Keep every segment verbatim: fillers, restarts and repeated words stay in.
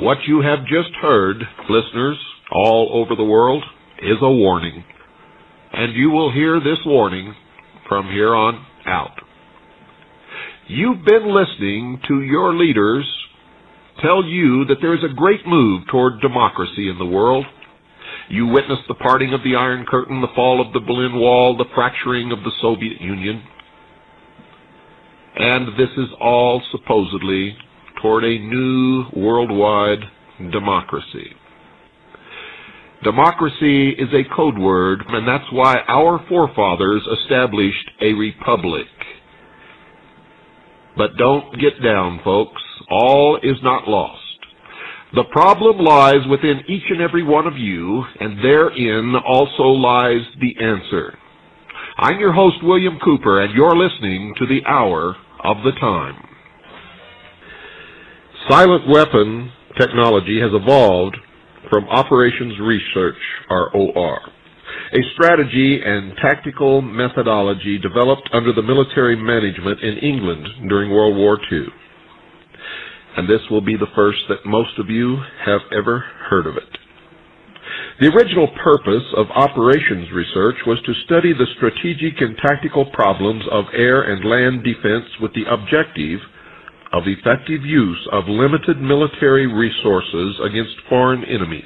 What you have just heard, listeners all over the world, is a warning. And you will hear this warning from here on out. You've been listening to your leaders tell you that there is a great move toward democracy in the world. You witnessed the parting of the Iron Curtain, the fall of the Berlin Wall, the fracturing of the Soviet Union. And this is all supposedly toward a new worldwide democracy. Democracy is a code word, and that's why our forefathers established a republic. But don't get down, folks. All is not lost. The problem lies within each and every one of you, and therein also lies the answer. I'm your host, William Cooper, and you're listening to the Hour of the Time. Silent weapon technology has evolved from Operations Research, or O R, a strategy and tactical methodology developed under the military management in England during World War Two. And this will be the first that most of you have ever heard of it. The original purpose of Operations Research was to study the strategic and tactical problems of air and land defense with the objective of effective use of limited military resources against foreign enemies.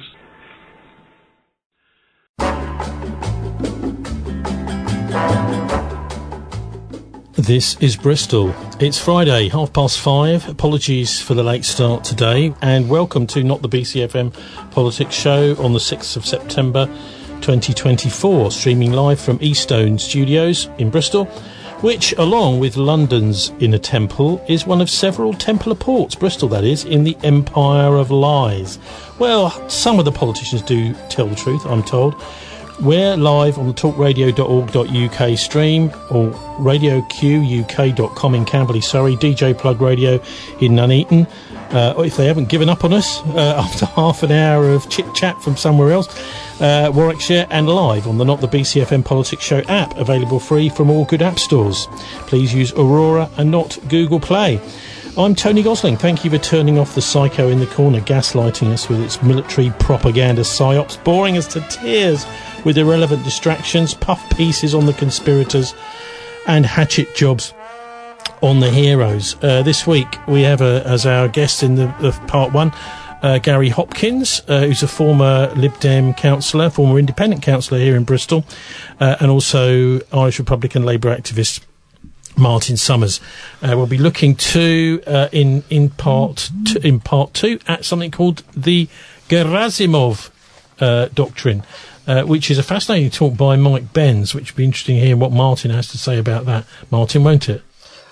This is Bristol. It's Friday, half past five. Apologies for the late start today, and welcome to Not the B C F M Politics Show on the sixth of September twenty twenty-four, streaming live from Eastone Studios in Bristol, which, along with London's Inner Temple, is one of several Templar ports, Bristol that is, in the Empire of Lies. Well, some of the politicians do tell the truth, I'm told. We're live on the talk radio dot org dot U K stream, or radio q u k dot com in Camberley, Surrey, D J Plug Radio in Nuneaton. Uh, if they haven't given up on us uh, after half an hour of chit-chat from somewhere else, uh, Warwickshire, and live on the Not the B C F M Politics Show app, available free from all good app stores. Please use Aurora and not Google Play. I'm Tony Gosling. Thank you for turning off the psycho in the corner, gaslighting us with its military propaganda psyops, boring us to tears with irrelevant distractions, puff pieces on the conspirators, and hatchet jobs on the heroes. Uh, this week we have a, as our guest in the, the part one, uh, Gary Hopkins, uh, who's a former Lib Dem councillor, former independent councillor here in Bristol, uh, and also Irish Republican Labour activist Martin Summers. Uh, we'll be looking to uh, in in part two, in part two at something called the Gerasimov uh, doctrine, uh, which is a fascinating talk by Mike Benz, which will be interesting to hear what Martin has to say about that. Martin, won't it?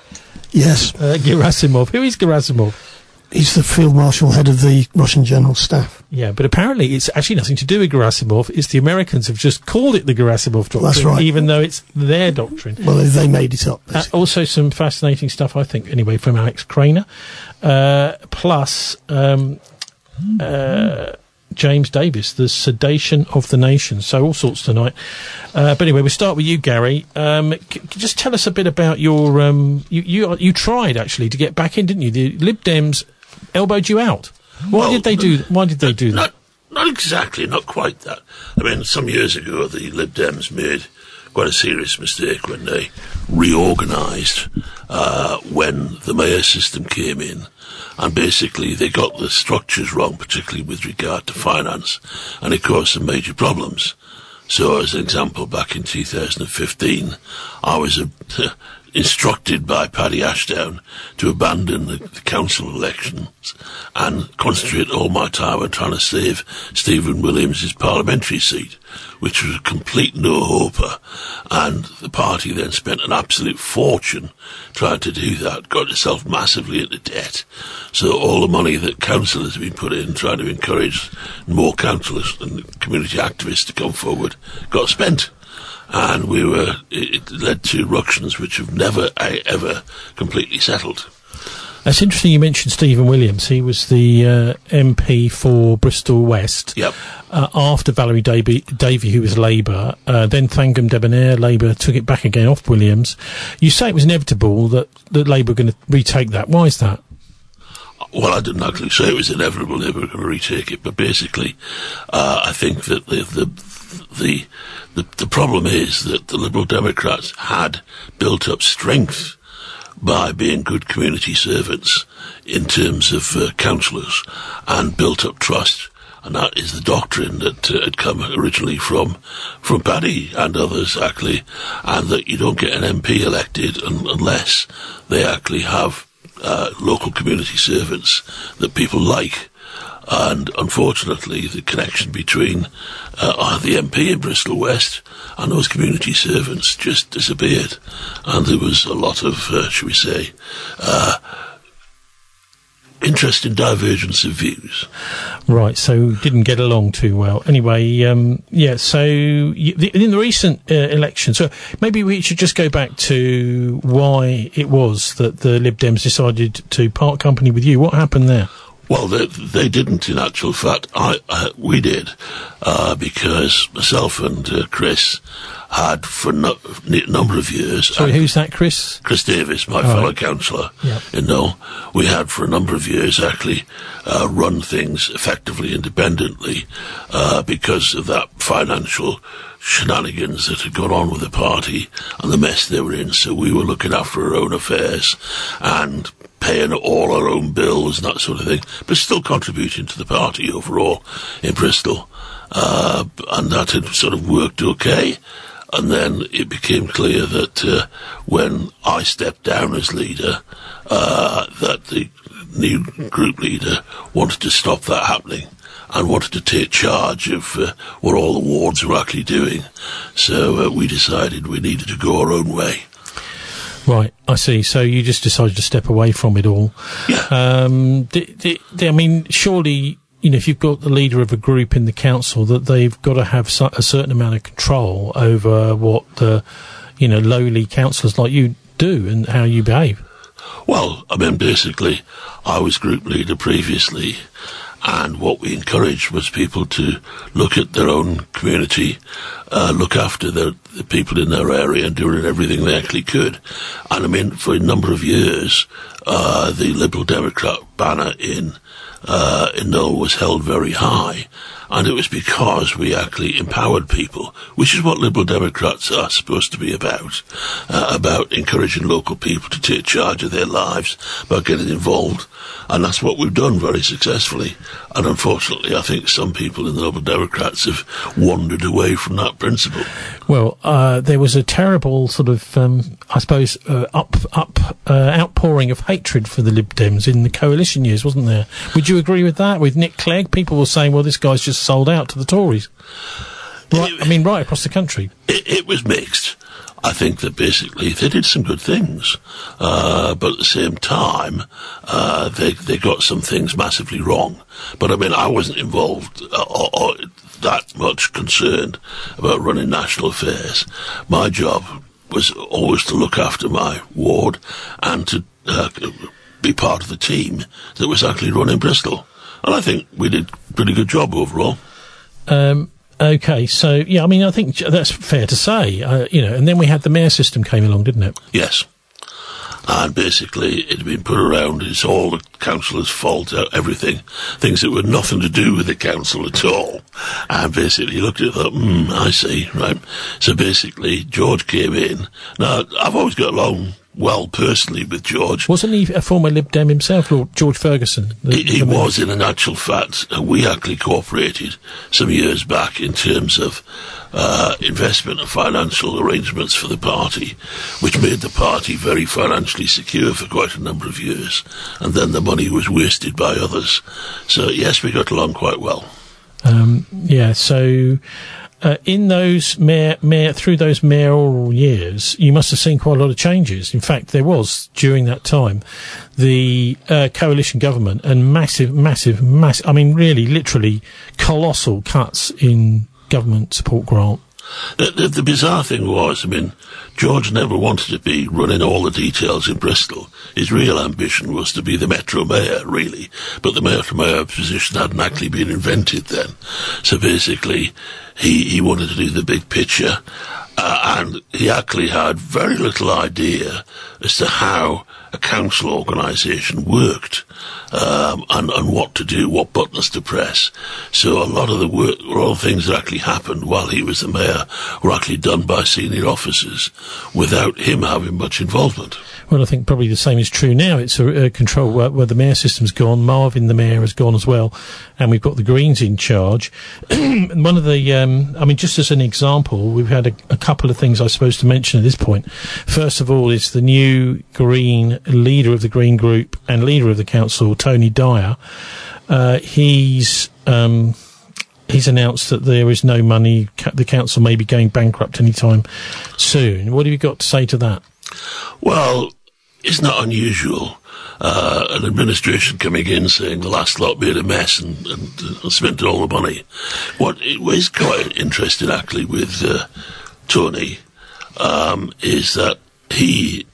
Yes. Uh, Gerasimov. Who is Gerasimov? He's the Field Marshal, head of the Russian General Staff. Yeah, but apparently it's actually nothing to do with Gerasimov. It's the Americans have just called it the Gerasimov doctrine. That's right. Even though it's their doctrine. Well, they made it up, Uh, also some fascinating stuff, I think, anyway, from Alex Craner. Uh, plus, um, uh, James Davis, the sedation of the nation. So all sorts tonight. Uh, but anyway, we'll start with you, Gary. Um, c- just tell us a bit about your... Um, you, you you tried, actually, to get back in, didn't you? The Lib Dems elbowed you out. Why well, did they do Why did they do not, that? Not exactly, not quite that. I mean, some years ago, the Lib Dems made quite a serious mistake when they reorganised uh, when the mayor system came in. And basically, they got the structures wrong, particularly with regard to finance, and it caused some major problems. So, as an example, back in two thousand fifteen, I was uh, instructed by Paddy Ashdown to abandon the, the council elections and concentrate all my time on trying to save Stephen Williams' parliamentary seat, which was a complete no-hoper. And the party then spent an absolute fortune trying to do that, got itself massively into debt. So all the money that councillors have been put in trying to encourage more councillors and community activists to come forward got spent. And we were, it led to ructions which have never, ever completely settled. That's interesting you mentioned Stephen Williams. He was the uh, M P for Bristol West. Yep. Uh, after Valerie Davey, Davey, who was Labour, uh, then Thangam Debonair, Labour took it back again off Williams. You say it was inevitable that, that Labour were going to retake that. Why is that? well, I didn't actually say it was inevitable they were going to retake it, but basically, uh, I think that the, the, the, the, the problem is that the Liberal Democrats had built up strength by being good community servants in terms of uh, councillors, and built up trust. And that is the doctrine that uh, had come originally from from Paddy and others, actually, and that you don't get an M P elected un- unless they actually have uh, local community servants that people like. And unfortunately, the connection between uh, the M P in Bristol West and those community servants just disappeared. And there was a lot of, uh, shall we say, uh, interesting divergence of views. Right, so didn't get along too well. Anyway, um, yeah, so you, the, in the recent uh, election, so maybe we should just go back to why it was that the Lib Dems decided to part company with you. What happened there? Well, they, they didn't, in actual fact. I, uh, we did, uh, because myself and uh, Chris had for a no, number of years... Sorry, who's that, Chris? Chris Davis, my All fellow right. councillor. Yep. You know, we had for a number of years actually uh, run things effectively independently uh, because of that financial shenanigans that had gone on with the party and the mess they were in. So we were looking after our own affairs and paying all our own bills and that sort of thing, but still contributing to the party overall in Bristol. Uh, and that had sort of worked okay. And then it became clear that uh, when I stepped down as leader, uh, that the new group leader wanted to stop that happening and wanted to take charge of uh, what all the wards were actually doing. So uh, we decided we needed to go our own way. Right, I see. So you just decided to step away from it all. Yeah. Um, d- d- d- I mean, surely, you know, if you've got the leader of a group in the council, that they've got to have su- a certain amount of control over what the, you know, lowly councillors like you do and how you behave. Well, I mean, basically, I was group leader previously, and what we encouraged was people to look at their own community, uh, look after their, the people in their area and doing everything they actually could. And I mean, for a number of years, uh, the Liberal Democrat banner in Uh, in Knoll was held very high, and it was because we actually empowered people, which is what Liberal Democrats are supposed to be about, uh, about encouraging local people to take charge of their lives, about getting involved, and that's what we've done very successfully. And unfortunately, I think some people in the Liberal Democrats have wandered away from that principle. Well, uh, there was a terrible sort of, um, I suppose, uh, up, up, uh, outpouring of hatred for the Lib Dems in the coalition years, wasn't there? Would you agree with that? With Nick Clegg, people were saying, well, this guy's just sold out to the Tories. Right, It, I mean, right across the country. It, it was mixed. I think that basically they did some good things, uh, but at the same time, uh, they they got some things massively wrong. But I mean, I wasn't involved uh, or, or that much concerned about running national affairs. My job was always to look after my ward and to uh, be part of the team that was actually running Bristol. And I think we did a pretty good job overall. Um, okay, so, yeah, I mean, I think that's fair to say, uh, you know, and then we had the mayor system came along, didn't it? Yes. And basically, it had been put around, it's all the councillor's fault, uh, everything, things that were nothing to do with the council at all. And basically, looked at it and thought, hmm, I see, right. So basically, George came in. Now, I've always got along well personally with George. Wasn't he a former Lib Dem himself, Lord George Ferguson? The, He, he the was, in an actual fact. Uh, we actually cooperated some years back in terms of uh, investment and financial arrangements for the party, which made the party very financially secure for quite a number of years. And then the money was wasted by others. So, yes, we got along quite well. Um, yeah, so... Uh, in those mayor, mayor, through those mayoral years, you must have seen quite a lot of changes. In fact, there was, during that time, the uh, coalition government and massive, massive, massive, I mean, really, literally colossal cuts in government support grant. The, the, the bizarre thing was, I mean, George never wanted to be running all the details in Bristol. His real ambition was to be the Metro Mayor, really. But the Metro Mayor position hadn't actually been invented then. So basically, he, he wanted to do the big picture. Uh, and he actually had very little idea as to how a council organisation worked, um, and, and what to do, what buttons to press. So a lot of the work, a lot of things that actually happened while he was the mayor were actually done by senior officers without him having much involvement. Well, I think probably the same is true now. It's a, a control where, where the mayor system's gone. Marvin, the mayor, has gone as well, and we've got the Greens in charge. And one of the, um, I mean, just as an example, we've had a, a couple of things I suppose to mention at this point. First of all, is the new Green leader of the Green Group and leader of the council, Tony Dyer. Uh, he's um, he's announced that there is no money. Ca- the council may be going bankrupt anytime soon. What have you got to say to that? Well, it's not unusual. Uh, an administration coming in saying the last lot made a mess and, and uh, spent all the money. What it was quite interesting, actually, with uh, Tony, um, is that he,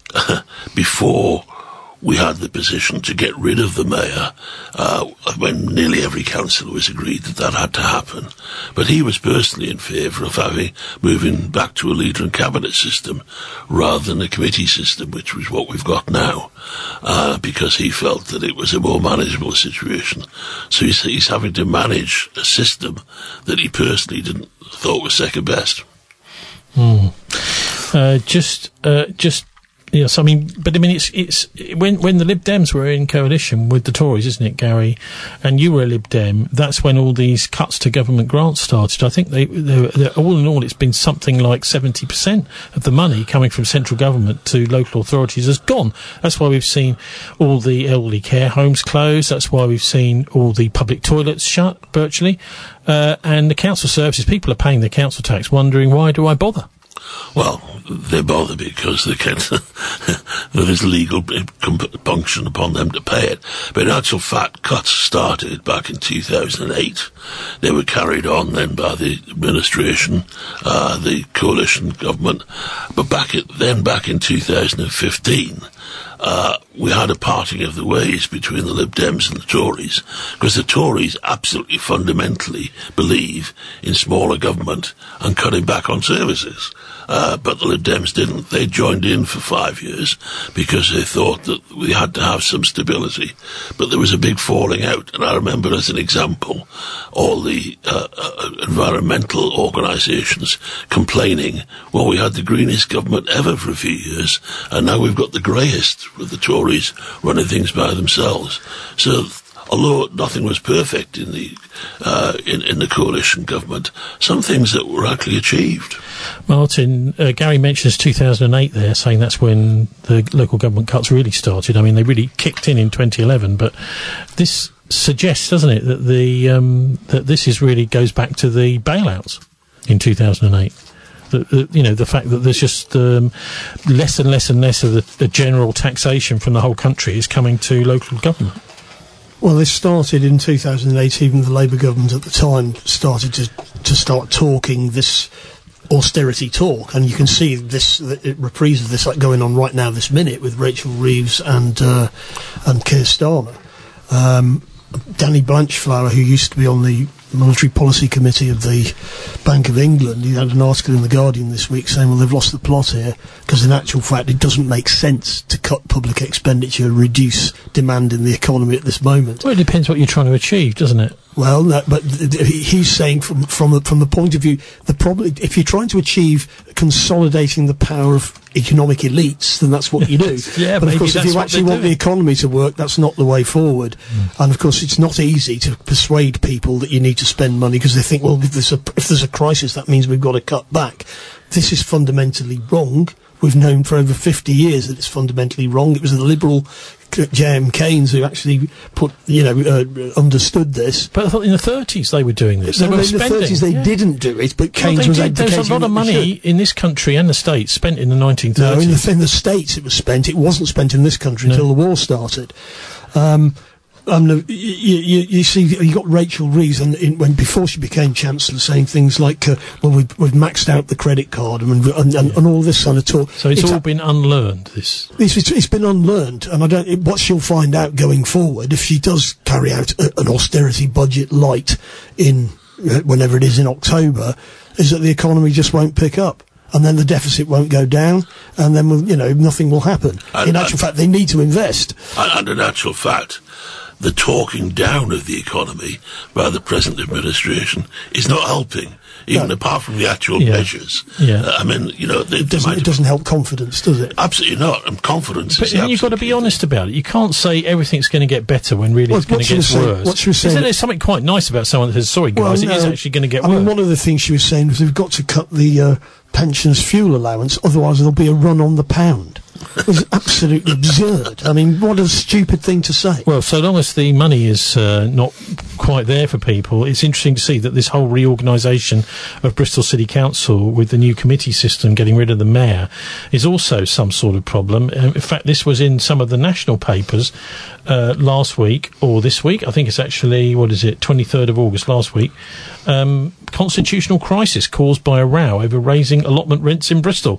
before we had the position to get rid of the mayor, uh, when nearly every councillor was agreed that that had to happen. But he was personally in favour of having, moving back to a leader and cabinet system rather than a committee system, which was what we've got now, uh, because he felt that it was a more manageable situation. So he's, he's having to manage a system that he personally didn't thought was second best. Hmm. Uh, just, uh, just, Yes, I mean, but I mean, it's it's when when the Lib Dems were in coalition with the Tories, isn't it, Gary? And you were a Lib Dem. That's when all these cuts to government grants started. I think they, they, they all in all, it's been something like seventy percent of the money coming from central government to local authorities has gone. That's why we've seen all the elderly care homes closed. That's why we've seen all the public toilets shut virtually, uh, and the council services. People are paying their council tax, wondering why do I bother? Well, they bother because they can there is legal compunction upon them to pay it. But in actual fact, cuts started back in two thousand eight. They were carried on then by the administration, uh, the coalition government. But back at, then back in two thousand fifteen, uh, we had a parting of the ways between the Lib Dems and the Tories, because the Tories absolutely fundamentally believe in smaller government and cutting back on services. Uh, but the Lib Dems didn't. They joined in for five years because they thought that we had to have some stability. But there was a big falling out, and I remember as an example, all the uh, uh, environmental organisations complaining, well, we had the greenest government ever for a few years, and now we've got the greyest with the Tories running things by themselves. So, although nothing was perfect in the uh, in, in the coalition government, some things that were actually achieved. Martin, uh, Gary mentions two thousand eight there, saying that's when the local government cuts really started. I mean, they really kicked in in twenty eleven, but this suggests, doesn't it, that the um, that this is really goes back to the bailouts in two thousand eight. The, the, you know, the fact that there's just um, less and less and less of the, the general taxation from the whole country is coming to local government. Well, this started in two thousand eight. Even the Labour government at the time started to to start talking this austerity talk, and you can see this the reprise of this like going on right now this minute with Rachel Reeves and uh, and Keir Starmer. Um, Danny Blanchflower, who used to be on the Monetary Policy Committee of the Bank of England, he had an article in The Guardian this week saying, well, they've lost the plot here, because in actual fact it doesn't make sense to cut public expenditure and reduce demand in the economy at this moment. Well, it depends what you're trying to achieve, doesn't it? Well, no, but th- th- he's saying from from the, from the point of view, the problem, if you're trying to achieve consolidating the power of economic elites, then that's what you do. Yeah, but of course, if you actually want doing. the economy to work, that's not the way forward. Mm. And of course, it's not easy to persuade people that you need to spend money, because they think, well, if there's a if there's a crisis, that means we've got to cut back. This is fundamentally wrong. We've known for over fifty years that it's fundamentally wrong. It was the Liberal J M Keynes who actually put, you know, uh, understood this. But I thought in the thirties they were doing this. They no, were in spending. the thirties they yeah. didn't do it, but Keynes well, was did. advocating. There's a lot of money in this country and the States spent in the nineteen thirties. No, in the, in the States it was spent. It wasn't spent in this country no. until the war started. Um, Um, no, you, you, you see, you got Rachel Reeves, and in, when before she became Chancellor, saying things like, uh, "Well, we've, we've maxed out the credit card," and and, and, yeah. and all this kind of talk. So it's, it's all a, been unlearned. This it's, it's, it's been unlearned, and I don't. It, what she'll find out going forward, if she does carry out a, an austerity budget light in uh, whenever it is in October, is that the economy just won't pick up. and then the deficit won't go down, and then, we'll, you know, nothing will happen. And, in actual and, fact, they need to invest. And, and in actual fact, the talking down of the economy by the present administration is not helping, even no. apart from the actual yeah. measures. Yeah. Uh, I mean, you know, they, it doesn't, it doesn't help confidence, does it? Absolutely not. And confidence but is. But you've got to be honest about it. You can't say everything's going to get better when really well, it's going to get saying, worse. What she was saying, Isn't there something quite nice about someone that says, "Sorry, guys, well, no, it is actually going to get I worse"? I mean, one of the things she was saying was we've got to cut the uh, pensions fuel allowance, otherwise there'll be a run on the pound. It was absolutely absurd. I mean, what a stupid thing to say. Well, so long as the money is uh, not quite there for people, it's interesting to see that this whole reorganisation of Bristol City Council with the new committee system, getting rid of the mayor, is also some sort of problem. Um, in fact, this was in some of the national papers uh, last week, or this week. I think it's actually, what is it, twenty-third of August last week. Um, constitutional crisis caused by a row over raising allotment rents in Bristol.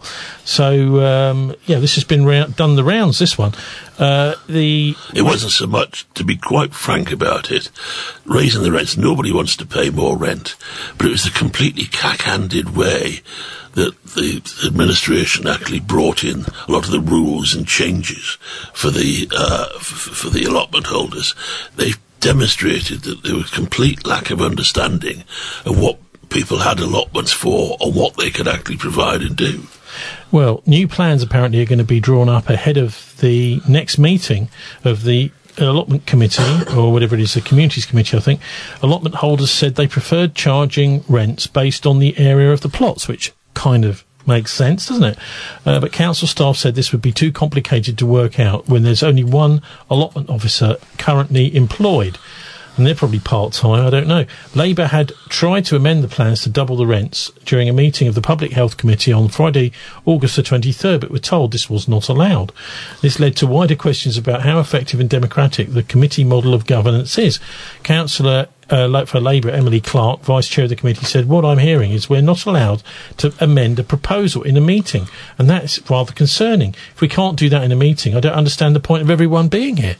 So, um, yeah, this has been ra- done the rounds, this one. Uh, the It wasn't so much, to be quite frank about it, raising the rents. Nobody wants to pay more rent, but it was a completely cack-handed way that the administration actually brought in a lot of the rules and changes for the uh, f- for the allotment holders. They demonstrated that there was complete lack of understanding of what people had allotments for or what they could actually provide and do. Well, new plans apparently are going to be drawn up ahead of the next meeting of the allotment committee, or whatever it is, the communities committee, I think. Allotment holders said they preferred charging rents based on the area of the plots, which kind of makes sense, doesn't it? Uh, but council staff said this would be too complicated to work out when there's only one allotment officer currently employed. And they're probably part-time, I don't know. Labour had tried to amend the plans to double the rents during a meeting of the Public Health Committee on Friday, August the twenty-third, but were told this was not allowed. This led to wider questions about how effective and democratic the committee model of governance is. Councillor Uh, for Labour, Emily Clark, Vice Chair of the committee, said, "What I'm hearing is we're not allowed to amend a proposal in a meeting, and that's rather concerning. If we can't do that in a meeting, I don't understand the point of everyone being here."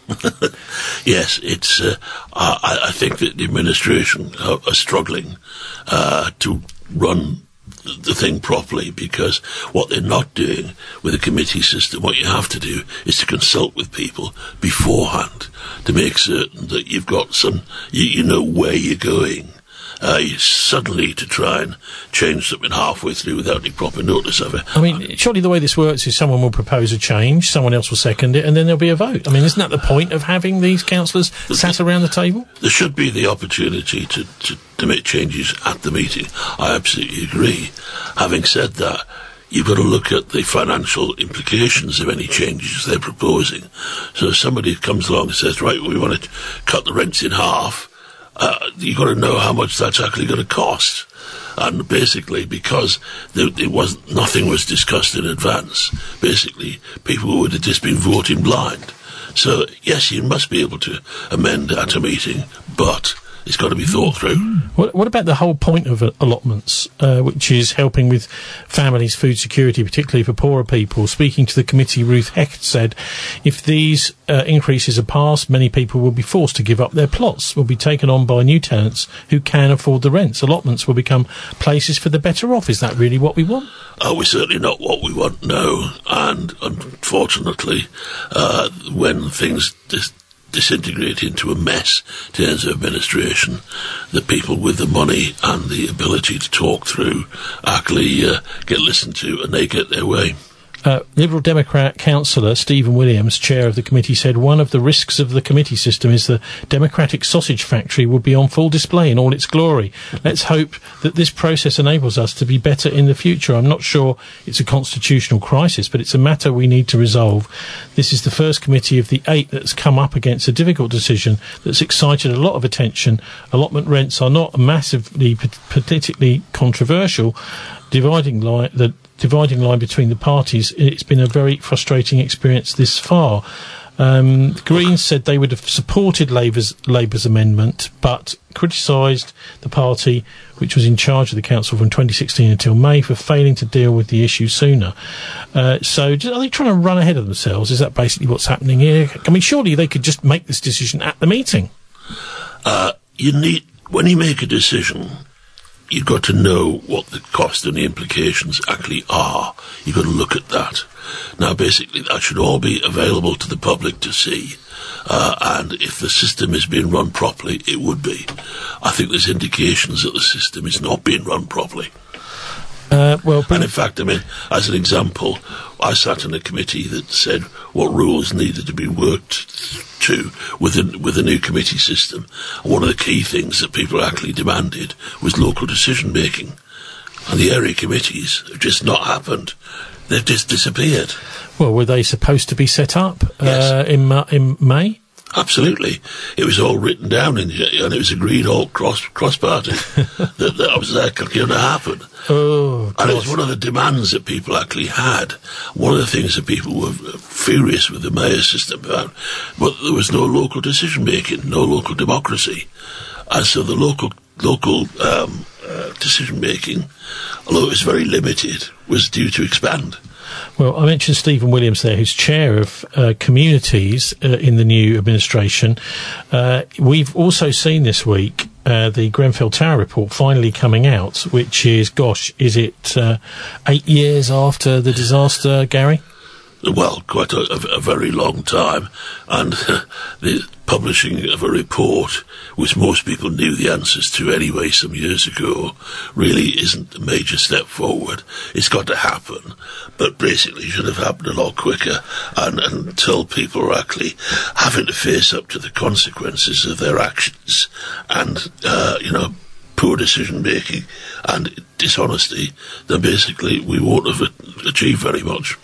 Yes, it's. Uh, I, I think that the administration are, are struggling uh, to run the thing properly, because what they're not doing with a committee system, what you have to do is to consult with people beforehand to make certain that you've got some, you, you know where you're going. Uh, you suddenly to try and change something halfway through without any proper notice of it. I mean, surely the way this works is someone will propose a change, someone else will second it, and then there'll be a vote. I mean, isn't that the point of having these councillors the, sat around the table? There should be the opportunity to, to, to make changes at the meeting. I absolutely agree. Having said that, you've got to look at the financial implications of any changes they're proposing. So if somebody comes along and says, right, we want to cut the rents in half, Uh, you've got to know how much that's actually going to cost. And basically, because there, there was, nothing was discussed in advance, basically, people would have just been voting blind. So, yes, you must be able to amend at a meeting, but it's got to be thought through. What, what about the whole point of uh, allotments, uh, which is helping with families' food security, particularly for poorer people? Speaking to the committee, Ruth Hecht said, if these uh, increases are passed, many people will be forced to give up their plots, will be taken on by new tenants who can afford the rents. Allotments will become places for the better off. Is that really what we want? Oh, we're certainly not what we want, no. And unfortunately, uh, when things dis- disintegrate into a mess in terms of administration, the people with the money and the ability to talk through actually uh, get listened to, and they get their way. Uh, Liberal Democrat councillor Stephen Williams, chair of the committee, said one of the risks of the committee system is the democratic sausage factory will be on full display in all its glory. Let's hope that this process enables us to be better in the future. I'm not sure it's a constitutional crisis, but it's a matter we need to resolve. This is the first committee of the eight that's come up against a difficult decision that's excited a lot of attention. Allotment rents are not massively p- politically controversial. Dividing line, the dividing line between the parties, it's been a very frustrating experience this far. Um, the Greens said they would have supported Labour's, Labour's amendment, but criticised the party, which was in charge of the council from twenty sixteen until May, for failing to deal with the issue sooner. Uh, so, are they trying to run ahead of themselves? Is that basically what's happening here? I mean, surely they could just make this decision at the meeting. Uh, you need, when you make a decision, you've got to know what the cost and the implications actually are. You've got to look at that. Now, basically, that should all be available to the public to see. Uh, and if the system is being run properly, it would be. I think there's indications that the system is not being run properly. Uh, well, and in fact, I mean, as an example, I sat in a committee that said what rules needed to be worked to within with the new committee system. And one of the key things that people actually demanded was local decision making, and the area committees have just not happened. They've just disappeared. Well, were they supposed to be set up yes. uh, in uh, in May? Absolutely. It was all written down, in, and it was agreed all cross cross party that, that I was there going to happen. Oh, and it was one of the demands that people actually had. One of the things that people were furious with the mayor system about, but there was no local decision making, no local democracy, and so the local local um, uh, decision making, although it was very limited, was due to expand. Well, I mentioned Stephen Williams there, who's chair of uh, communities uh, in the new administration. Uh, we've also seen this week uh, the Grenfell Tower report finally coming out, which is, gosh, is it uh, eight years after the disaster, Gary? Well, quite a, a, a very long time, and uh, the publishing of a report which most people knew the answers to anyway some years ago really isn't a major step forward. It's got to happen, but basically should have happened a lot quicker, and, and until people are actually having to face up to the consequences of their actions and, uh, you know, poor decision making and dishonesty, then basically we won't have achieved very much.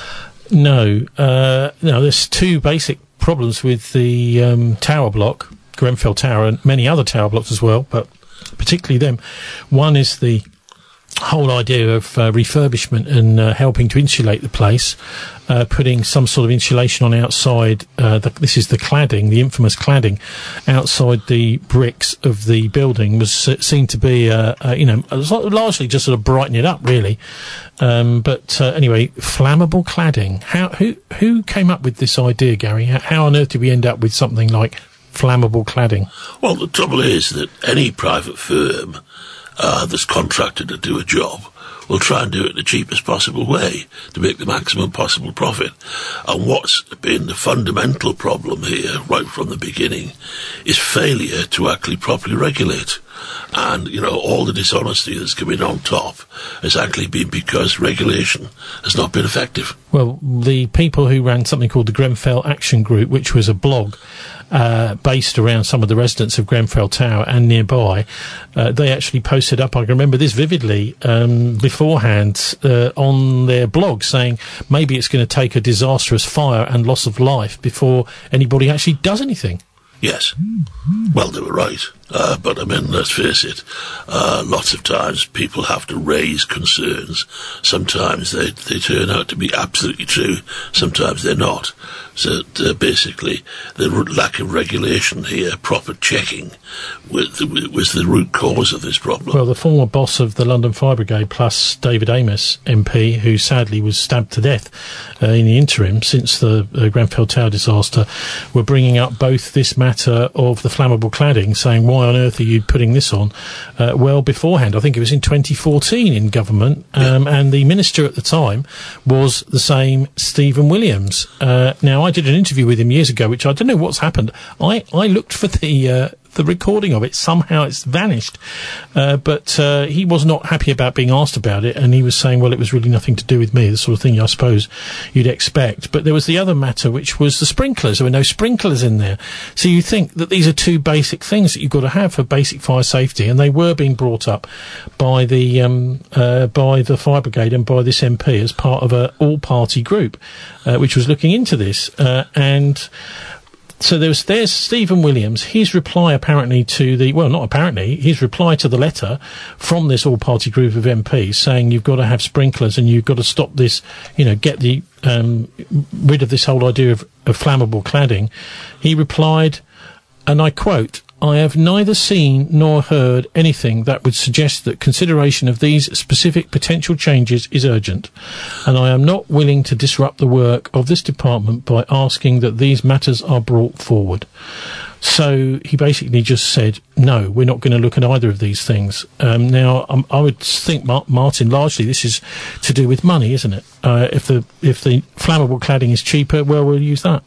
No, uh, no, there's two basic problems with the um, tower block, Grenfell Tower, and many other tower blocks as well, but particularly them. One is the whole idea of uh, refurbishment and uh, helping to insulate the place, uh, putting some sort of insulation on outside, uh, the, this is the cladding, the infamous cladding, outside the bricks of the building was uh, seen to be, uh, uh, you know, largely just sort of brighten it up, really. Um, but uh, anyway, flammable cladding. How who who came up with this idea, Gary? How, how on earth did we end up with something like flammable cladding? Well, the trouble is that any private firm uh, that's contracted to do a job will try and do it the cheapest possible way to make the maximum possible profit. And what's been the fundamental problem here, right from the beginning, is failure to actually properly regulate. And, you know, all the dishonesty that's coming on top has actually been because regulation has not been effective. Well, the people who ran something called the Grenfell Action Group, which was a blog uh, based around some of the residents of Grenfell Tower and nearby, uh, they actually posted up, I can remember this vividly, um, beforehand uh, on their blog saying maybe it's going to take a disastrous fire and loss of life before anybody actually does anything. Yes. Well, they were right. Uh, but, I mean, let's face it, uh, lots of times people have to raise concerns. Sometimes they, they turn out to be absolutely true. Sometimes they're not. So, uh, basically, the lack of regulation here, proper checking, was, was the root cause of this problem. Well, the former boss of the London Fire Brigade, plus David Amos, M P, who sadly was stabbed to death uh, in the interim since the uh, Grenfell Tower disaster, were bringing up both this matter of the flammable cladding, saying, why on earth are you putting this on? Uh, well, beforehand, I think it was in twenty fourteen in government, um, yeah. and the minister at the time was the same Stephen Williams. Uh, now, I did an interview with him years ago, which I don't know what's happened. I, I looked for the uh, the recording of it. Somehow it's vanished. Uh, but uh, he was not happy about being asked about it, and he was saying, well, it was really nothing to do with me, the sort of thing I suppose you'd expect. But there was the other matter, which was the sprinklers. There were no sprinklers in there. So you think that these are two basic things that you've got to have for basic fire safety, and they were being brought up by the um, uh, by the fire brigade and by this M P as part of a all-party group, uh, which was looking into this. Uh, and so there was, there's Stephen Williams, his reply apparently to the, well, not apparently, his reply to the letter from this all-party group of M Ps saying you've got to have sprinklers and you've got to stop this, you know, get the, um, rid of this whole idea of, of flammable cladding. He replied, and I quote, I have neither seen nor heard anything that would suggest that consideration of these specific potential changes is urgent, and I am not willing to disrupt the work of this department by asking that these matters are brought forward. So he basically just said, no, we're not going to look at either of these things. Um, now, um, I would think, Mar- Martin, largely this is to do with money, isn't it? Uh, if the if the flammable cladding is cheaper, well, we'll use that.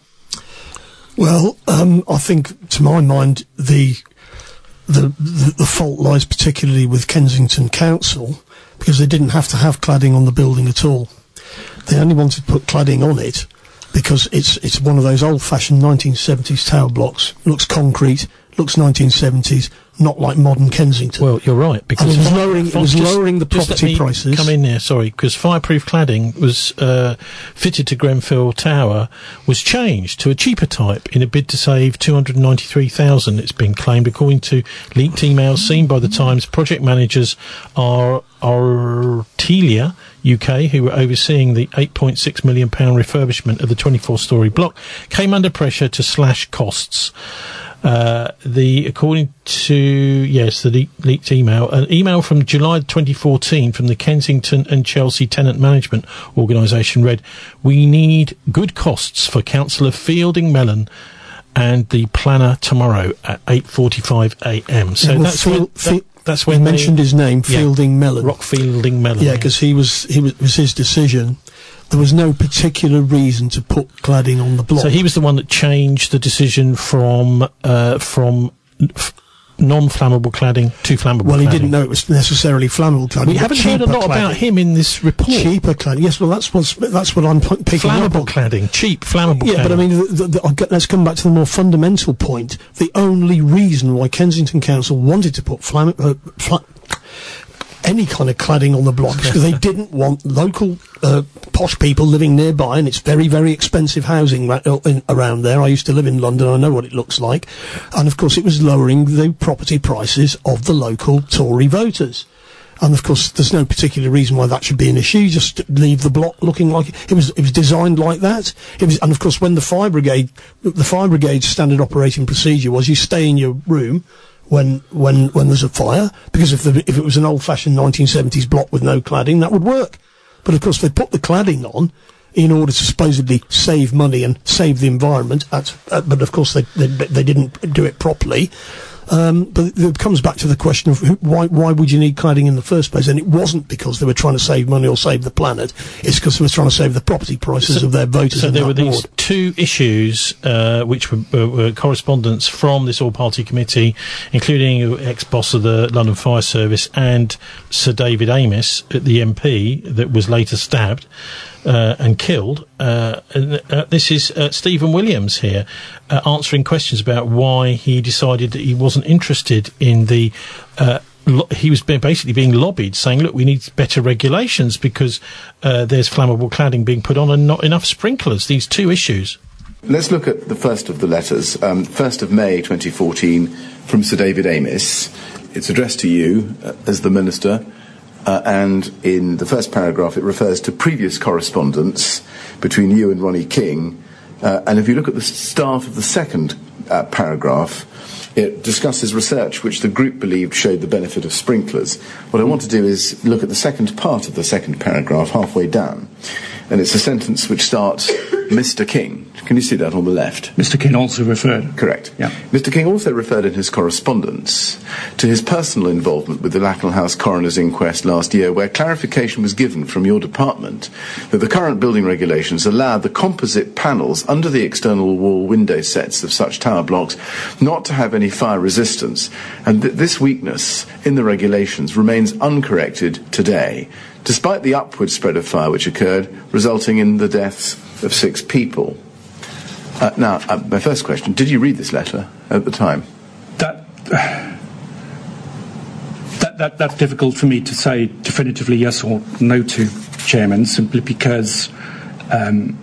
Well, um, I think, to my mind, the, the the the fault lies particularly with Kensington Council, because they didn't have to have cladding on the building at all. They only wanted to put cladding on it because it's it's one of those old-fashioned nineteen seventies tower blocks. Looks concrete, looks nineteen seventies, not like modern Kensington. Well, you're right, because and it was lowering, it was just, lowering the property prices. Come in there, sorry, because fireproof cladding was uh, fitted to Grenfell Tower was changed to a cheaper type in a bid to save two hundred ninety-three thousand dollars. It's been claimed, according to leaked emails seen by the Times. Project managers are Artelia U K, who were overseeing the eight point six million pounds refurbishment of the twenty-four storey block, came under pressure to slash costs. Uh, the according to yes the le- leaked email, an email from July twenty fourteen from the Kensington and Chelsea Tenant Management Organisation read, "We need good costs for Councillor Fielding Mellon and the planner tomorrow at eight forty-five a.m." So yeah, well, that's Phil, when, Phil, that, that's when you they mentioned his name, yeah, Fielding Mellon. Rock Fielding Mellon. Yeah, because he was he was, was his decision. There was no particular reason to put cladding on the block. So he was the one that changed the decision from uh, from f- non-flammable cladding to flammable. Well, cladding. he didn't know it was necessarily flammable cladding. We haven't heard a lot cladding. about him in this report. Cheaper cladding. Yes, well, that's what's that's what I'm p- picking flammable up on. cladding, cheap flammable. Yeah, cladding. but I mean, the, the, the, I'll get, let's come back to the more fundamental point. The only reason why Kensington Council wanted to put flam- uh, fla- any kind of cladding on the block is because they didn't want local uh, posh people living nearby, and it's very, very expensive housing ra- in, around there. I used to live in London, I know what it looks like. And of course it was lowering the property prices of the local Tory voters. And of course there's no particular reason why that should be an issue. Just leave the block looking like it was it was designed like that. It was, and of course when the fire brigade the fire brigade's standard operating procedure was you stay in your room when when when there's a fire, because if the, if it was an old-fashioned nineteen seventies block with no cladding, that would work. But of course they put the cladding on in order to supposedly save money and save the environment. At, uh, but of course they, they they didn't do it properly. Um, but it comes back to the question of who, why why would you need cladding in the first place? And it wasn't because they were trying to save money or save the planet. It's because they were trying to save the property prices so, of their voters. So in there that were these ward. two issues uh, which were, uh, were correspondence from this all-party committee, including ex-boss of the London Fire Service and Sir David Amis, the M P that was later stabbed uh, and killed. Uh, and, uh, this is uh, Stephen Williams here uh, answering questions about why he decided that he wasn't interested in the uh, lo- he was be- basically being lobbied, saying, look, we need better regulations because uh, there's flammable cladding being put on and not enough sprinklers. These two issues. Let's look at the first of the letters, um, first of May twenty fourteen, from Sir David Amis. It's addressed to you uh, as the Minister, uh, and in the first paragraph it refers to previous correspondence between you and Ronnie King, uh, and if you look at the start of the second uh, paragraph, it discusses research which the group believed showed the benefit of sprinklers. What I want to do is look at the second part of the second paragraph, halfway down, and it's a sentence which starts, Mister King. Can you see that on the left? Mister King also referred. Correct. Yeah. Mister King also referred in his correspondence to his personal involvement with the Lacknell House coroner's inquest last year, where clarification was given from your department that the current building regulations allowed the composite panels under the external wall window sets of such tower blocks not to have any fire resistance, and that this weakness in the regulations remains uncorrected today, despite the upward spread of fire which occurred, resulting in the deaths of six people. Uh, now, uh, my first question, did you read this letter at the time? That, that, that that's difficult for me to say definitively yes or no to, Chairman, simply because um,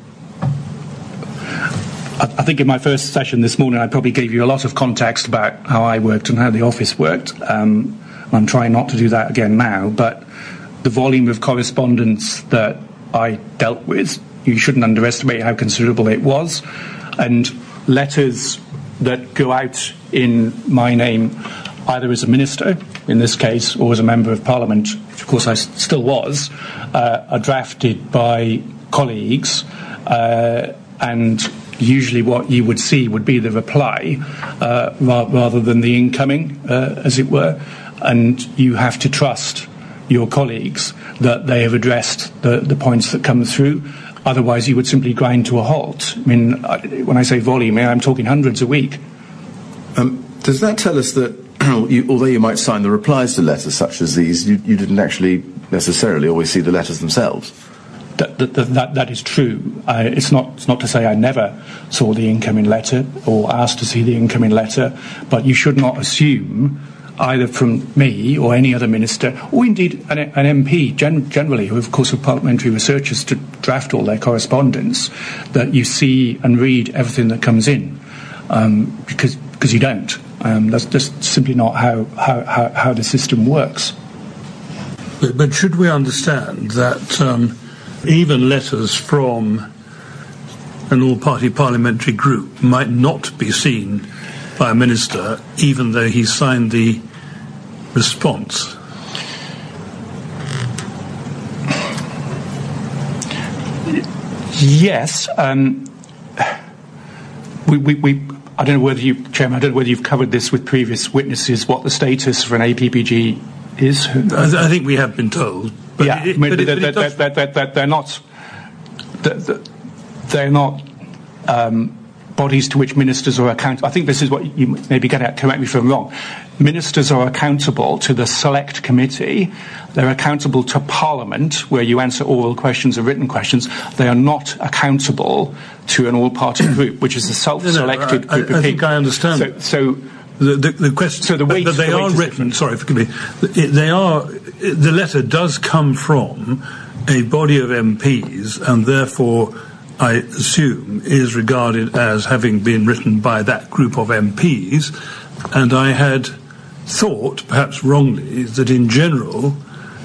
I, I think in my first session this morning I probably gave you a lot of context about how I worked and how the office worked. Um, I'm trying not to do that again now, but the volume of correspondence that I dealt with, you shouldn't underestimate how considerable it was. And letters that go out in my name, either as a minister, in this case, or as a member of Parliament, which of course I s- still was, uh, are drafted by colleagues, uh, and usually what you would see would be the reply uh, ra- rather than the incoming, uh, as it were. And you have to trust your colleagues that they have addressed the, the points that come through. Otherwise, you would simply grind to a halt. I mean, when I say volume, I'm talking hundreds a week. Um, does that tell us that, you, although you might sign the replies to letters such as these, you, you didn't actually necessarily always see the letters themselves? That, that, that, that is true. I, it's not, it's not to say I never saw the incoming letter or asked to see the incoming letter, but you should not assume, either from me or any other minister, or indeed an, an M P gen- generally, who of course are parliamentary researchers to draft all their correspondence, that you see and read everything that comes in, um, because because you don't. Um, that's just simply not how, how, how, how the system works. But, but should we understand that um, even letters from an all-party parliamentary group might not be seen by a minister, even though he signed the response? Yes. Um, we, we, we, I don't know whether you, Chairman, I don't know whether you've covered this with previous witnesses, what the status for an A P P G is. I, th- I think we have been told. But yeah, it, I mean, but it, they're, but it they're, does... they're, they're, they're, they're not. They're, they're not. Um, bodies to which ministers are accountable. I think this is what you maybe get at, correct me if I'm wrong. Ministers are accountable to the select committee. They're accountable to Parliament, where you answer oral questions or written questions. They are not accountable to an all-party group, which is a self-selected no, no, I, group I, of I think people. I understand. So, so the, the, the question, so the weight, but they the are written. Sorry, forgive me. They are. The letter does come from a body of M Ps, and therefore, I assume, is regarded as having been written by that group of M Ps, and I had thought, perhaps wrongly, that in general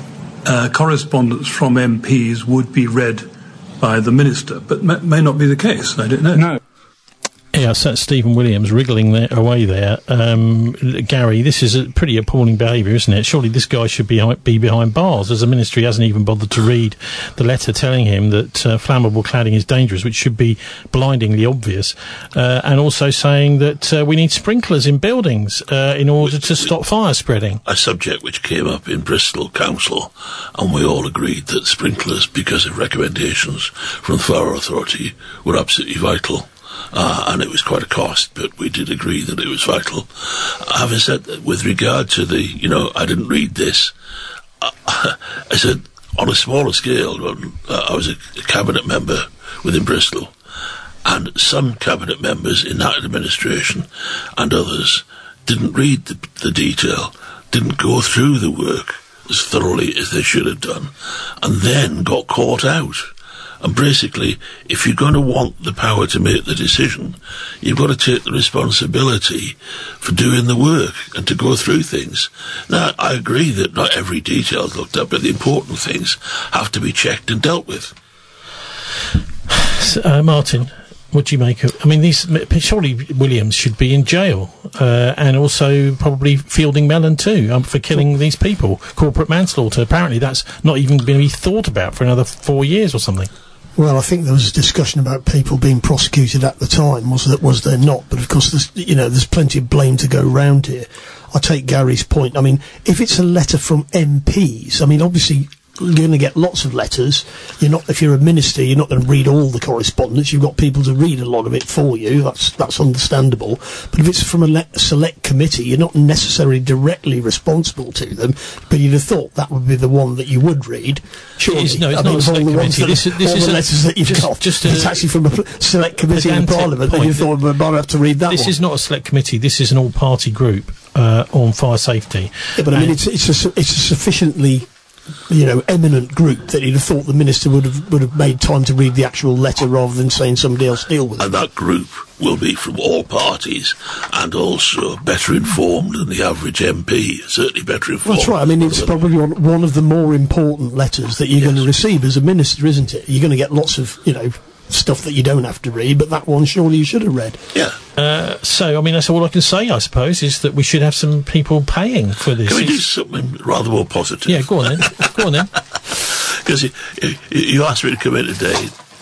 uh, correspondence from M Ps would be read by the minister, but may, may not be the case. I don't know. No. Yeah, so that's Stephen Williams wriggling there, away there. Um, Gary, this is a pretty appalling behaviour, isn't it? Surely this guy should be be behind bars, as the ministry hasn't even bothered to read the letter telling him that uh, flammable cladding is dangerous, which should be blindingly obvious, uh, and also saying that uh, we need sprinklers in buildings uh, in order which, to stop fire spreading. A subject which came up in Bristol Council, and we all agreed that sprinklers, because of recommendations from the Fire Authority, were absolutely vital. Uh, and it was quite a cost, but we did agree that it was vital. Having said that, with regard to the, you know, I didn't read this, uh, I said, on a smaller scale, when uh, I was a, a cabinet member within Bristol, and some cabinet members in that administration and others didn't read the, the detail, didn't go through the work as thoroughly as they should have done, and then got caught out. And basically, if you're going to want the power to make the decision, you've got to take the responsibility for doing the work and to go through things. Now, I agree that not every detail is looked at, but the important things have to be checked and dealt with. So, uh, Martin, what do you make of... I mean, these surely Williams should be in jail, uh, and also probably Fielding Mellon too, um, for killing these people. Corporate manslaughter. Apparently that's not even going to be thought about for another four years or something. Well, I think there was a discussion about people being prosecuted at the time. Was that was there not? But of course, there's, you know, there's plenty of blame to go round here. I take Gary's point. I mean, if it's a letter from M Ps, I mean, obviously you're going to get lots of letters. You're not, if you're a minister, you're not going to read all the correspondence. You've got people to read a lot of it for you. That's that's understandable. But if it's from a le- select committee, you're not necessarily directly responsible to them. But you'd have thought that would be the one that you would read. Surely, It is, no, it's I not mean, a select all the ones committee. that- This is- this all is the a- letters that you've just- got. just a- it's actually from a select committee in pedantic Parliament. And point. you thought we might have to read that This one. is not a select committee. This is an all-party group uh, on fire safety. Yeah, but I mean, And- it's it's a su- it's a sufficiently, you know, eminent group that you'd have thought the minister would have would have made time to read the actual letter rather than saying somebody else deal with it. And that group will be from all parties and also better informed than the average M P, certainly better informed. That's right. I mean, it's probably one, one of the more important letters that you're Yes. going to receive as a minister, isn't it? You're going to get lots of, you know, stuff that you don't have to read, but that one surely you should have read. Yeah. Uh, so, I mean, that's all I can say, I suppose, is that we should have some people paying for this. Can we do It's- something rather more positive? Yeah, go on then. Go on then. Because you, you, you asked me to come in today to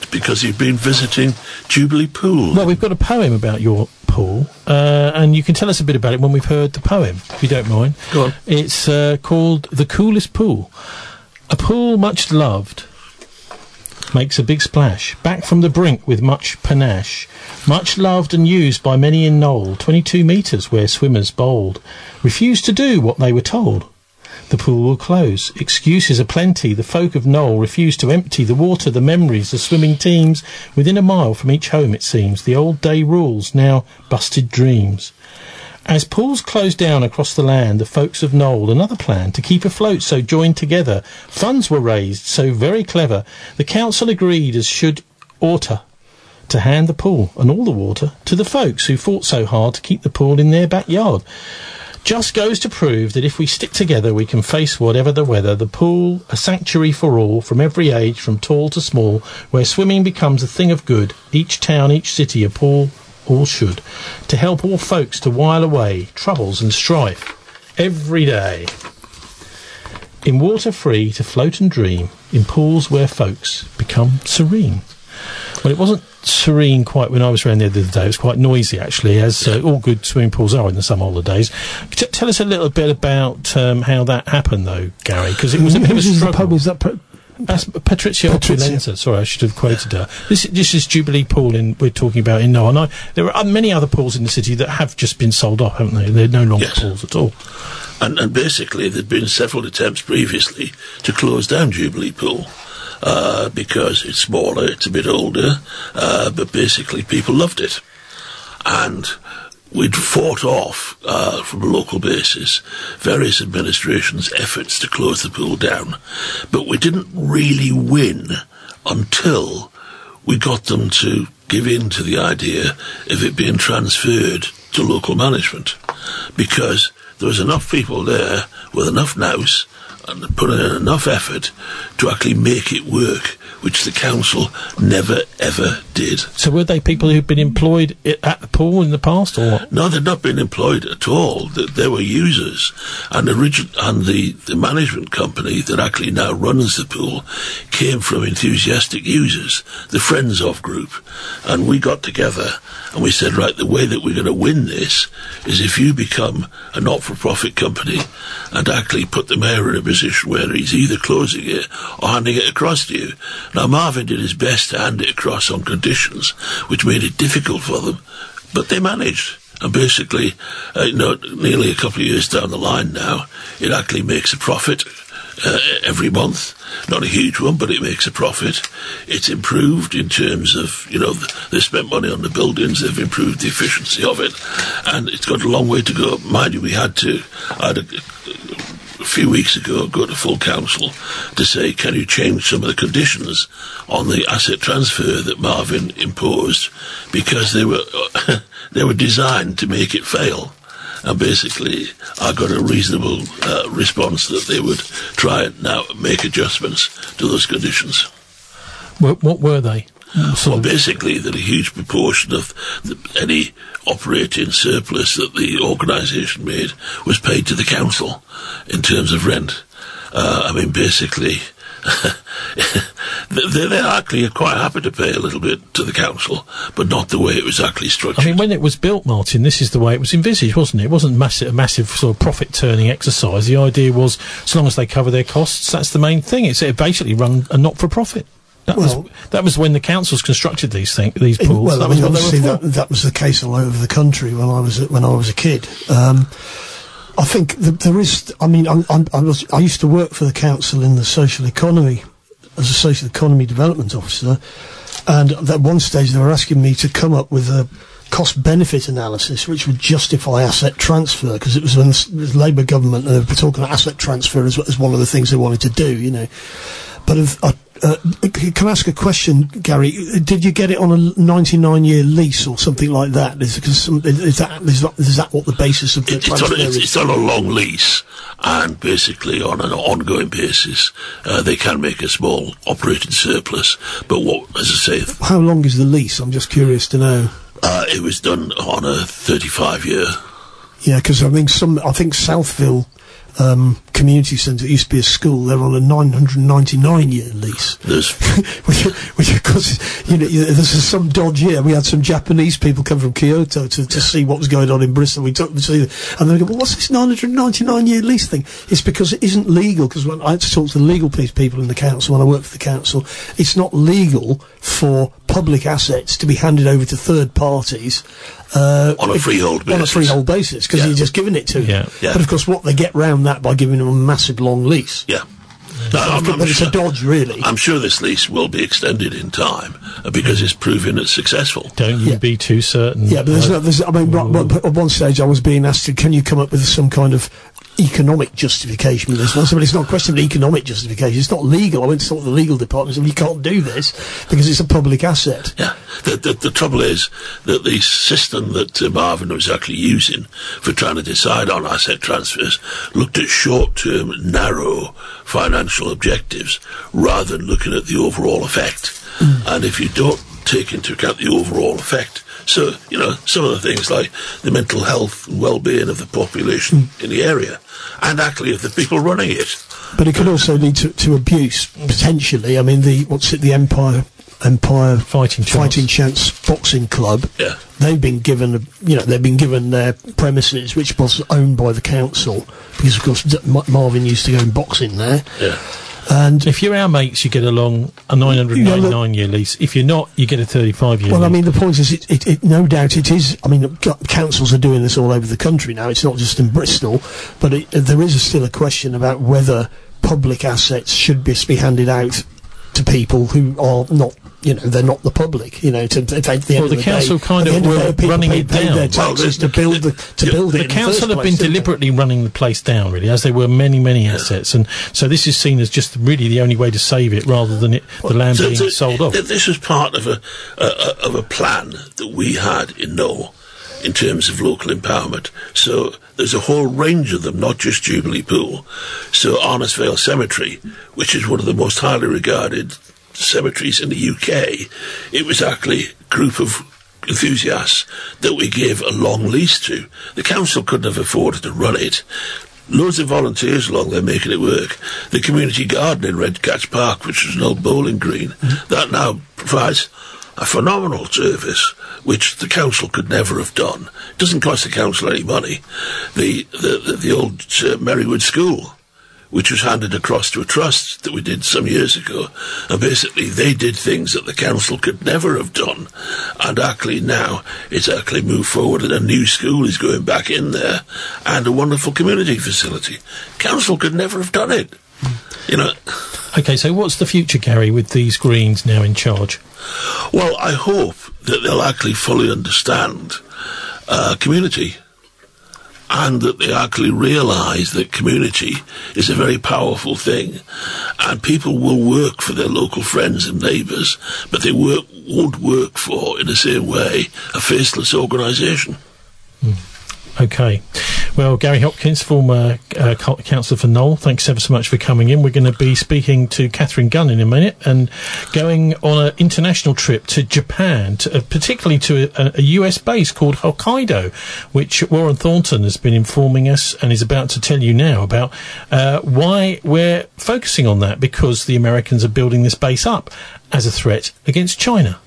because he'd been visiting Jubilee Pool. Well, we've got a poem about your pool, uh, and you can tell us a bit about it when we've heard the poem, if you don't mind. Go on. It's uh, called The Coolest Pool. A pool much loved makes a big splash, back from the brink with much panache. Much loved and used by many in Knoll, twenty-two metres where swimmers bold refused to do what they were told. The pool will close. Excuses are plenty. The folk of Knoll refuse to empty the water, the memories, the swimming teams. Within a mile from each home, it seems, the old day rules, now busted dreams. As pools close down across the land, the folks of Knoll another plan to keep afloat, so joined together. Funds were raised, so very clever. The council agreed, as should oughter, to hand the pool and all the water to the folks who fought so hard to keep the pool in their backyard. Just goes to prove that if we stick together, we can face whatever the weather. The pool, a sanctuary for all, from every age, from tall to small, where swimming becomes a thing of good. Each town, each city, a pool, all should, to help all folks to while away troubles and strife every day. In water free to float and dream, in pools where folks become serene. Well, it wasn't serene quite when I was around there the other day. It was quite noisy, actually, as uh, all good swimming pools are in the summer holidays. T- tell us a little bit about um, how that happened, though, Gary, because it was a bit of a struggle. Was that per- That's Patricia Patricia. Opulenza. Sorry, I should have quoted her. This, this is Jubilee Pool in, we're talking about in Knoll. And I, there are many other pools in the city that have just been sold off, haven't they? They're no longer Yes. pools at all. And, and basically, there'd been several attempts previously to close down Jubilee Pool. Uh, because it's smaller, it's a bit older, uh, but basically people loved it. And we'd fought off, uh, from a local basis, various administrations' efforts to close the pool down, but we didn't really win until we got them to give in to the idea of it being transferred to local management, because there was enough people there with enough nous and put in enough effort to actually make it work, which the council never, ever did. So were they people who'd been employed i- at the pool in the past, or what? No, they'd not been employed at all. They, they were users. And, origin- and the, the management company that actually now runs the pool came from enthusiastic users, the Friends of group. And we got together and we said, right, the way that we're going to win this is if you become a not-for-profit company and actually put the mayor in a position where he's either closing it or handing it across to you. Now, Marvin did his best to hand it across on conditions which made it difficult for them, but they managed. And basically, uh, you know, nearly a couple of years down the line now, it actually makes a profit uh, every month. Not a huge one, but it makes a profit. It's improved in terms of, you know, they've spent money on the buildings, they've improved the efficiency of it, and it's got a long way to go. Mind you, we had to, I had a, a few weeks ago, go to full council to say, can you change some of the conditions on the asset transfer that Marvin imposed, because they were they were designed to make it fail. And basically, I got a reasonable uh, response that they would try and now make adjustments to those conditions. What, what were they? Sort Well, of- basically, that a huge proportion of the, any operating surplus that the organisation made was paid to the council in terms of rent. Uh, I mean, basically, they, they actually are quite happy to pay a little bit to the council, but not the way it was actually structured. I mean, when it was built, Martin, this is the way it was envisaged, wasn't it? It wasn't massive, a massive sort of profit-turning exercise. The idea was, as long as they cover their costs, that's the main thing. It's it basically run a not-for-profit. That, Well- was, that was when the councils constructed these thing, these In- pools. well, that I was mean, what they obviously were that, for. that was the case all over the country when I was a, when I was a kid. Um, I think that there is. I mean, I'm, I'm, I was I used to work for the council in the social economy as a social economy development officer, and at one stage they were asking me to come up with a cost-benefit analysis which would justify asset transfer, because it was when the Labour government and they were talking about asset transfer as, as one of the things they wanted to do, you know. But if, uh, uh, can I ask a question, Gary? Did you get it on a ninety-nine year lease or something like that? Is, some, is that is that is that what the basis of the It, it's, on, transfer it's, is? it's on a long lease, and basically on an ongoing basis, uh, they can make a small operating surplus. But what, as I say, How long is the lease? I'm just curious to know. uh, it was done on a thirty-five year. Yeah, because I mean, some I think Southville um, community centre, it used to be a school, they're on a nine hundred ninety-nine year lease. which, which, of course, you know, there's some dodge here. We had some Japanese people come from Kyoto to, to yeah. see what was going on in Bristol. We took them to see them, and they go, well, what's this nine hundred ninety-nine year lease thing? It's because it isn't legal, because when I had to talk to the legal people in the council, when I worked for the council, it's not legal for public assets to be handed over to third parties uh, on a freehold basis. On a freehold basis, because yeah. you're just giving it to them. Yeah. Yeah. But of course, what they get round that by giving them a massive long lease. Yeah. No, I'm, I'm but it's sure, a dodge, really. I'm sure this lease will be extended in time uh, because it's proven it's successful. Don't you yeah. be too certain. Yeah, but there's no. There's, I mean, right, at one stage I was being asked, can you come up with some kind of economic justification with this? I said, well, it's not a question of economic justification. It's not legal. I went to talk to the legal department and said, you can't do this because it's a public asset. Yeah. The, the, the trouble is that the system that uh, Marvin was actually using for trying to decide on asset transfers looked at short-term, narrow financial objectives rather than looking at the overall effect. Mm. And if you don't take into account the overall effect, so, you know, some of the things like the mental health and well-being of the population mm. in the area, and actually of the people running it. But it could also lead to, to abuse, potentially. I mean, the what's it, the Empire Empire Fighting Chance, Fighting Chance Boxing Club, yeah. they've been given, a, you know, they've been given their premises, which was owned by the council, because, of course, D- Marvin used to go and boxing there. Yeah. And if you're our mates, you get along a nine hundred ninety-nine year lease. If you're not, you get a thirty-five year well, lease. I mean, the point is, it, it, it, no doubt it is. I mean, councils are doing this all over the country now. It's not just in Bristol. But it, there is a, still a question about whether public assets should be, be handed out to people who are not, you know, they're not the public, you know, to, to, to, at the end well, of the, the council day, kind of were day, running pay, it pay down. their taxes well, to build the to yeah, build it. The in council the have been place, deliberately running the place down, really, as there were many, many yeah. assets, and so this is seen as just really the only way to save it, rather than it, the land so, being so sold off. This was part of a, a of a plan that we had in Knoll in terms of local empowerment. So there's a whole range of them, not just Jubilee Pool. So Arnos Vale Cemetery, which is one of the most highly regarded cemeteries in the U K, it was actually a group of enthusiasts that we gave a long lease to. The council couldn't have afforded to run it. Loads of volunteers along there making it work. The community garden in Redcatch Park, which was an old bowling green, mm-hmm. that now provides a phenomenal service which the council could never have done. It doesn't cost the council any money. The the, the, the old uh, Merrywood School, which was handed across to a trust that we did some years ago, and basically they did things that the council could never have done, and actually now it's actually moved forward and a new school is going back in there, and a wonderful community facility. Council could never have done it, you know. Okay, so what's the future, Gary, with these Greens now in charge? Well, I hope that they'll actually fully understand uh, community, and that they actually realise that community is a very powerful thing, and people will work for their local friends and neighbours, but they work, won't work for, in the same way, a faceless organisation. Mm. Okay. Well, Gary Hopkins, former uh, councillor for Knoll, thanks ever so much for coming in. We're going to be speaking to Catherine Gunn in a minute and going on an international trip to Japan, to, uh, particularly to a, a U S base called Hokkaido, which Warren Thornton has been informing us and is about to tell you now about uh, why we're focusing on that, because the Americans are building this base up as a threat against China.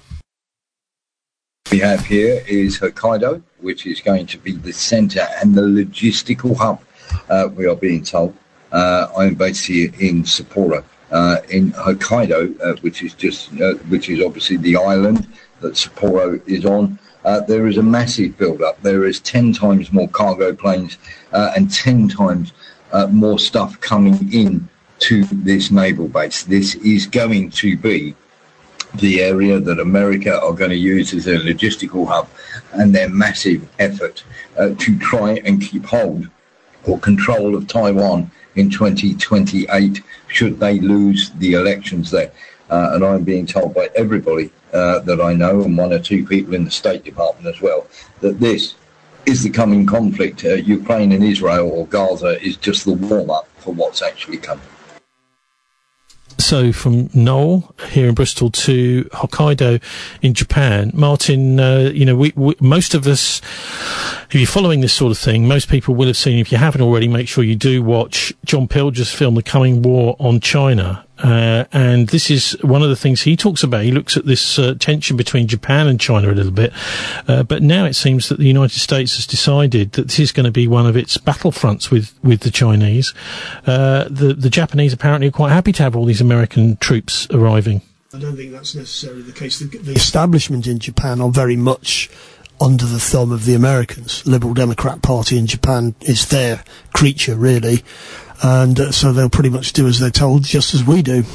We have here is Hokkaido, which is going to be the centre and the logistical hub, uh, we are being told. Uh, I'm based here in Sapporo, uh, in Hokkaido, uh, which is just, uh, which is obviously the island that Sapporo is on. Uh, there is a massive build-up. There is ten times more cargo planes uh, and ten times uh, more stuff coming in to this naval base. This is going to be the area that America are going to use as their logistical hub and their massive effort uh, to try and keep hold or control of Taiwan in twenty twenty-eight should they lose the elections there. Uh, and I'm being told by everybody uh, that I know, and one or two people in the State Department as well, that this is the coming conflict. Uh, Ukraine and Israel or Gaza is just the warm-up for what's actually coming. So from Noel here in Bristol to Hokkaido in Japan, Martin, uh, you know, we, we, most of us, if you're following this sort of thing, most people will have seen, if you haven't already, make sure you do watch John Pilger's film, The Coming War on China. Uh, and this is one of the things he talks about. He looks at this uh, tension between Japan and China a little bit. Uh, but now it seems that the United States has decided that this is going to be one of its battlefronts with, with the Chinese. Uh, the, the Japanese apparently are quite happy to have all these American troops arriving. I don't think that's necessarily the case. The, the establishment in Japan are very much under the thumb of the Americans. Liberal Democrat Party in Japan is their creature, really. And uh, so they'll pretty much do as they're told, just as we do.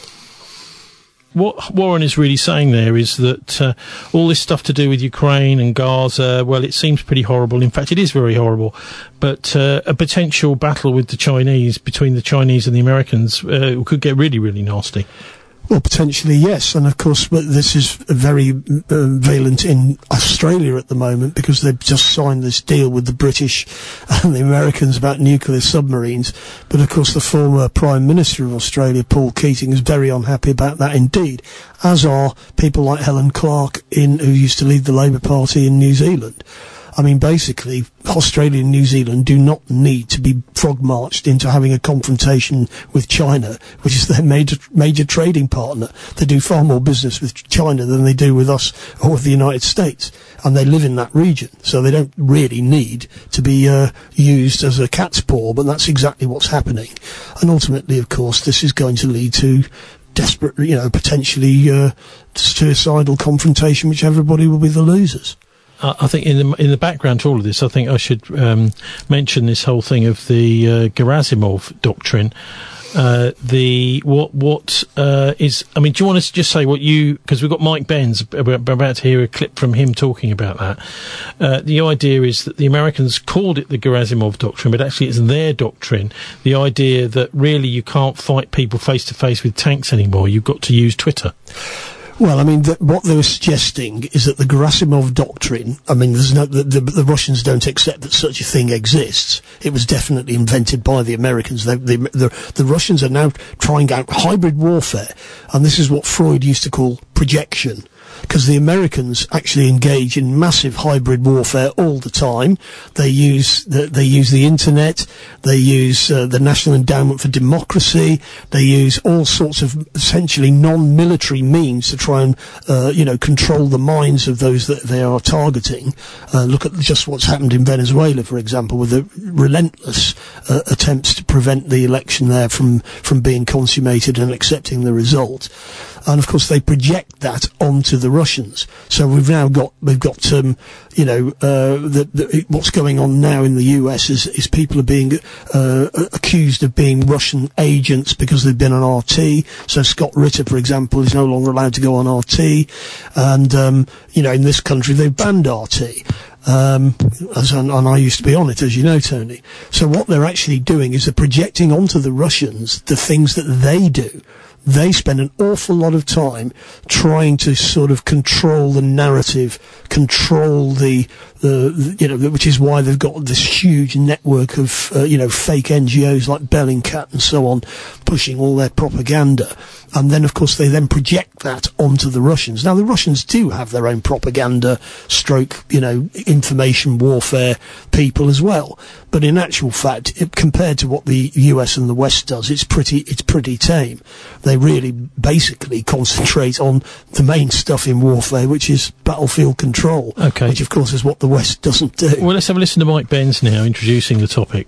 What Warren is really saying there is that uh, all this stuff to do with Ukraine and Gaza, well, it seems pretty horrible. In fact, it is very horrible. But uh, a potential battle with the Chinese, between the Chinese and the Americans, uh, could get really, really nasty. Well, potentially, yes. And, of course, but this is very uh, valent in Australia at the moment because they've just signed this deal with the British and the Americans about nuclear submarines. But, of course, the former Prime Minister of Australia, Paul Keating, is very unhappy about that indeed, as are people like Helen Clark, in who used to lead the Labour Party in New Zealand. I mean, basically, Australia and New Zealand do not need to be frog-marched into having a confrontation with China, which is their major, major trading partner. They do far more business with China than they do with us or with the United States. And they live in that region, so they don't really need to be uh, used as a cat's paw, but that's exactly what's happening. And ultimately, of course, this is going to lead to desperate, you know, potentially uh, suicidal confrontation, which everybody will be the losers. I think in the in the background to all of this, I think I should um, mention this whole thing of the uh, Gerasimov doctrine. Uh, the what what uh, is? I mean, do you want us to just say what you? Because we've got Mike Benz. We're about to hear a clip from him talking about that. Uh, the idea is that the Americans called it the Gerasimov doctrine, but actually it's their doctrine. The idea that really you can't fight people face to face with tanks anymore. You've got to use Twitter. Well, I mean, the, what they were suggesting is that the Gerasimov doctrine, I mean, there's no, the, the, the Russians don't accept that such a thing exists. It was definitely invented by the Americans. They, they, the, the Russians are now trying out hybrid warfare, and this is what Freud used to call projection. Because the Americans actually engage in massive hybrid warfare all the time. They use the, they use the internet. They use uh, the National Endowment for Democracy. They use all sorts of essentially non-military means to try and uh, you know control the minds of those that they are targeting. Uh, look at just what's happened in Venezuela, for example, with the relentless uh, attempts to prevent the election there from from being consummated and accepting the result. And of course, they project that onto the Russians. So we've now got we've got um, you know uh, the, the, what's going on now in the U S is is people are being uh, accused of being Russian agents because they've been on R T. So Scott Ritter, for example, is no longer allowed to go on R T, and um, you know in this country they've banned R T. Um, as, and, and I used to be on it, as you know, Tony. So what they're actually doing is they're projecting onto the Russians the things that they do. They spend an awful lot of time trying to sort of control the narrative, control the, the, the you know, which is why they've got this huge network of, uh, you know, fake N G Os like Bellingcat and so on, pushing all their propaganda. And then, of course, they then project that onto the Russians. Now, the Russians do have their own propaganda, stroke, you know, information warfare people as well. But in actual fact, it, compared to what the U S and the West does, it's pretty, it's pretty tame. They really basically concentrate on the main stuff in warfare, which is battlefield control. Okay. Which, of course, is what the West doesn't do. Well, let's have a listen to Mike Benz now, introducing the topic.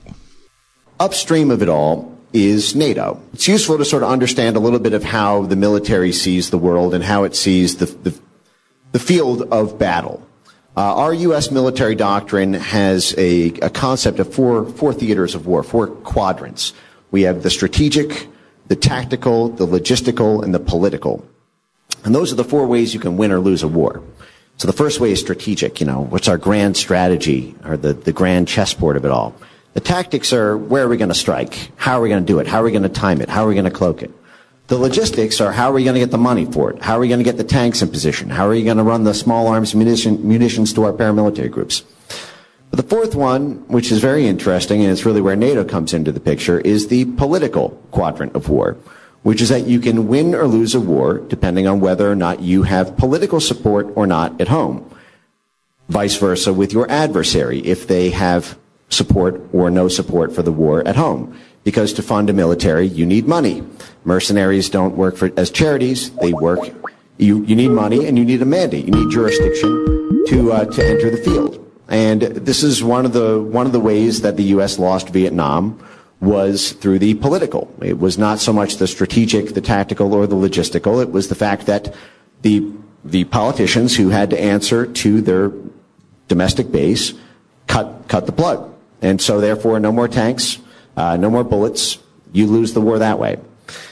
Upstream of it all is NATO. It's useful to sort of understand a little bit of how the military sees the world and how it sees the, the, the field of battle. Uh, our U S military doctrine has a, a concept of four, four theaters of war, four quadrants. We have the strategic, the tactical, the logistical, and the political. And those are the four ways you can win or lose a war. So the first way is strategic, you know, what's our grand strategy, or the, the grand chessboard of it all. The tactics are, where are we going to strike? How are we going to do it? How are we going to time it? How are we going to cloak it? The logistics are, how are we going to get the money for it? How are we going to get the tanks in position? How are you going to run the small arms munition, munitions to our paramilitary groups? But the fourth one, which is very interesting, and it's really where NATO comes into the picture, is the political quadrant of war, which is that you can win or lose a war depending on whether or not you have political support or not at home. Vice versa with your adversary, if they have support or no support for the war at home. Because to fund a military, you need money. Mercenaries don't work for, as charities. They work, you, you need money and you need a mandate. You need jurisdiction to, uh, to enter the field. And this is one of the, one of the ways that the U S lost Vietnam was through the political. It was not so much the strategic, the tactical, or the logistical. It was the fact that the, the politicians who had to answer to their domestic base cut, cut the plug. And so therefore, no more tanks, uh, no more bullets. You lose the war that way.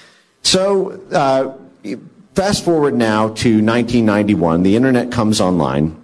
So, uh, fast forward now to nineteen ninety-one, the internet comes online,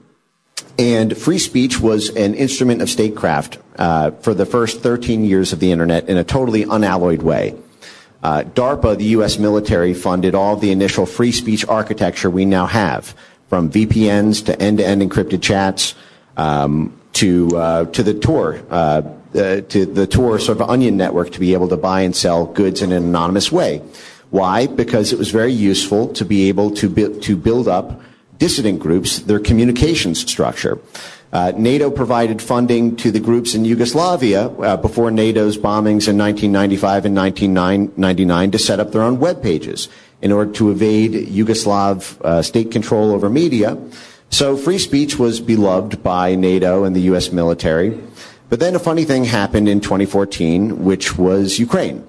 and free speech was an instrument of statecraft uh, for the first thirteen years of the internet in a totally unalloyed way. Uh, DARPA, the U S military, funded all of the initial free speech architecture we now have, from V P Ns to end-to-end encrypted chats, um, to uh, to the Tor, uh, uh, to the Tor sort of onion network to be able to buy and sell goods in an anonymous way. Why? Because it was very useful to be able to bu- to build up dissident groups, their communications structure. Uh, NATO provided funding to the groups in Yugoslavia uh, before NATO's bombings in nineteen ninety-five and nineteen ninety-nine to set up their own web pages in order to evade Yugoslav uh, state control over media. So free speech was beloved by NATO and the U S military. But then a funny thing happened in twenty fourteen, which was Ukraine.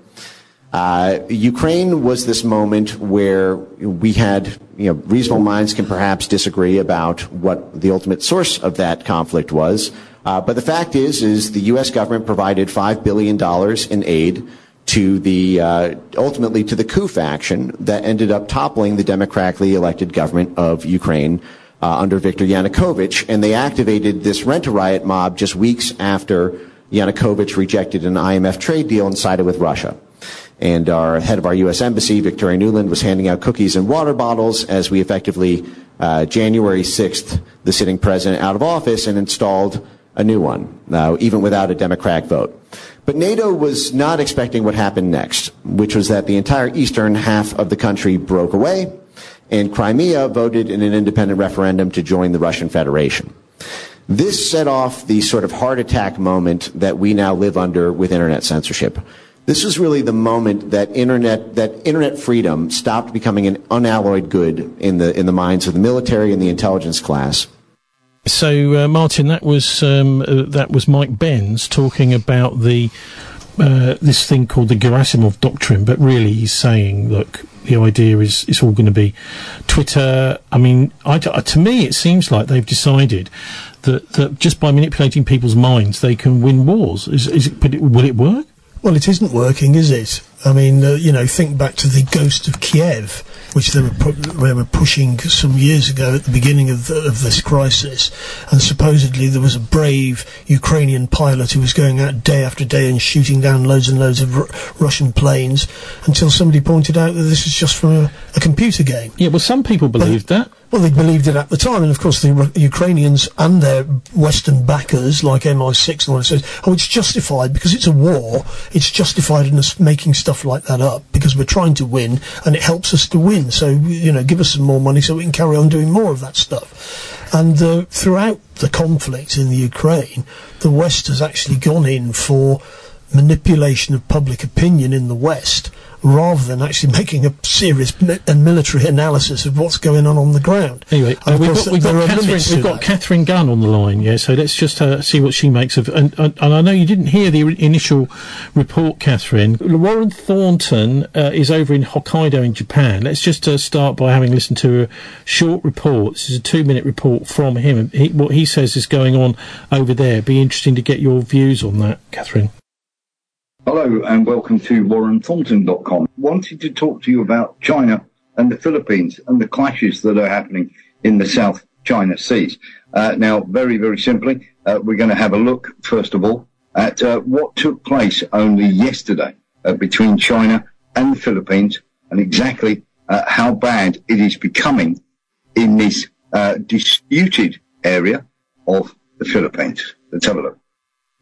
Uh, Ukraine was this moment where we had, you know, reasonable minds can perhaps disagree about what the ultimate source of that conflict was. Uh, but the fact is, is the U S government provided five billion dollars in aid to the, uh, ultimately to the coup faction that ended up toppling the democratically elected government of Ukraine, uh, under Viktor Yanukovych. And they activated this rent-a-riot mob just weeks after Yanukovych rejected an I M F trade deal and sided with Russia. And our head of our U S embassy, Victoria Nuland, was handing out cookies and water bottles as we effectively, uh, January sixth, the sitting president out of office and installed a new one, uh, even without a Democratic vote. But NATO was not expecting what happened next, which was that the entire eastern half of the country broke away and Crimea voted in an independent referendum to join the Russian Federation. This set off the sort of heart attack moment that we now live under with internet censorship. This was really the moment that internet that internet freedom stopped becoming an unalloyed good in the in the minds of the military and the intelligence class. So, uh, Martin, that was um, uh, that was Mike Benz talking about the uh, this thing called the Gerasimov doctrine, but really he's saying, look, the idea is it's all going to be Twitter. I mean, I, to me, it seems like they've decided that, that just by manipulating people's minds, they can win wars. Is, is it, but it, will it work? Well, it isn't working, is it? I mean, uh, you know, think back to the Ghost of Kiev, which they were, pu- they were pushing some years ago at the beginning of, the, of this crisis, and supposedly there was a brave Ukrainian pilot who was going out day after day and shooting down loads and loads of R- Russian planes, until somebody pointed out that this was just from a, a computer game. Yeah, well, some people believed but, that. Well, they believed it at the time, and of course the R- Ukrainians and their Western backers, like M I six and all that, said, oh, it's justified because it's a war, it's justified in us making stuff like that up because we're trying to win and it helps us to win, so, you know, give us some more money so we can carry on doing more of that stuff. And uh, throughout the conflict in the Ukraine, the West has actually gone in for manipulation of public opinion in the West rather than actually making a serious mi- and military analysis of what's going on on the ground. Anyway, uh, we've, got, we've, got Catherine, we've got Catherine Gunn on the line, yeah, so let's just uh, see what she makes of... And, and, and I know you didn't hear the initial report, Catherine. Warren Thornton uh, is over in Hokkaido in Japan. Let's just uh, start by having listened to a short report. This is a two-minute report from him. He, what he says is going on over there. It'd be interesting to get your views on that, Catherine. Hello and welcome to Warren Thornton dot com. Wanted to talk to you about China and the Philippines and the clashes that are happening in the South China Seas. Uh, now, very, very simply, uh, we're going to have a look, first of all, at uh, what took place only yesterday uh, between China and the Philippines and exactly uh, how bad it is becoming in this uh, disputed area of the Philippines. Let's have a look.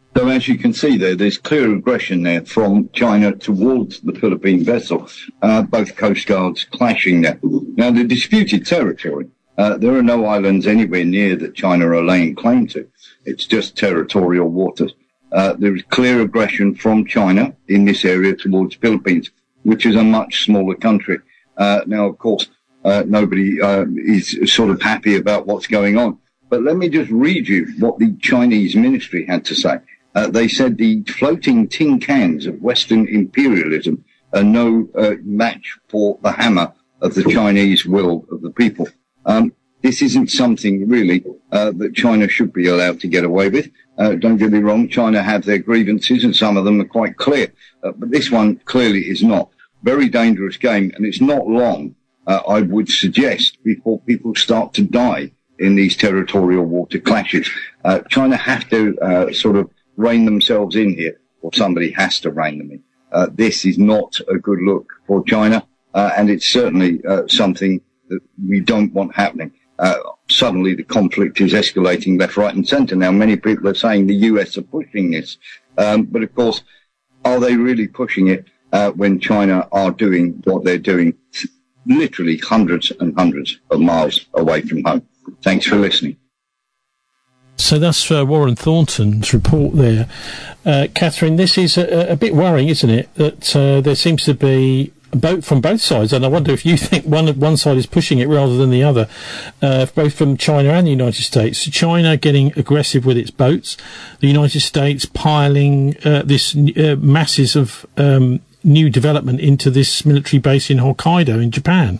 So as you can see there, there's clear aggression there from China towards the Philippine vessel, uh, both coast guards clashing there. Now, the disputed territory, uh, there are no islands anywhere near that China are laying claim to. It's just territorial waters. Uh, there is clear aggression from China in this area towards Philippines, which is a much smaller country. Uh, now, of course, uh, nobody uh, is sort of happy about what's going on. But let me just read you what the Chinese ministry had to say. Uh, they said the floating tin cans of Western imperialism are no uh, match for the hammer of the Chinese will of the people. Um, this isn't something really uh, that China should be allowed to get away with. Uh, don't get me wrong, China have their grievances and some of them are quite clear. Uh, but this one clearly is not. Very dangerous game, and it's not long, uh, I would suggest, before people start to die in these territorial water clashes. Uh, China have to uh, sort of rein themselves in here, or somebody has to rein them in. Uh, this is not a good look for China, uh, and it's certainly uh, something that we don't want happening. Uh, suddenly the conflict is escalating left, right and centre. Now, many people are saying the U S are pushing this, um, but of course, are they really pushing it uh, when China are doing what they're doing literally hundreds and hundreds of miles away from home? Thanks for listening. So that's uh, Warren Thornton's report there. Uh, Catherine, this is a, a bit worrying, isn't it, that uh, there seems to be both from both sides, and I wonder if you think one one side is pushing it rather than the other, uh, both from China and the United States. China getting aggressive with its boats, the United States piling uh, this uh, masses of um, new development into this military base in Hokkaido in Japan.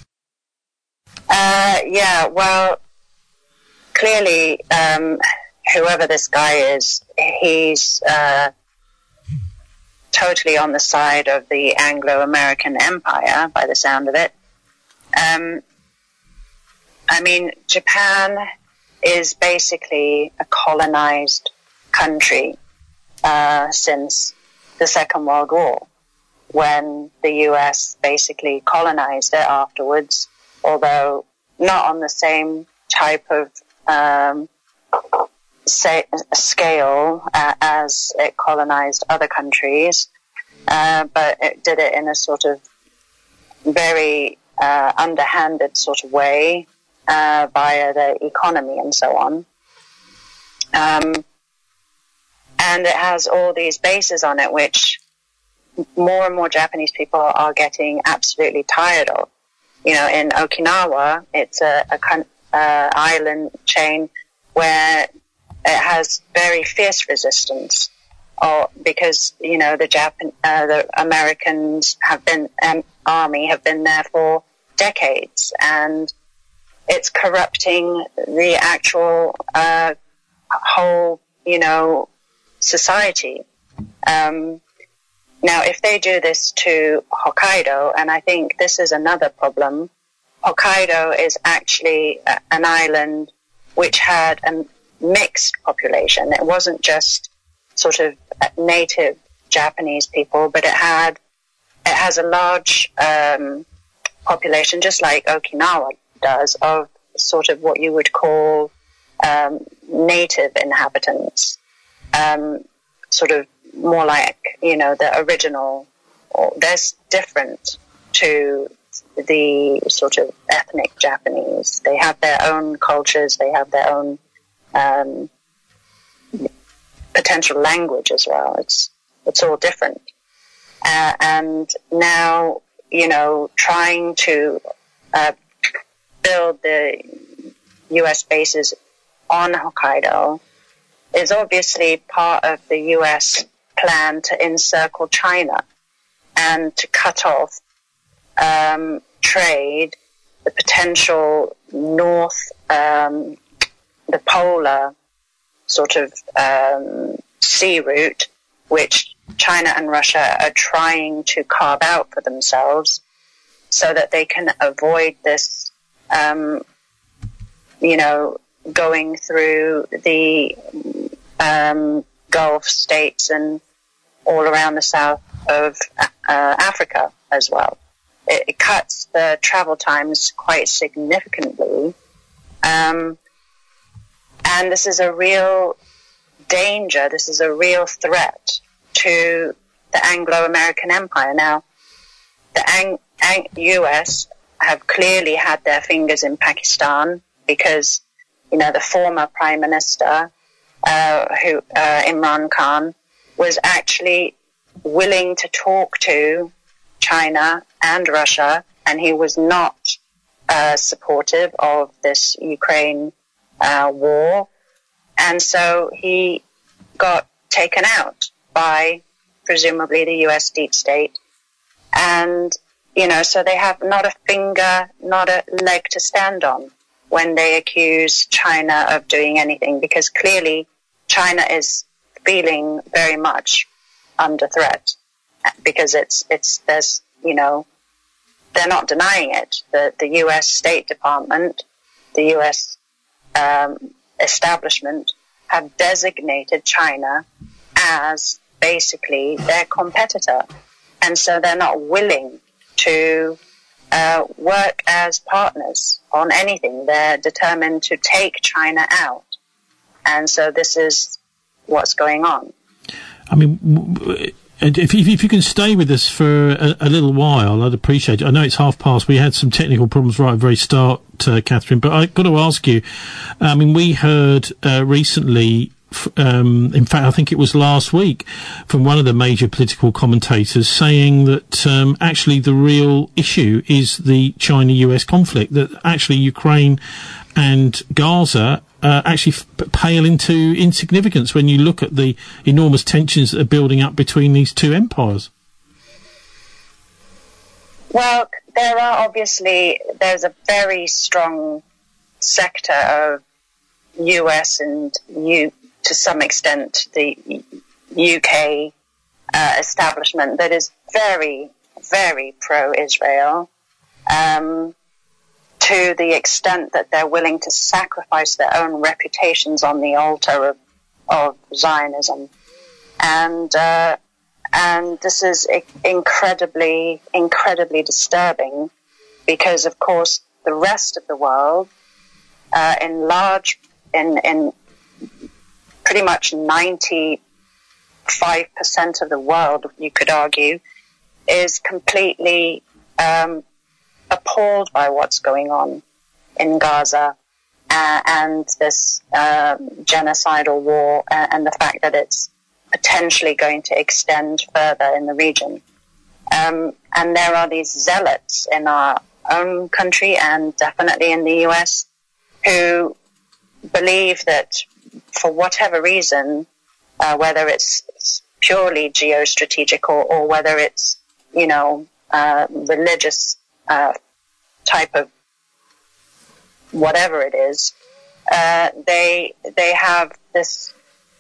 Uh, yeah, well, clearly, um, whoever this guy is, he's uh, totally on the side of the Anglo-American Empire, by the sound of it. Um, I mean, Japan is basically a colonized country uh, since the Second World War, when the U S basically colonized it afterwards, although not on the same type of um, say, scale uh, as it colonized other countries, uh, but it did it in a sort of very uh, underhanded sort of way uh, via the economy and so on. Um, and it has all these bases on it, which more and more Japanese people are getting absolutely tired of. You know, in Okinawa, it's a, a uh, island chain where it has very fierce resistance, or because you know the Japan, uh, the Americans have been um, army have been there for decades, and it's corrupting the actual uh, whole you know society. Um, Now, if they do this to Hokkaido, and I think this is another problem, Hokkaido is actually a, an island which had a mixed population. It wasn't just sort of native Japanese people, but it had it has a large um, population, just like Okinawa does, of sort of what you would call um, native inhabitants, um, sort of more like, you know, the original, or there's different to the sort of ethnic Japanese. They have their own cultures, they have their own um, potential language as well. It's it's all different. Uh, and now, you know, trying to uh, build the U S bases on Hokkaido is obviously part of the U S plan to encircle China and to cut off um, trade, the potential north, um, the polar sort of um, sea route, which China and Russia are trying to carve out for themselves so that they can avoid this, um, you know, going through the um, Gulf states and all around the south of uh, Africa as well. It, it cuts the travel times quite significantly. Um, and this is a real danger, this is a real threat to the Anglo-American empire. Now, the Ang- Ang- U S have clearly had their fingers in Pakistan because, you know, the former prime minister, uh, who, uh, Imran Khan, was actually willing to talk to China and Russia, and he was not uh, supportive of this Ukraine uh, war. And so he got taken out by presumably the U S deep state. And, you know, so they have not a finger, not a leg to stand on when they accuse China of doing anything, because clearly China is feeling very much under threat, because it's, it's, there's, you know, they're not denying it. The, the U S State Department, the U S um, establishment have designated China as basically their competitor. And so they're not willing to uh, work as partners on anything. They're determined to take China out. And so this is what's going on. I mean, if, if you can stay with us for a, a little while, I'd appreciate it. I know it's half past. We had some technical problems right at the very start, uh, Catherine, but I've got to ask you, I mean, we heard uh, recently, um, in fact, I think it was last week, from one of the major political commentators saying that um, actually the real issue is the China-U S conflict, that actually Ukraine and Gaza Uh, actually f- pale into insignificance when you look at the enormous tensions that are building up between these two empires. Well, there are obviously, there's a very strong sector of U S and U, to some extent, the U K uh, establishment that is very, very pro-Israel. Um, to the extent that they're willing to sacrifice their own reputations on the altar of, of Zionism. And, uh, and this is incredibly, incredibly disturbing because, of course, the rest of the world, uh, in large, in, in pretty much ninety-five percent of the world, you could argue, is completely, um, appalled by what's going on in Gaza uh, and this uh, genocidal war uh, and the fact that it's potentially going to extend further in the region. Um, and there are these zealots in our own country and definitely in the U S who believe that for whatever reason, uh, whether it's purely geostrategic or, or whether it's, you know, uh, religious Uh, type of whatever it is, uh, they they have this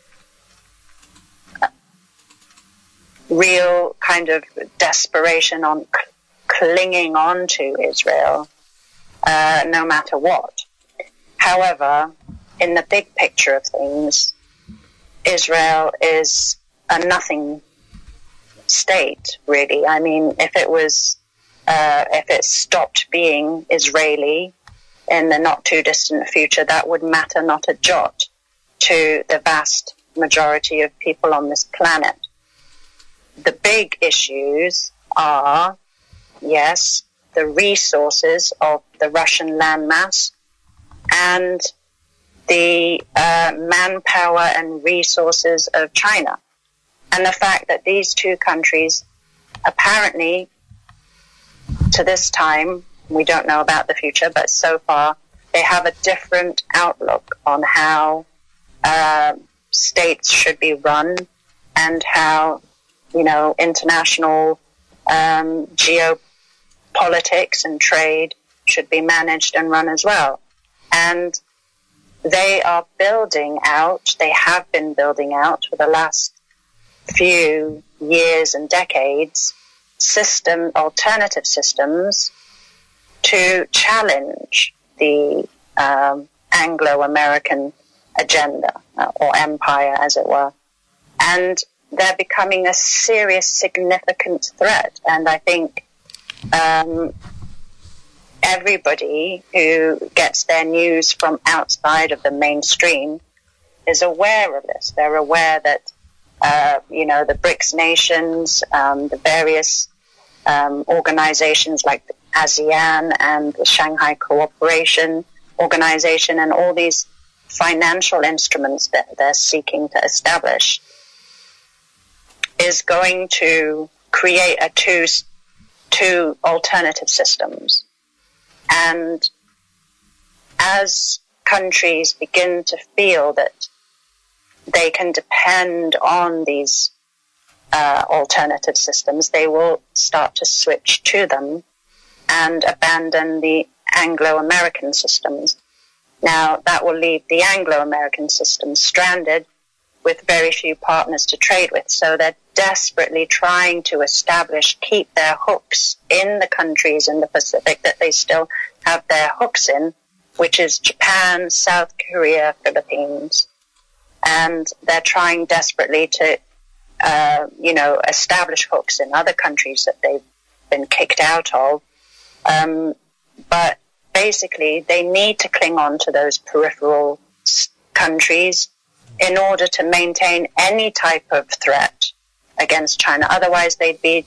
real kind of desperation on c- clinging on to Israel, uh, no matter what. However, in the big picture of things, Israel is a nothing state, really. I mean, if it was Uh, if it stopped being Israeli in the not too distant future, that would matter not a jot to the vast majority of people on this planet. The big issues are, yes, the resources of the Russian landmass and the uh, manpower and resources of China. And the fact that these two countries apparently, to this time, we don't know about the future, but so far they have a different outlook on how uh, states should be run and how, you know, international um, geopolitics and trade should be managed and run as well. And they are building out, they have been building out for the last few years and decades, system, alternative systems to challenge the um, Anglo-American agenda uh, or empire, as it were. And they're becoming a serious, significant threat. And I think um, everybody who gets their news from outside of the mainstream is aware of this. They're aware that, uh, you know, the BRICS nations, um, the various um, organizations like the ASEAN and the Shanghai Cooperation Organization and all these financial instruments that they're seeking to establish is going to create a two, two alternative systems. And as countries begin to feel that they can depend on these uh, alternative systems, they will start to switch to them and abandon the Anglo-American systems. Now, that will leave the Anglo-American system stranded with very few partners to trade with. So they're desperately trying to establish, keep their hooks in the countries in the Pacific that they still have their hooks in, which is Japan, South Korea, Philippines. And they're trying desperately to, uh, you know, establish hooks in other countries that they've been kicked out of. Um, but basically, they need to cling on to those peripheral s- countries in order to maintain any type of threat against China. Otherwise, they'd be,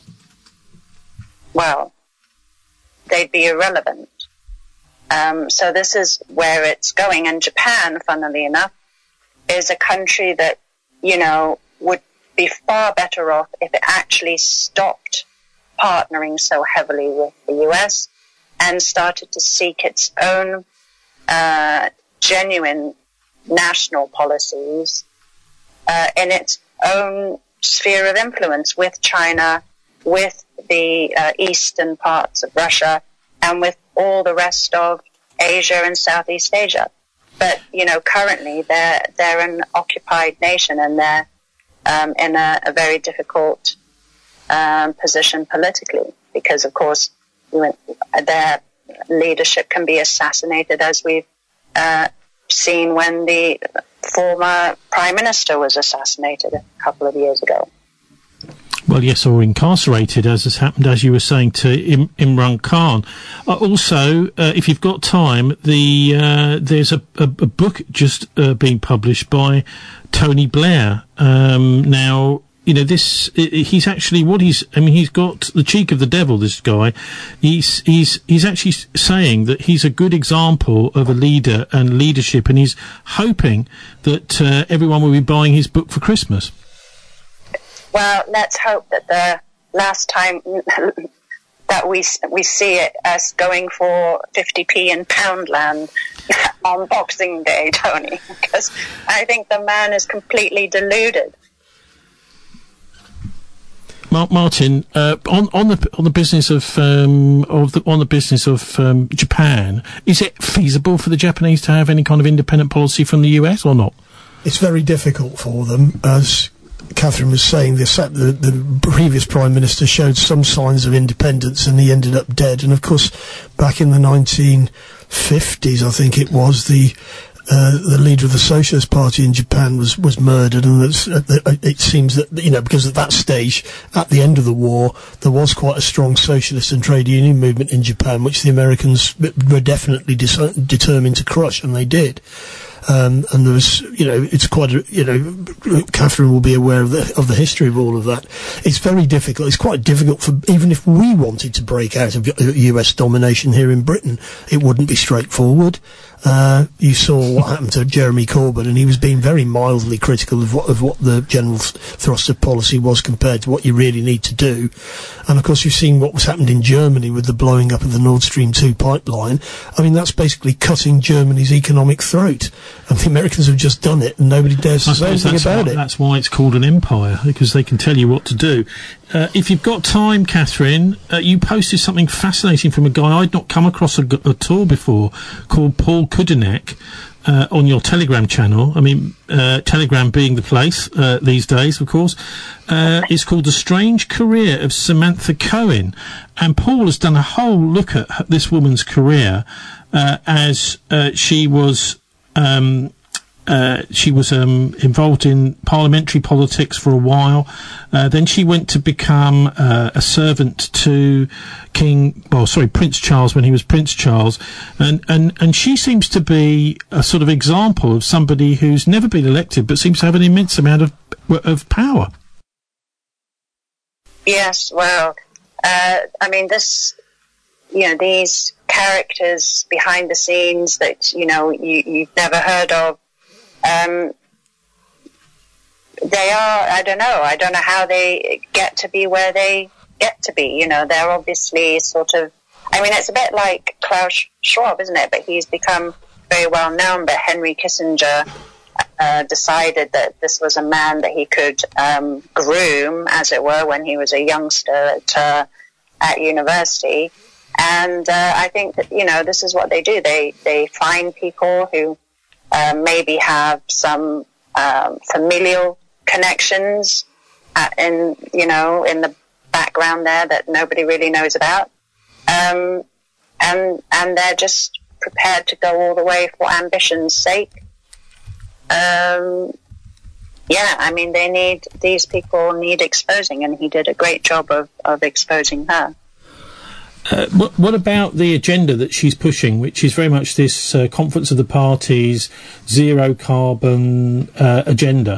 well, they'd be irrelevant. Um, so this is where it's going. And Japan, funnily enough, is a country that, you know, would be far better off if it actually stopped partnering so heavily with the U S and started to seek its own uh, genuine national policies uh, in its own sphere of influence with China, with the uh, eastern parts of Russia, and with all the rest of Asia and Southeast Asia. But, you know, currently they're, they're an occupied nation and they're um, in a, a very difficult um, position politically because, of course, their leadership can be assassinated, as we've uh, seen when the former prime minister was assassinated a couple of years ago. Well, yes, or incarcerated, as has happened, as you were saying, to Im- Imran Khan. Uh, also, uh, if you've got time, the uh, there's a, a, a book just uh, being published by Tony Blair. Um, now, you know, this, he's actually, what he's, I mean, he's got the cheek of the devil, this guy. He's, he's, he's actually saying that he's a good example of a leader and leadership, and he's hoping that uh, everyone will be buying his book for Christmas. Well, let's hope that the last time that we we see it as going for fifty p in Poundland on Boxing Day, Tony, because I think the man is completely deluded. Martin, uh, on on the on the business of um, of the on the business of um, Japan, is it feasible for the Japanese to have any kind of independent policy from the U S or not? It's very difficult for them, as Catherine was saying. This, the, the previous Prime Minister showed some signs of independence and he ended up dead. And of course, back in the nineteen fifties, I think it was, the uh, the leader of the Socialist Party in Japan was, was murdered. And that's, uh, it seems that, you know, because at that stage, at the end of the war, there was quite a strong socialist and trade union movement in Japan, which the Americans were definitely dis- determined to crush, and they did. Um, and there was, you know, it's quite, a, you know, Catherine will be aware of the, of the history of all of that. It's very difficult. It's quite difficult for, even if we wanted to break out of U S domination here in Britain, it wouldn't be straightforward. Uh, you saw what happened to Jeremy Corbyn, and he was being very mildly critical of what, of what the general th- thrust of policy was compared to what you really need to do. And of course, you've seen what was happened in Germany with the blowing up of the Nord Stream two pipeline. I mean, that's basically cutting Germany's economic throat. And the Americans have just done it, and nobody dares to say anything about why, it. That's why it's called an empire, because they can tell you what to do. Uh, if you've got time, Catherine, uh, you posted something fascinating from a guy I'd not come across a, at all before, called Paul Kudenek, uh, on your Telegram channel. I mean, uh, Telegram being the place uh, these days, of course. Uh, it's called The Strange Career of Samantha Cohen. And Paul has done a whole look at this woman's career uh, as uh, she was... Um, uh, she was um, involved in parliamentary politics for a while. Uh, then she went to become uh, a servant to King, well, sorry, Prince Charles when he was Prince Charles, and and and she seems to be a sort of example of somebody who's never been elected but seems to have an immense amount of of power. Yes, well, uh, I mean, this, you know, these characters behind the scenes that, you know, you, you've never heard of, um, they are, I don't know, I don't know how they get to be where they get to be, you know, they're obviously sort of, I mean, it's a bit like Klaus Schwab, isn't it? But he's become very well known, but Henry Kissinger Uh, decided that this was a man that he could um, groom, as it were, when he was a youngster at, uh, at university. And uh, I think that, you know, this is what they do. They they find people who uh, maybe have some um, familial connections at, in, you know, in the background there that nobody really knows about. Um, and and they're just prepared to go all the way for ambition's sake. Um, yeah, I mean, they need, these people need exposing, and he did a great job of, of exposing her. Uh, what, what about the agenda that she's pushing, which is very much this uh, Conference of the Parties, zero carbon uh, agenda?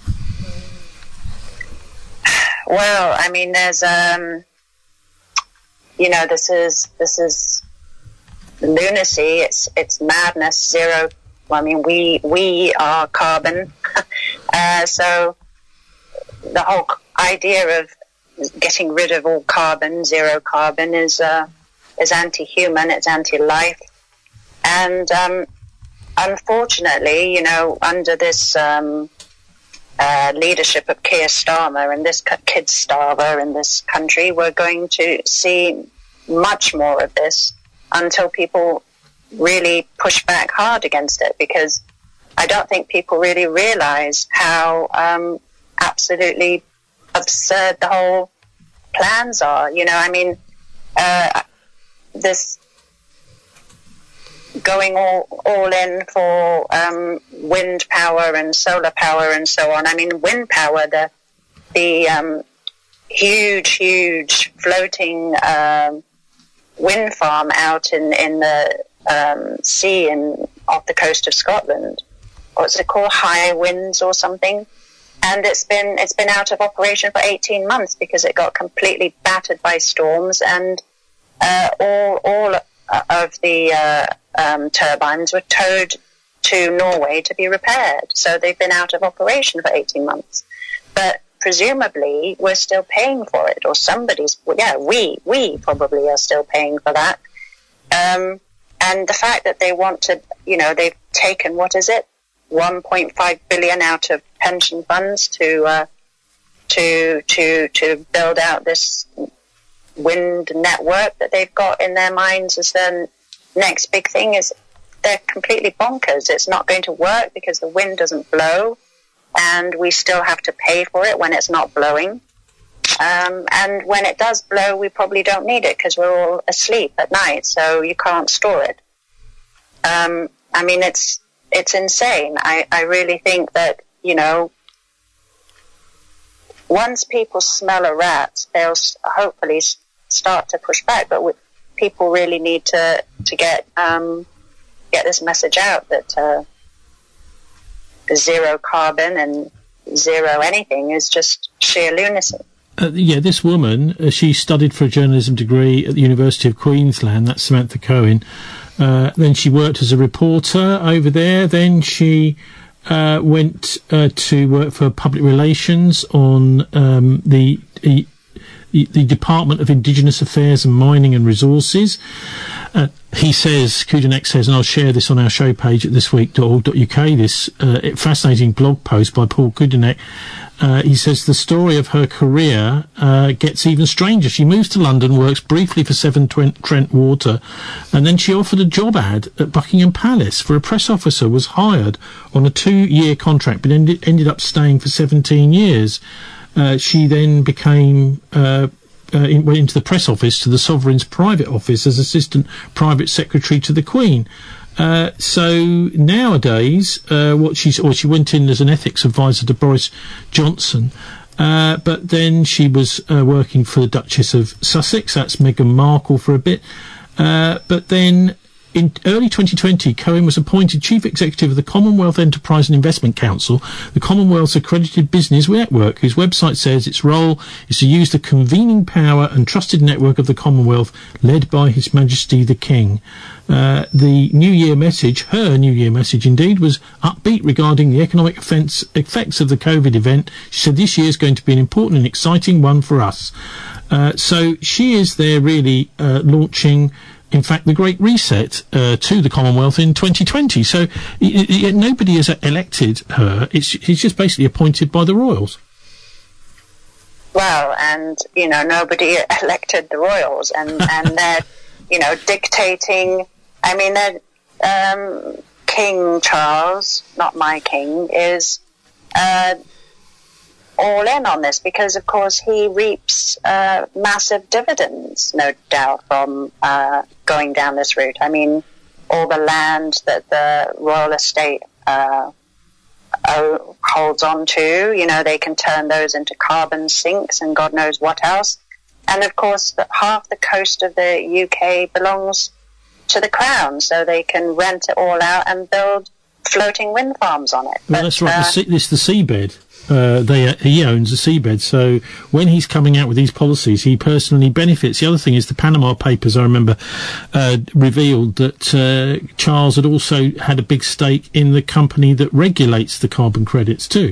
Well, I mean, there's, um, you know, this is, this is lunacy, it's, it's madness, zero I mean, we we are carbon, uh, so the whole idea of getting rid of all carbon, zero carbon, is uh, is anti-human. It's anti-life, and um, unfortunately, you know, under this um, uh, leadership of Keir Starmer and this kid starver in this country, we're going to see much more of this until people really push back hard against it, because I don't think people really realize how um, absolutely absurd the whole plans are. You know, I mean, uh, this going all all in for um, wind power and solar power and so on. I mean, wind power, the the um, huge, huge floating um, wind farm out in in the Um, sea in off the coast of Scotland. What's it called? High Winds or something. And it's been it's been out of operation for eighteen months because it got completely battered by storms, and uh, all all of the uh, um, turbines were towed to Norway to be repaired. So they've been out of operation for eighteen months. But presumably we're still paying for it, or somebody's. Yeah, we we probably are still paying for that. Um, And the fact that they want to, you know, they've taken, what is it, one point five billion out of pension funds to uh, to to to build out this wind network that they've got in their minds as the next big thing, is they're completely bonkers. It's not going to work because the wind doesn't blow, and we still have to pay for it when it's not blowing. Um, and when it does blow, we probably don't need it because we're all asleep at night, so you can't store it. Um, I mean, it's it's insane. I, I really think that, you know, once people smell a rat, they'll hopefully start to push back. But we, people really need to to get um, get this message out that uh, zero carbon and zero anything is just sheer lunacy. Uh, yeah, this woman, uh, she studied for a journalism degree at the University of Queensland. That's Samantha Cohen. Uh, then she worked as a reporter over there. Then she uh, went uh, to work for public relations on um, the, the the Department of Indigenous Affairs and Mining and Resources. Uh, he says, Kudinek says, and I'll share this on our show page at this week dot org dot U K, this uh, fascinating blog post by Paul Kudinek. Uh, he says the story of her career uh, gets even stranger. She moves to London, works briefly for Severn Trent Water, and then she offered a job ad at Buckingham Palace for a press officer, was hired on a two-year contract, but ended, ended up staying for seventeen years. Uh, she then became uh, uh, in, went into the press office to the Sovereign's private office as assistant private secretary to the Queen. Uh, so nowadays, uh, what she's, or she went in as an ethics advisor to Boris Johnson, uh, but then she was uh, working for the Duchess of Sussex, that's Meghan Markle for a bit, uh, but then in early twenty twenty, Cohen was appointed Chief Executive of the Commonwealth Enterprise and Investment Council, the Commonwealth's accredited business network, whose website says its role is to use the convening power and trusted network of the Commonwealth, led by His Majesty the King. Uh, the New Year message, her New Year message indeed, was upbeat regarding the economic offense, effects of the COVID event. She said this year is going to be an important and exciting one for us. Uh, so she is there really uh, launching, in fact, the Great Reset uh, to the Commonwealth in twenty twenty. So y- y- nobody has elected her. It's, she's just basically appointed by the royals. Well, and, you know, nobody elected the royals, and, and they're, you know, dictating. I mean, they're, um, King Charles, not my king, is uh, all in on this because, of course, he reaps uh, massive dividends, no doubt, from uh, going down this route. I mean, all the land that the royal estate uh, oh, holds on to, you know, they can turn those into carbon sinks and God knows what else. And, of course, the, half the coast of the U K belongs to the Crown, so they can rent it all out and build floating wind farms on it. Well, but, that's right. Uh, the sea, it's the seabed. Uh, they, uh, he owns the seabed, so when he's coming out with these policies, he personally benefits. The other thing is the Panama Papers, I remember, uh, revealed that uh, Charles had also had a big stake in the company that regulates the carbon credits too.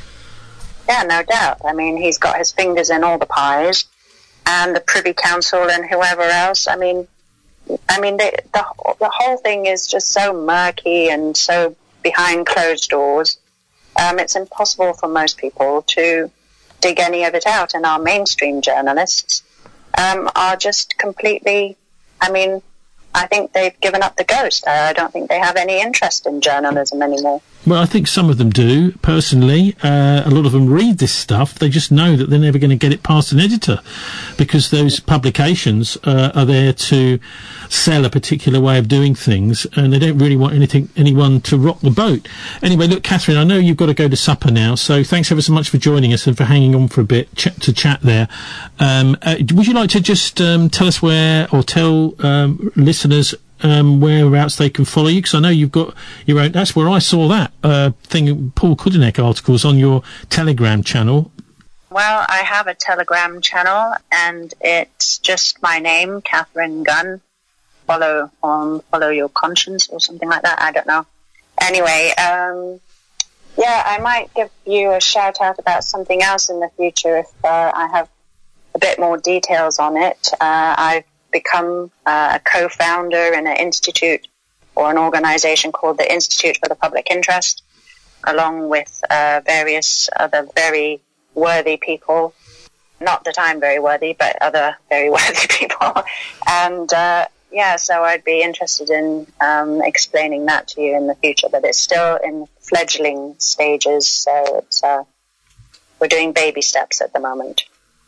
Yeah, no doubt. I mean, he's got his fingers in all the pies, and the Privy Council and whoever else. I mean, I mean, they, the the whole thing is just so murky and so behind closed doors. Um, it's impossible for most people to dig any of it out, and our mainstream journalists um, are just completely, I mean, I think they've given up the ghost. I, I don't think they have any interest in journalism anymore. Well, I think some of them do, personally. Uh, a lot of them read this stuff. They just know that they're never going to get it past an editor because those publications uh, are there to sell a particular way of doing things, and they don't really want anything, anyone to rock the boat. Anyway, look, Catherine, I know you've got to go to supper now, so thanks ever so much for joining us and for hanging on for a bit ch- to chat there. Um, uh, would you like to just um, tell us where, or tell um, listeners Um, whereabouts they can follow you, because I know you've got your own. That's where I saw that uh, thing, Paul Kudinek articles on your Telegram channel. Well, I have a Telegram channel, and it's just my name, Catherine Gunn. Follow um, follow your conscience or something like that. I don't know. Anyway, um, yeah, I might give you a shout out about something else in the future if uh, I have a bit more details on it. Uh, I've become uh, a co-founder in an institute or an organization called the Institute for the Public Interest, along with uh, various other very worthy people. Not that I'm very worthy, but other very worthy people. And uh, yeah, so I'd be interested in um, explaining that to you in the future, but it's still in fledgling stages, so it's, uh, we're doing baby steps at the moment.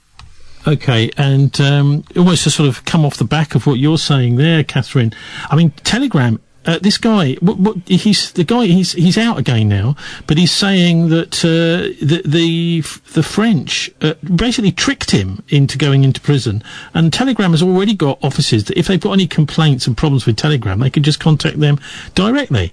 Okay, and um, almost to sort of come off the back of what you're saying there, Catherine. I mean, Telegram. Uh, this guy, what, what, he's the guy. He's he's out again now, but he's saying that uh, the the the French uh, basically tricked him into going into prison. And Telegram has already got offices that if they've got any complaints and problems with Telegram, they can just contact them directly.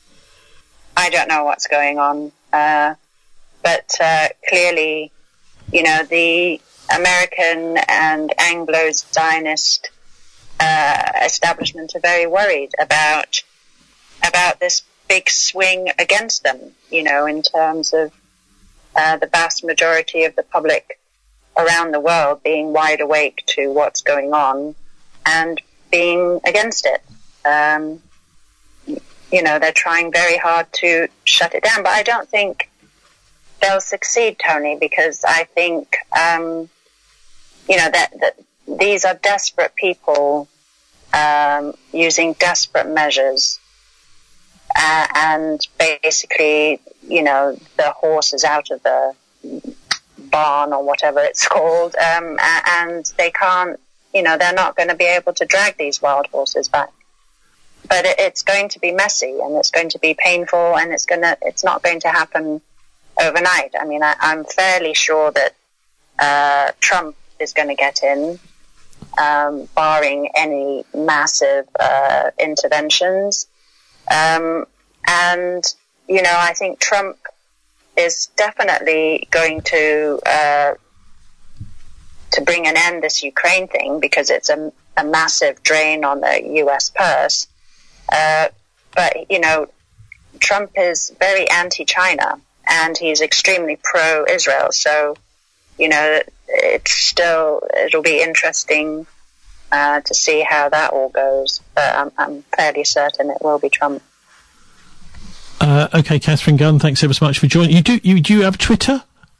I don't know what's going on, uh, but uh, clearly, you know, the American and Anglo-Zionist uh, establishment are very worried about about this big swing against them, you know, in terms of uh, the vast majority of the public around the world being wide awake to what's going on and being against it. Um, you know, they're trying very hard to shut it down, but I don't think they'll succeed, Tony, because I think, um, you know, that, that these are desperate people um, using desperate measures, uh, and basically, you know, the horse is out of the barn or whatever it's called, um, and they can't, you know, they're not going to be able to drag these wild horses back. but it, it's going to be messy, and it's going to be painful, and it's gonna it's not going to happen overnight. I mean, I, I'm fairly sure that uh, Trump is going to get in, um, barring any massive uh, interventions. Um, and, you know, I think Trump is definitely going to uh, to bring an end to this Ukraine thing, because it's a, a massive drain on the U S purse. Uh, but, you know, Trump is very anti-China, and he's extremely pro-Israel. So, you know, it's still, it'll be interesting uh, to see how that all goes. But I'm, I'm fairly certain it will be Trump. Uh, okay, Catherine Gunn, thanks ever so much for joining. You do, you do you have Twitter?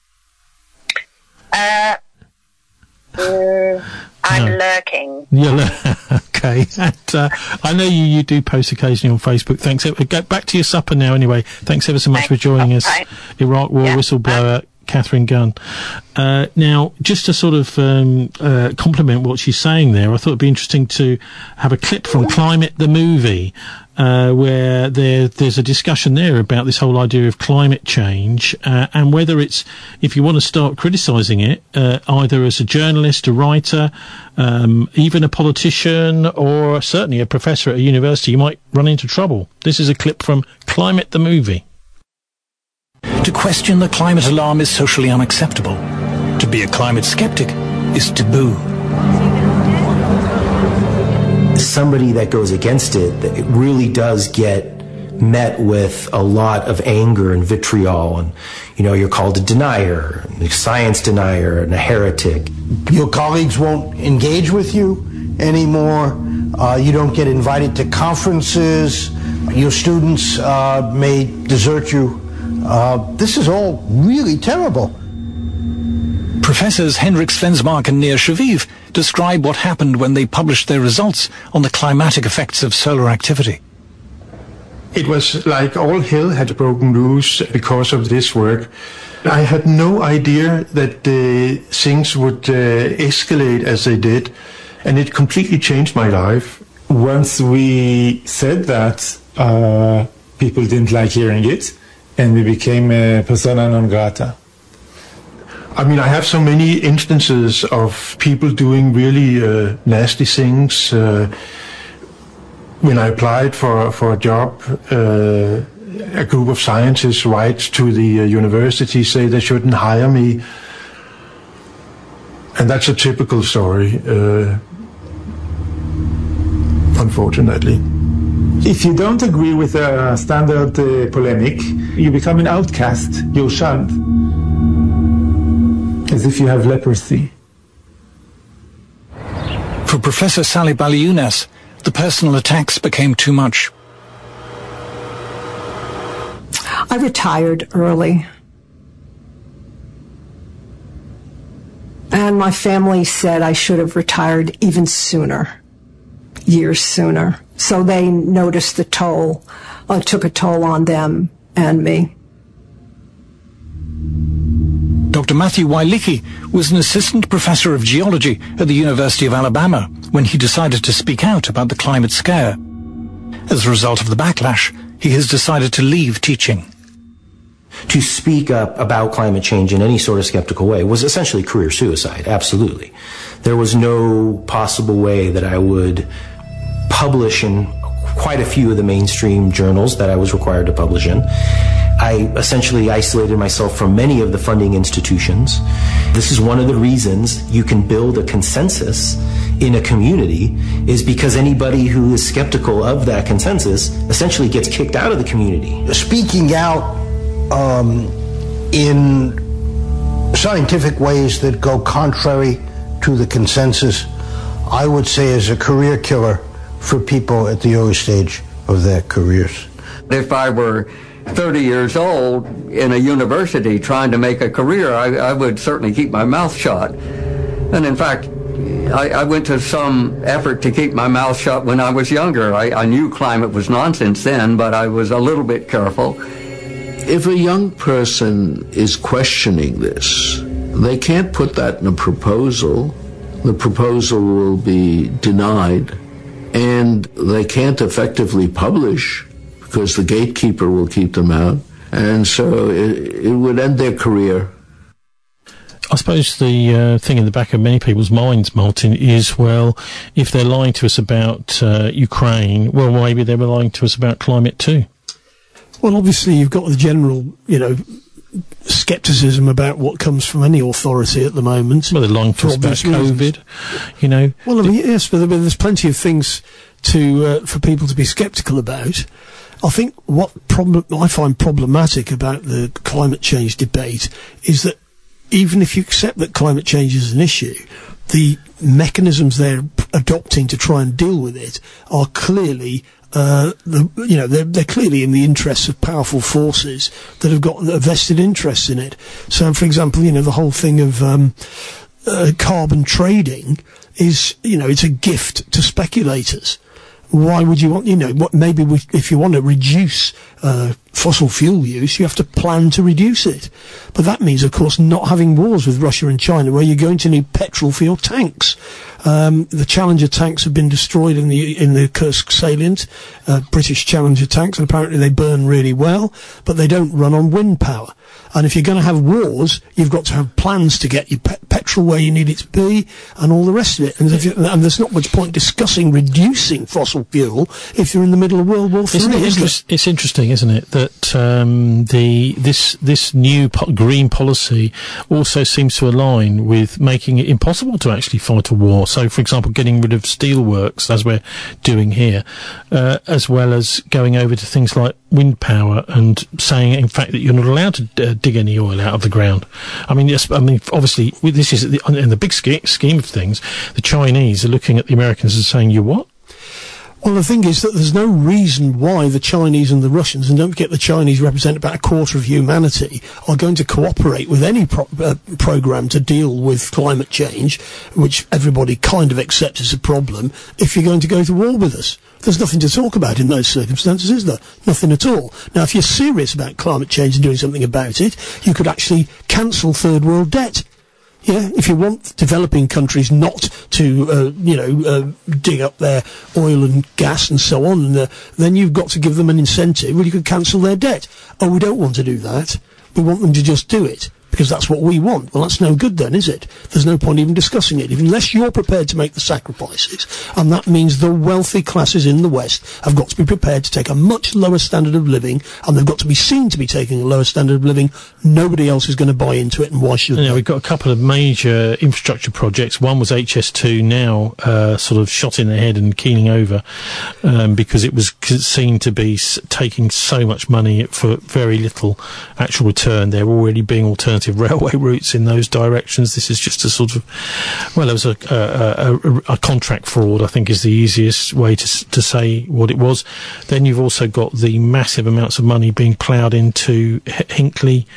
Uh, mm, I'm No. lurking. Yeah, okay. And, uh, I know you, you do post occasionally on Facebook. Thanks. ever- Go back to your supper now anyway. Thanks ever so much for joining us. Bye. Iraq War Yeah, whistleblower Catherine Gunn. Uh, now, just to sort of um, uh, compliment what she's saying there, I thought it'd be interesting to have a clip from Climate the Movie, uh, where there, there's a discussion there about this whole idea of climate change, uh, and whether it's, if you want to start criticising it, uh, either as a journalist, a writer, um, even a politician, or certainly a professor at a university, you might run into trouble. This is a clip from Climate the Movie. To question the climate alarm is socially unacceptable. To be a climate skeptic is taboo. Somebody that goes against it, that it really does get met with a lot of anger and vitriol, and you know, you're called a denier, a science denier, and a heretic. Your colleagues won't engage with you anymore. Uh, you don't get invited to conferences. Your students uh, may desert you. Uh, this is all really terrible. Professors Henrik Svensmark and Nir Shaviv describe what happened when they published their results on the climatic effects of solar activity. It was like all hell had broken loose because of this work. I had no idea that uh, things would uh, escalate as they did, and it completely changed my life. Once we said that, uh, people didn't like hearing it, and we became a persona non grata. I mean, I have so many instances of people doing really uh, nasty things. Uh, when I applied for, for a job, uh, a group of scientists write to the uh, university, say they shouldn't hire me. And that's a typical story, uh, unfortunately. If you don't agree with a standard uh, polemic, you become an outcast, you're shunned, as if you have leprosy. For Professor Salih Baliunas, the personal attacks became too much. I retired early. And my family said I should have retired even sooner, years sooner. So they noticed the toll, uh, took a toll on them and me. Doctor Matthew Wailicki was an assistant professor of geology at the University of Alabama when he decided to speak out about the climate scare. As a result of the backlash, he has decided to leave teaching. To speak up about climate change in any sort of skeptical way was essentially career suicide, absolutely. There was no possible way that I would publish in quite a few of the mainstream journals that I was required to publish in. I essentially isolated myself from many of the funding institutions. This is one of the reasons you can build a consensus in a community, is because anybody who is skeptical of that consensus essentially gets kicked out of the community. Speaking out um, in scientific ways that go contrary to the consensus, I would say is a career killer for people at the early stage of their careers. If I were thirty years old in a university trying to make a career, I, I would certainly keep my mouth shut. And in fact, I, I went to some effort to keep my mouth shut when I was younger. I, I knew climate was nonsense then, but I was a little bit careful. If a young person is questioning this, they can't put that in a proposal. The proposal will be denied. and they can't effectively publish because the gatekeeper will keep them out, and so it, it would end their career. I suppose the uh, thing in the back of many people's minds, Martin, is, well, if they're lying to us about uh, Ukraine, well, maybe they were lying to us about climate too. Well, obviously, you've got the general, you know, scepticism about what comes from any authority at the moment. Well, they're lying to us about COVID, you know. Well, I mean, yes, but there's plenty of things to uh, for people to be sceptical about. I think what problem I find problematic about the climate change debate is that even if you accept that climate change is an issue, the mechanisms they're adopting to try and deal with it are clearly, uh, the, you know, they're, they're clearly in the interests of powerful forces that have got a vested interest in it. So, for example, you know, the whole thing of um, uh, carbon trading is, you know, it's a gift to speculators. Why would you want, you know, what, maybe we, if you want to reduce uh, fossil fuel use, you have to plan to reduce it. But that means, of course, not having wars with Russia and China, where you're going to need petrol for your tanks. Um, the Challenger tanks have been destroyed in the in the Kursk salient, uh, British Challenger tanks, and apparently they burn really well, but they don't run on wind power. And if you're going to have wars, you've got to have plans to get your pe- petrol where you need it to be, and all the rest of it. And, if you, and there's not much point discussing reducing fossil fuel if you're in the middle of World War Three. Isn't it isn't interest- it? It's interesting, isn't it, that um, the this this new po- green policy also seems to align with making it impossible to actually fight a war. So, for example, getting rid of steelworks, as we're doing here, uh, as well as going over to things like wind power and saying, in fact, that you're not allowed to uh, dig any oil out of the ground. I mean, yes, I mean, obviously, this is the, in the big sch- scheme of things. The Chinese are looking at the Americans and saying, "You what?" Well, the thing is that there's no reason why the Chinese and the Russians, and don't forget the Chinese represent about a quarter of humanity, are going to cooperate with any pro- uh, program to deal with climate change, which everybody kind of accepts as a problem, if you're going to go to war with us. There's nothing to talk about in those circumstances, is there? Nothing at all. Now, if you're serious about climate change and doing something about it, you could actually cancel third world debt. Yeah, if you want developing countries not to, uh, you know, uh, dig up their oil and gas and so on, and, uh, then you've got to give them an incentive. Well, you could cancel their debt. Oh, we don't want to do that. We want them to just do it, because that's what we want. Well, that's no good then, is it? There's no point even discussing it. Unless you're prepared to make the sacrifices, and that means the wealthy classes in the West have got to be prepared to take a much lower standard of living, and they've got to be seen to be taking a lower standard of living. Nobody else is going to buy into it, and why should Yeah, they? we've got a couple of major infrastructure projects. One was H S two, now uh, sort of shot in the head and keening over, um, because it was seen to be s- taking so much money for very little actual return. There already being alternative railway routes in those directions. This is just a sort of, well, it was a, a, a, a contract fraud, I think, is the easiest way to to say what it was. Then you've also got the massive amounts of money being ploughed into H- Hinkley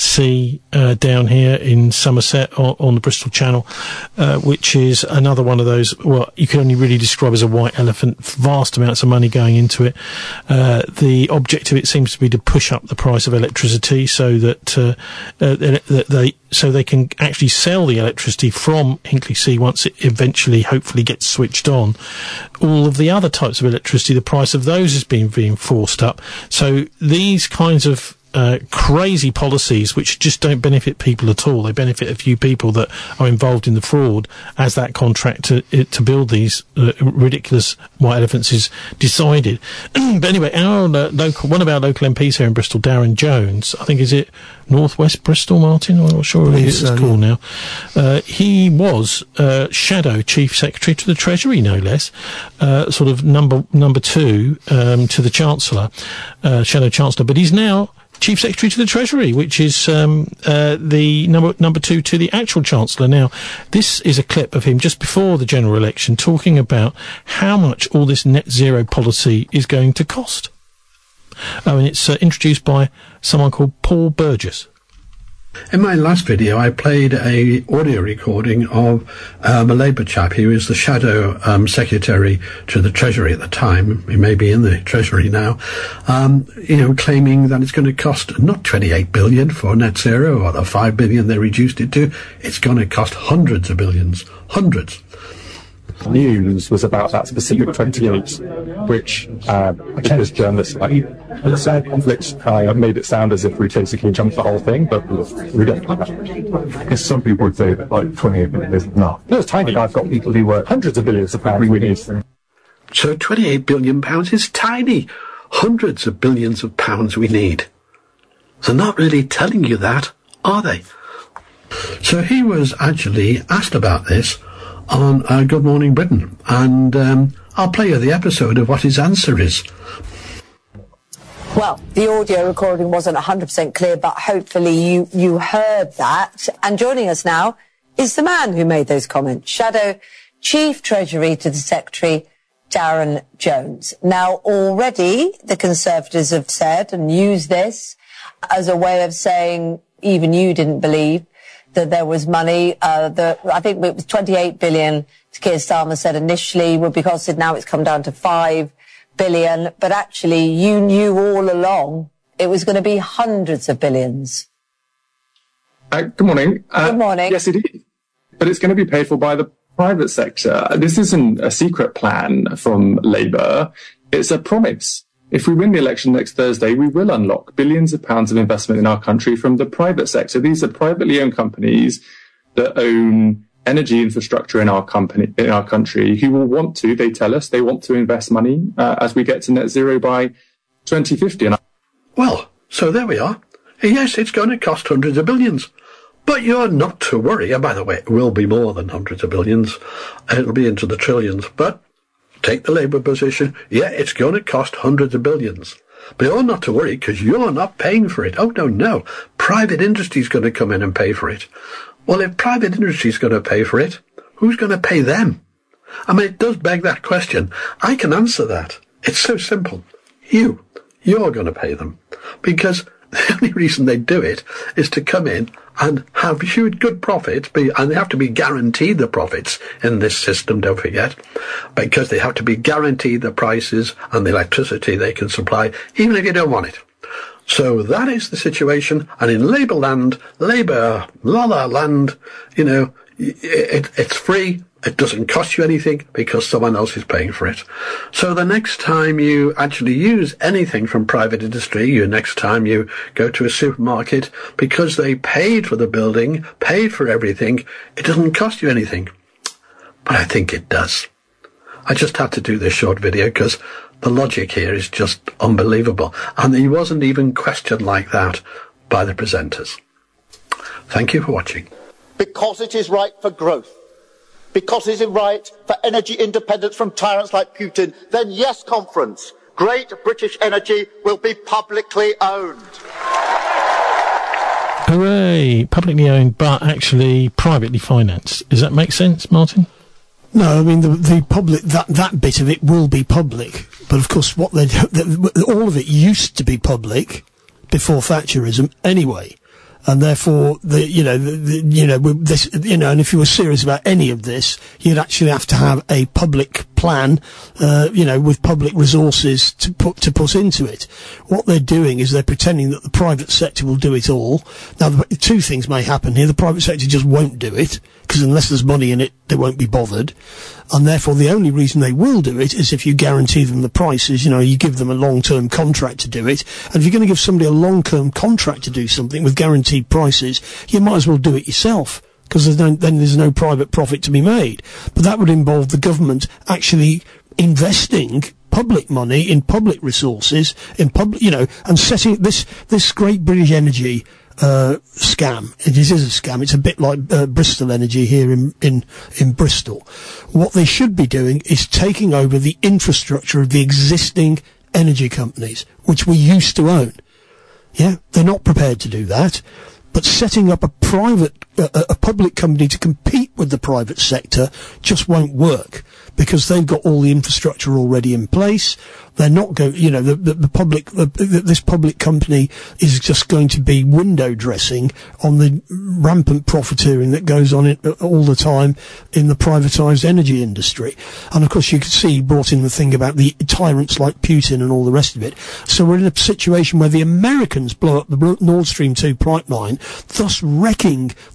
C uh, down here in Somerset on, on the Bristol Channel, uh, which is another one of those, well, you can only really describe as a white elephant. Vast amounts of money going into it. Uh, the objective, it seems to be to push up the price of electricity so that uh, uh, that they so they can actually sell the electricity from Hinkley C once it eventually, hopefully, gets switched on. All of the other types of electricity, the price of those is being being forced up. So these kinds of Uh, crazy policies which just don't benefit people at all. They benefit a few people that are involved in the fraud, as that contract to, it, to build these uh, ridiculous white elephants is decided. But anyway, our uh, local, one of our local M Ps here in Bristol, Darren Jones, I think, is it Northwest Bristol, Martin? I'm not sure what it is so, called yeah. now. Uh, he was uh, Shadow Chief Secretary to the Treasury, no less, uh, sort of number number two um, to the Chancellor, uh, Shadow Chancellor, but he's now Chief Secretary to the Treasury, which is um, uh, the number number two to the actual Chancellor. Now, this is a clip of him just before the general election talking about how much all this net zero policy is going to cost. Oh, and it's uh, introduced by someone called Paul Burgess. In my last video, I played a audio recording of um, a Labour chap. He was the shadow um, secretary to the Treasury at the time. He may be in the Treasury now. Um, you know, claiming that it's going to cost not twenty-eight billion for net zero or the five billion they reduced it to. It's going to cost hundreds of billions, hundreds. news was about that specific twenty-eight, which uh, I think this journalist like conflict uh, made it sound as if we basically jumped the whole thing, but we don't. I guess some people would say that like twenty-eight billion is enough. No, it's tiny. I've got people who work hundreds of billions of pounds. We need. So twenty-eight billion pounds is tiny. Hundreds of billions of pounds we need. They're not really telling you that, are they? So he was actually asked about this on uh, Good Morning Britain, and um, I'll play you the episode of what his answer is. Well, the audio recording wasn't one hundred percent clear, but hopefully you, you heard that. And joining us now is the man who made those comments, Shadow Chief Treasury to the Secretary, Darren Jones. Now, already the Conservatives have said and used this as a way of saying even you didn't believe that there was money. Uh, the, I think it was twenty-eight billion Keir Starmer said initially would be costed. Now it's come down to five billion. But actually, you knew all along it was going to be hundreds of billions. Uh, good morning. Uh, good morning. Yes, it is. But it's going to be paid for by the private sector. This isn't a secret plan from Labour. It's a promise. If we win the election next Thursday, we will unlock billions of pounds of investment in our country from the private sector. These are privately owned companies that own energy infrastructure in our company, in our country, who will want to, they tell us, they want to invest money uh, as we get to net zero by twenty fifty. And I- well, so there we are. Yes, it's going to cost hundreds of billions. But you're not to worry. And by the way, it will be more than hundreds of billions. It'll be into the trillions. But take the Labour position. Yeah, it's going to cost hundreds of billions. But you're not to worry because you're not paying for it. Oh, no, no. Private industry's going to come in and pay for it. Well, if private industry's going to pay for it, who's going to pay them? I mean, it does beg that question. I can answer that. It's so simple. You. You're going to pay them. Because the only reason they do it is to come in and have huge good profits, be, and they have to be guaranteed the profits in this system, don't forget, because they have to be guaranteed the prices and the electricity they can supply, even if you don't want it. So that is the situation, and in Labour land, Labour, la la land, you know, it, it's free. It doesn't cost you anything because someone else is paying for it. So the next time you actually use anything from private industry, you next time you go to a supermarket, because they paid for the building, paid for everything, it doesn't cost you anything. But I think it does. I just had to do this short video because the logic here is just unbelievable. And he wasn't even questioned like that by the presenters. Thank you for watching. Because it is right for growth. Because it is right for energy independence from tyrants like Putin, then yes, conference, great British energy will be publicly owned. Hooray! Publicly owned, but actually privately financed. Does that make sense, Martin? No, I mean the the public that that bit of it will be public, but of course, what they all of it used to be public before Thatcherism anyway. And therefore, the, you know, the, the, you know, this, you know, and if you were serious about any of this, you'd actually have to have a public plan, uh, you know, with public resources to put, to put into it. What they're doing is they're pretending that the private sector will do it all. Now, the, two things may happen here. The private sector just won't do it, because unless there's money in it, they won't be bothered. And therefore, the only reason they will do it is if you guarantee them the prices, you know, you give them a long-term contract to do it. And if you're going to give somebody a long-term contract to do something with guaranteed prices, you might as well do it yourself, because there's no, then there's no private profit to be made. But that would involve the government actually investing public money in public resources, in public, you know, and setting this, this great British energy Uh, scam. It is a scam. It's a bit like uh, Bristol Energy here in, in, in Bristol. What they should be doing is taking over the infrastructure of the existing energy companies, which we used to own. Yeah, they're not prepared to do that. But setting up a private, uh, a public company to compete with the private sector just won't work, because they've got all the infrastructure already in place. They're not going, you know, the, the, the public, the, the, this public company is just going to be window dressing on the rampant profiteering that goes on in, all the time in the privatised energy industry. And of course, you could see he brought in the thing about the tyrants like Putin and all the rest of it. So we're in a situation where the Americans blow up the Nord Stream two pipeline, thus wrecking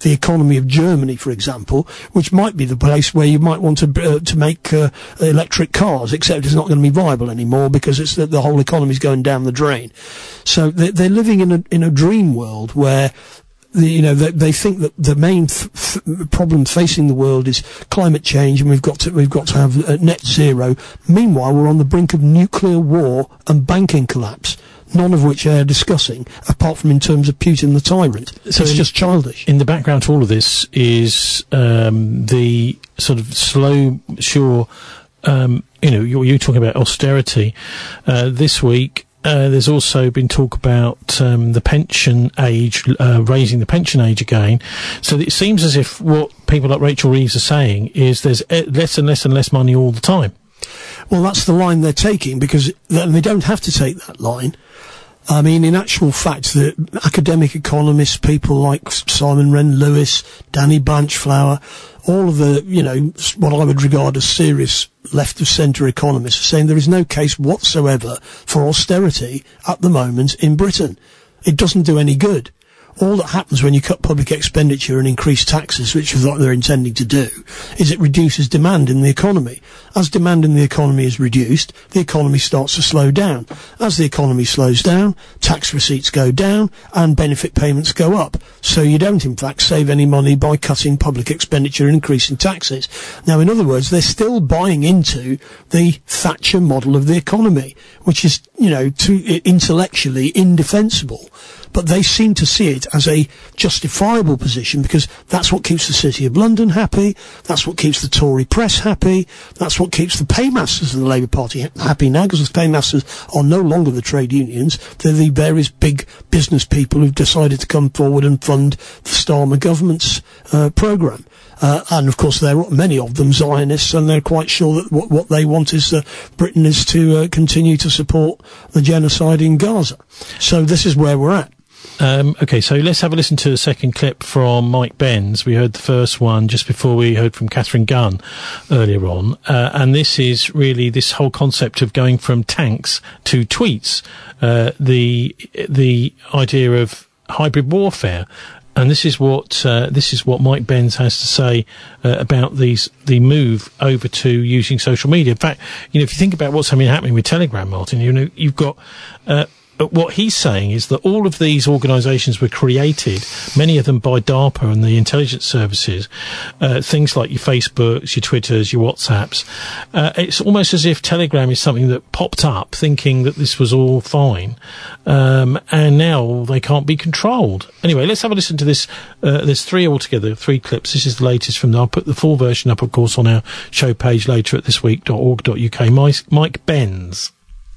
the economy of Germany, for example, which might be the place where you might want to uh, to make uh, electric cars, except it's not going to be viable anymore because it's the, the whole economy is going down the drain. So they're, they're living in a in a dream world where, the, you know, they, they think that the main th- th- problem facing the world is climate change, and we've got to we've got to have uh, net zero. Meanwhile, we're on the brink of nuclear war and banking collapse, none of which they're discussing, apart from in terms of Putin the tyrant. So it's in, just childish. In the background to all of this is um, the sort of slow, sure, um, you know, you're, you're talking about austerity. Uh, this week, uh, there's also been talk about um, the pension age, uh, raising the pension age again. So it seems as if what people like Rachel Reeves are saying is there's less and less and less money all the time. Well, that's the line they're taking, because they don't have to take that line. I mean, in actual fact, the academic economists, people like Simon Wren-Lewis, Danny Blanchflower, all of the, you know, what I would regard as serious left-of-centre economists are saying there is no case whatsoever for austerity at the moment in Britain. It doesn't do any good. All that happens when you cut public expenditure and increase taxes, which is what they're intending to do, is it reduces demand in the economy. As demand in the economy is reduced, the economy starts to slow down. As the economy slows down, tax receipts go down and benefit payments go up. So you don't, in fact, save any money by cutting public expenditure and increasing taxes. Now, in other words, they're still buying into the Thatcher model of the economy, which is, you know, too intellectually indefensible. But they seem to see it as a justifiable position because that's what keeps the City of London happy, that's what keeps the Tory press happy, that's what keeps the paymasters of the Labour Party happy now, because the paymasters are no longer the trade unions, they're the various big business people who've decided to come forward and fund the Starmer government's uh, programme. Uh, and of course, there are many of them Zionists, and they're quite sure that what, what they want is uh, Britain is to uh, continue to support the genocide in Gaza. So this is where we're at. Um, okay, so let's have a listen to the second clip from Mike Benz. We heard the first one just before we heard from Catherine Gunn earlier on. Uh, and this is really this whole concept of going from tanks to tweets, uh, the the idea of hybrid warfare. And this is what uh, this is what Mike Benz has to say uh, about these the move over to using social media. In fact, you know, if you think about what's happening with Telegram, Martin, you know, you've got uh, what he's saying is that all of these organisations were created, many of them by DARPA and the intelligence services, uh, things like your Facebooks, your Twitters, your WhatsApps. Uh, it's almost as if Telegram is something that popped up thinking that this was all fine, um, and now they can't be controlled. Anyway, let's have a listen to this. Uh, there's three altogether, three clips. This is the latest from them. I'll put the full version up, of course, on our show page later at this week dot org dot U K. Mike, Mike Benz.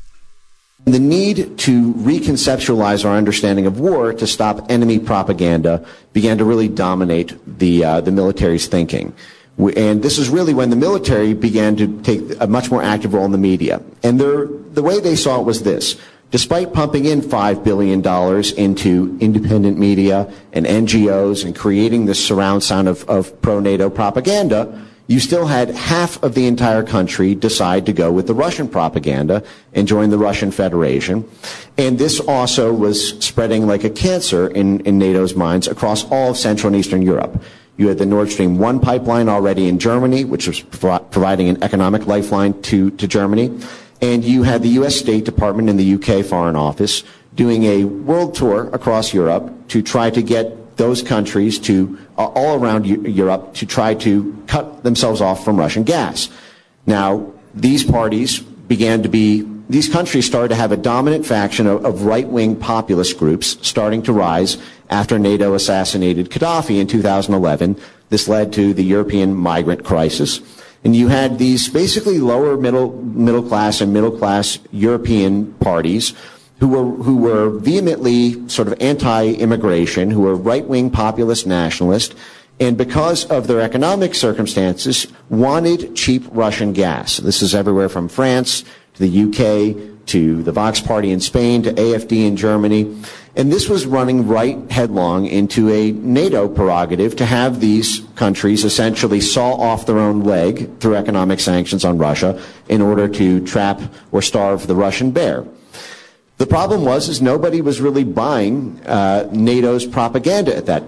The need to reconceptualize our understanding of war to stop enemy propaganda began to really dominate the uh, the military's thinking. We, and this is really when the military began to take a much more active role in the media. And the way they saw it was this. Despite pumping in five billion dollars into independent media and N G Os and creating this surround sound of, of pro-NATO propaganda, you still had half of the entire country decide to go with the Russian propaganda and join the Russian Federation. And this also was spreading like a cancer in, in NATO's minds across all of Central and Eastern Europe. You had the Nord Stream one pipeline already in Germany, which was pro- providing an economic lifeline to, to Germany. And you had the U S State Department and the U K Foreign Office doing a world tour across Europe to try to get those countries to uh, all around U- Europe to try to cut themselves off from Russian gas. Now, these parties began to be, these countries started to have a dominant faction of, of right-wing populist groups starting to rise after NATO assassinated Gaddafi in two thousand eleven. This led to the European migrant crisis. And you had these basically lower middle, middle class and middle class European parties who were who were vehemently sort of anti-immigration, who were right-wing populist nationalist, and because of their economic circumstances, wanted cheap Russian gas. This is everywhere from France to the U K to the Vox Party in Spain to A F D in Germany. And this was running right headlong into a NATO prerogative to have these countries essentially saw off their own leg through economic sanctions on Russia in order to trap or starve the Russian bear. The problem was is nobody was really buying uh, NATO's propaganda at that point,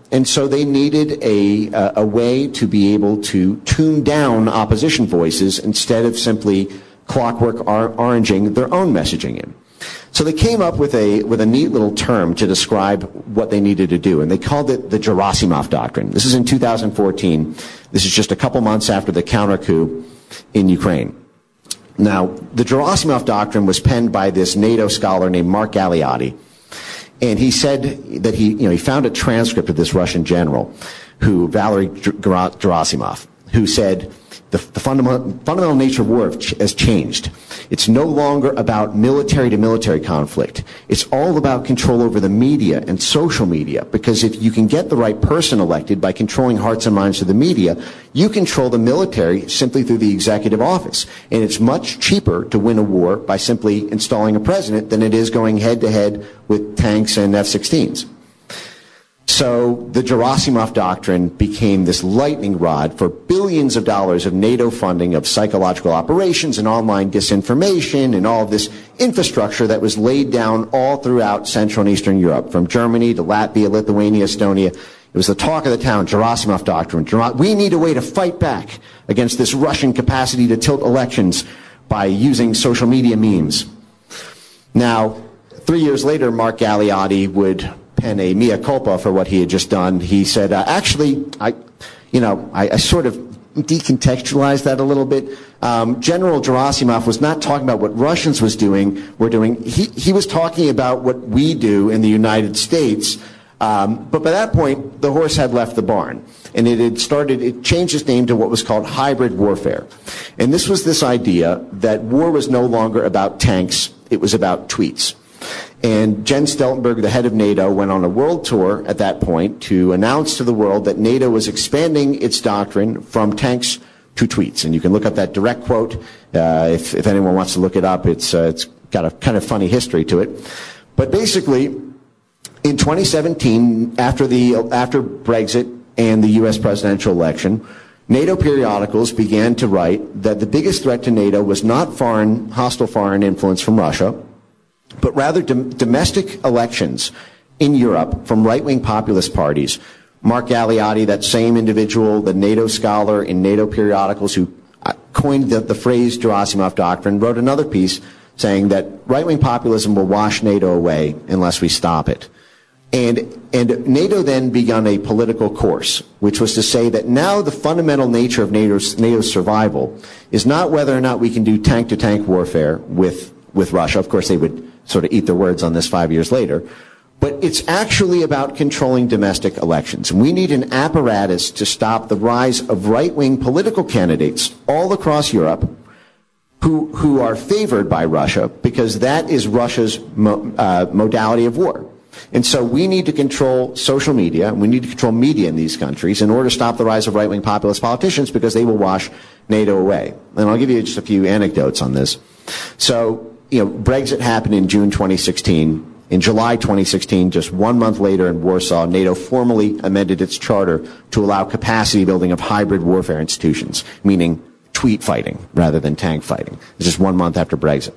And so they needed a, uh, a way to be able to tune down opposition voices instead of simply clockwork or- oranging their own messaging in. So they came up with a with a neat little term to describe what they needed to do, and they called it the Gerasimov Doctrine. This is in two thousand fourteen. This is just a couple months after the counter coup in Ukraine. Now, the Gerasimov Doctrine was penned by this NATO scholar named Mark Galeotti, and he said that he, you know, he found a transcript of this Russian general, who Valery Gerasimov, who said, The, the fundamental, fundamental nature of war has changed. It's no longer about military-to-military conflict. It's all about control over the media and social media, because if you can get the right person elected by controlling hearts and minds of the media, you control the military simply through the executive office. And it's much cheaper to win a war by simply installing a president than it is going head-to-head with tanks and F sixteens. So the Gerasimov Doctrine became this lightning rod for billions of dollars of NATO funding of psychological operations and online disinformation and all of this infrastructure that was laid down all throughout Central and Eastern Europe, from Germany to Latvia, Lithuania, Estonia. It was the talk of the town, Gerasimov Doctrine. We need a way to fight back against this Russian capacity to tilt elections by using social media memes. Now, three years later, Mark Galeotti would pen a mea culpa for what he had just done. He said, uh, actually, I, you know, I, I sort of decontextualized that a little bit. Um, General Gerasimov was not talking about what Russians was doing, were doing. He, he was talking about what we do in the United States. Um, but by that point, the horse had left the barn. And it had started, it changed its name to what was called hybrid warfare. And this was this idea that war was no longer about tanks, it was about tweets. And Jens Stoltenberg, the head of NATO, went on a world tour at that point to announce to the world that NATO was expanding its doctrine from tanks to tweets. And you can look up that direct quote uh, if, if anyone wants to look it up. It's, uh, it's got a kind of funny history to it. But basically, in twenty seventeen, after the after Brexit and the U S presidential election, NATO periodicals began to write that the biggest threat to NATO was not foreign, hostile foreign influence from Russia, but rather dom- domestic elections in Europe from right-wing populist parties. Mark Galeotti, that same individual, the NATO scholar in NATO periodicals who coined the, the phrase Gerasimov Doctrine, wrote another piece saying that right-wing populism will wash NATO away unless we stop it. And, and NATO then began a political course, which was to say that now the fundamental nature of NATO's, NATO's survival is not whether or not we can do tank-to-tank warfare with, with Russia. Of course, they would sort of eat their words on this five years later. But it's actually about controlling domestic elections. And we need an apparatus to stop the rise of right-wing political candidates all across Europe who, who are favored by Russia, because that is Russia's mo- uh, modality of war. And so we need to control social media, and we need to control media in these countries in order to stop the rise of right-wing populist politicians, because they will wash NATO away. And I'll give you just a few anecdotes on this. So, you know, Brexit happened in June twenty sixteen. In July twenty sixteen, just one month later in Warsaw, NATO formally amended its charter to allow capacity building of hybrid warfare institutions, meaning tweet fighting rather than tank fighting. It's just one month after Brexit.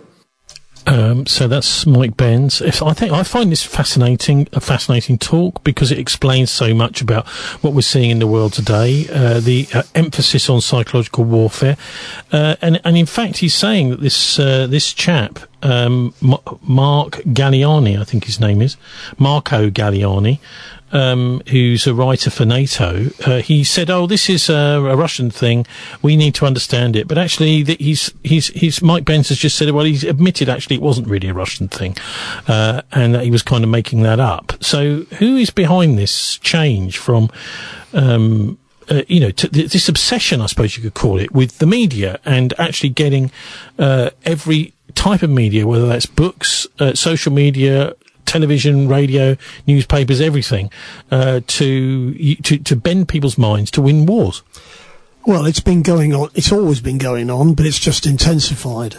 Um, so that's Mike Benz. If, I think I find this fascinating, a fascinating talk, because it explains so much about what we're seeing in the world today. Uh, the uh, emphasis on psychological warfare, uh, and and in fact, he's saying that this uh, this chap, um, M- Mark Galeotti, I think his name is Marco Galeotti. Um, who's a writer for NATO, uh, he said, "Oh, this is a, a Russian thing. We need to understand it." But actually, the, he's he's he's Mike Benz has just said, "Well, he's admitted actually it wasn't really a Russian thing, uh, and that he was kind of making that up." So, who is behind this change from, um, uh, you know, to th- this obsession, I suppose you could call it, with the media and actually getting uh, every type of media, whether that's books, uh, social media, television, radio, newspapers, everything, uh, to, to to bend people's minds to win wars? Well, it's been going on. It's always been going on, but it's just intensified.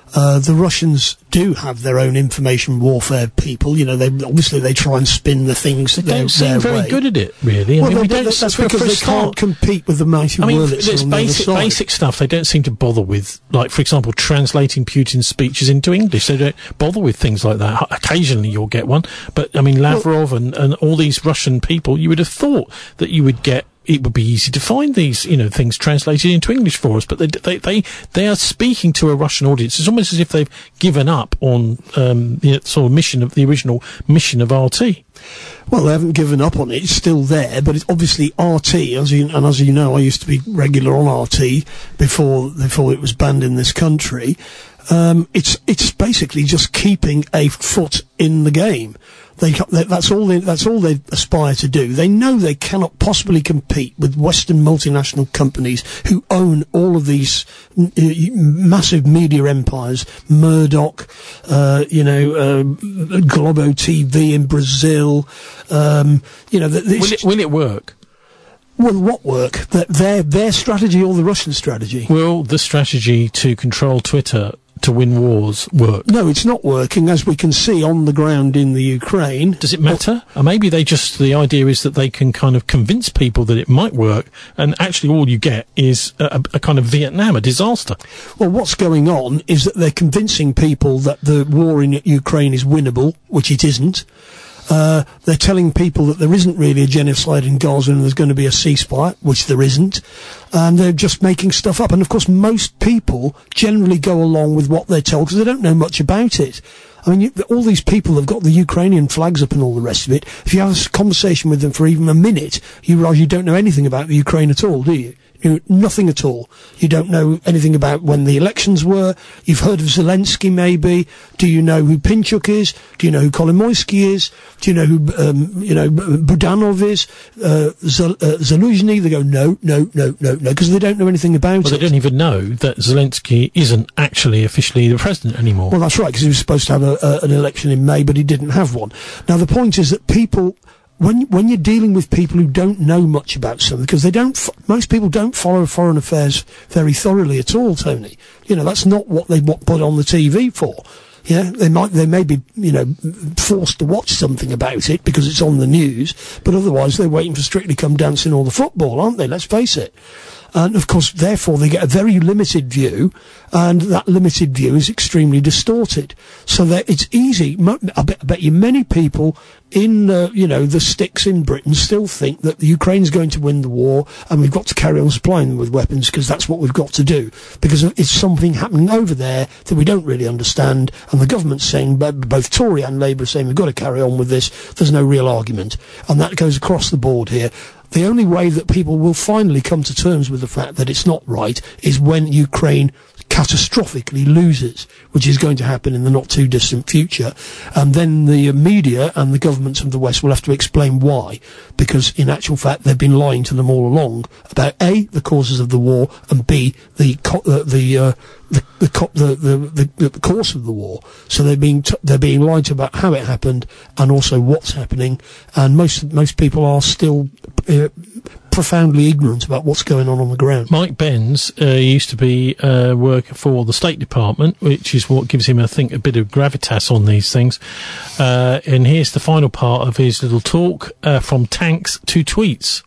Uh, the Russians do have their own information warfare people. You know, they obviously they try and spin the things. They their, don't seem their very way. good at it, really. I well, mean, we but don't, that's for, because for a they start, can't compete with the mighty I mean, Wurlitzer there's on the other basic, side. basic stuff they don't seem to bother with, like, for example, translating Putin's speeches into English. They don't bother with things like that. Occasionally you'll get one, but, I mean, Lavrov well, and, and all these Russian people, you would have thought that you would get it would be easy to find these, you know, things translated into English for us, but they they they, they are speaking to a Russian audience. It's almost as if they've given up on um, the sort of mission of the original mission of R T. Well, they haven't given up on it. It's still there, but it's obviously R T, as you, and as you know, I used to be regular on R T before before it was banned in this country. Um, it's it's basically just keeping a foot in the game. They, that's all they, that's all they aspire to do. They know they cannot possibly compete with Western multinational companies who own all of these uh, massive media empires, Murdoch, uh, you know, uh, Globo T V in Brazil, um, you know. The, will, it, will it work? Will what work? The, their, their strategy or the Russian strategy? Will the strategy to control Twitter to win wars work? No, it's not working, as we can see on the ground in the Ukraine. Does it matter? Or maybe they just, the idea is that they can kind of convince people that it might work, and actually all you get is a, a kind of Vietnam, a disaster. Well, what's going on is that they're convincing people that the war in Ukraine is winnable, which it isn't. Uh, they're telling people that there isn't really a genocide in Gaza and there's going to be a ceasefire, which there isn't. And they're just making stuff up. And of course, most people generally go along with what they're told because they don't know much about it. I mean, you, all these people have got the Ukrainian flags up and all the rest of it. If you have a conversation with them for even a minute, you realise you don't know anything about the Ukraine at all, do you? You know, nothing at all. You don't know anything about when the elections were. You've heard of Zelensky, maybe. Do you know who Pinchuk is? Do you know who Kolomoisky is? Do you know who, um, you know, Budanov is? Uh, Zel- uh, Zaluzhny? They go, no, no, no, no, no, because they don't know anything about well, it. They don't even know that Zelensky isn't actually officially the president anymore. Well, that's right, because he was supposed to have a, a, an election in May, but he didn't have one. Now, the point is that people... When when you're dealing with people who don't know much about something, because they don't, fo- most people don't follow foreign affairs very thoroughly at all, Tony. You know, that's not what they w- put on the T V for. Yeah, they might, they may be, you know, forced to watch something about it because it's on the news, but otherwise they're waiting for Strictly Come Dancing or the football, aren't they? Let's face it. And of course, therefore, they get a very limited view, and that limited view is extremely distorted. So that it's easy. I bet, I bet you many people in, uh, you know, the sticks in Britain still think that the Ukraine's going to win the war, and we've got to carry on supplying them with weapons because that's what we've got to do. Because it's something happening over there that we don't really understand, and the government's saying, both Tory and Labour are saying we've got to carry on with this. There's no real argument, and that goes across the board here. The only way that people will finally come to terms with the fact that it's not right is when Ukraine catastrophically loses, which is going to happen in the not too distant future. And then the media and the governments of the West will have to explain why, because in actual fact they've been lying to them all along about A, the causes of the war, and B, the co- uh, the uh, the the, co- the, the the the course of the war. So they're being t- they're being lied to about how it happened and also what's happening. And most most people are still uh, profoundly ignorant about what's going on on the ground. Mike Benz uh, used to be uh, work for the State Department, which is what gives him, I think, a bit of gravitas on these things. Uh, and here's the final part of his little talk, uh, from tanks to tweets.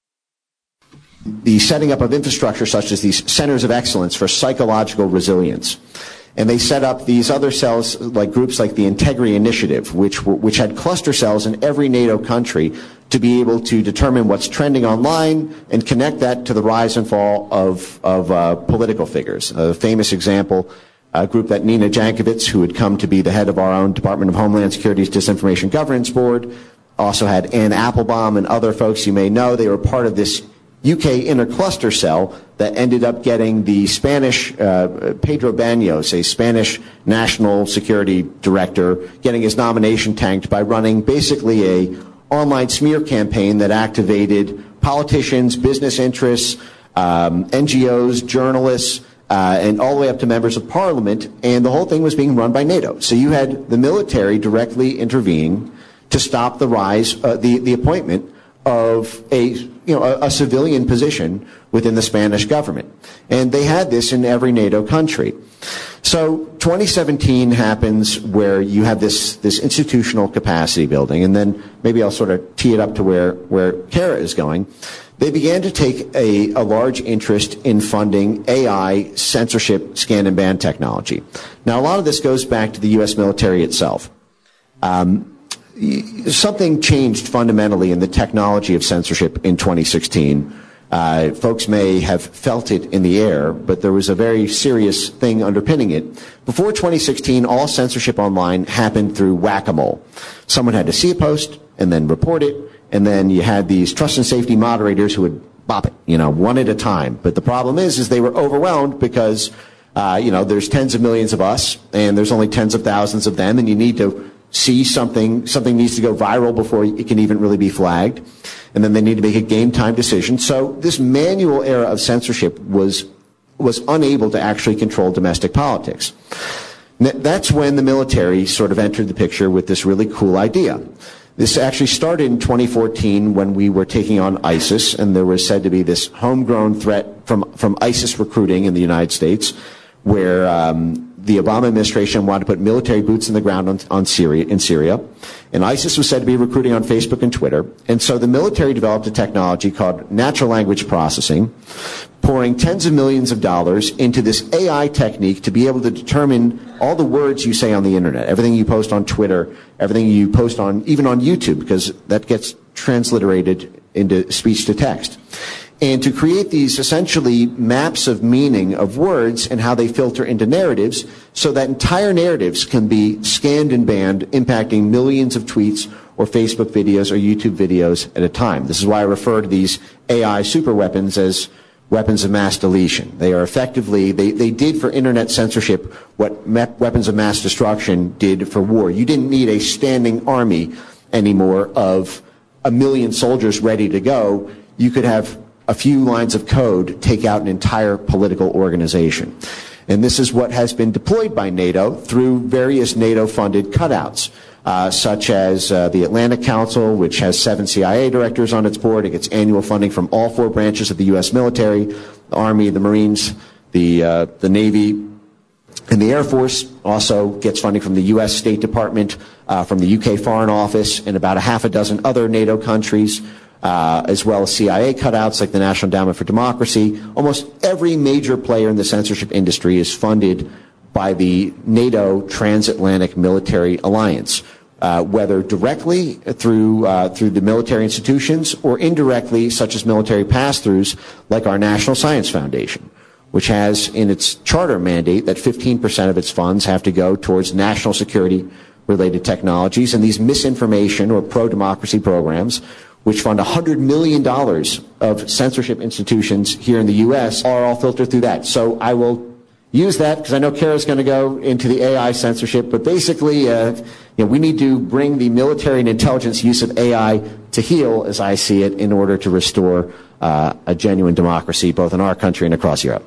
The setting up of infrastructure such as these centers of excellence for psychological resilience. And they set up these other cells, like groups like the Integrity Initiative, which were, which had cluster cells in every NATO country to be able to determine what's trending online and connect that to the rise and fall of, of uh, political figures. A famous example, a group that Nina Jankowicz, who had come to be the head of our own Department of Homeland Security's Disinformation Governance Board, also had Ann Applebaum and other folks you may know. They were part of this U K intercluster cell that ended up getting the Spanish, uh, Pedro Baños, a Spanish national security director, getting his nomination tanked by running basically a online smear campaign that activated politicians, business interests, um, N G Os, journalists, uh, and all the way up to members of parliament, and the whole thing was being run by NATO. So you had the military directly intervening to stop the rise, uh, the, the appointment of a, you know, a, a civilian position within the Spanish government. And they had this in every NATO country. So twenty seventeen happens where you have this, this institutional capacity building, and then maybe I'll sort of tee it up to where, where Kara is going. They began to take a, a large interest in funding A I censorship, scan and ban technology. Now, a lot of this goes back to the U S military itself. Um, something changed fundamentally in the technology of censorship in twenty sixteen. Uh, folks may have felt it in the air, but there was a very serious thing underpinning it. Before twenty sixteen, all censorship online happened through whack-a-mole. Someone had to see a post and then report it, and then you had these trust and safety moderators who would bop it, you know, one at a time. But the problem is, is they were overwhelmed because, uh, you know, there's tens of millions of us, and there's only tens of thousands of them, and you need to see something, something needs to go viral before it can even really be flagged. And then they need to make a game time decision. So this manual era of censorship was, was unable to actually control domestic politics. That's when the military sort of entered the picture with this really cool idea. This actually started in twenty fourteen when we were taking on ISIS, and there was said to be this homegrown threat from, from ISIS recruiting in the United States, where um, the Obama administration wanted to put military boots in the ground on, on Syria, in Syria, and ISIS was said to be recruiting on Facebook and Twitter. And so the military developed a technology called natural language processing, pouring tens of millions of dollars into this A I technique to be able to determine all the words you say on the internet, everything you post on Twitter, everything you post on, even on YouTube, because that gets transliterated into speech to text. And to create these essentially maps of meaning of words and how they filter into narratives so that entire narratives can be scanned and banned, impacting millions of tweets or Facebook videos or YouTube videos at a time. This is why I refer to these A I superweapons as weapons of mass deletion. They are effectively, they, they did for internet censorship what me- weapons of mass destruction did for war. You didn't need a standing army anymore of a million soldiers ready to go. You could have a few lines of code take out an entire political organization. And this is what has been deployed by NATO through various NATO-funded cutouts, uh, such as uh, the Atlantic Council, which has seven C I A directors on its board. It gets annual funding from all four branches of the U S military, the Army, the Marines, the, uh, the Navy, and the Air Force. Also gets funding from the U S State Department, uh, from the U K Foreign Office, and about a half a dozen other NATO countries. Uh, as well as C I A cutouts like the National Endowment for Democracy. Almost every major player in the censorship industry is funded by the NATO Transatlantic Military Alliance, uh, whether directly through uh, through the military institutions or indirectly, such as military pass-throughs like our National Science Foundation, which has in its charter mandate that fifteen percent of its funds have to go towards national security related technologies, and these misinformation or pro-democracy programs, which fund one hundred million dollars of censorship institutions here in the U S, are all filtered through that. So I will use that because I know Kara's going to go into the A I censorship, but basically uh, you know, we need to bring the military and intelligence use of A I to heel, as I see it, in order to restore uh, a genuine democracy both in our country and across Europe.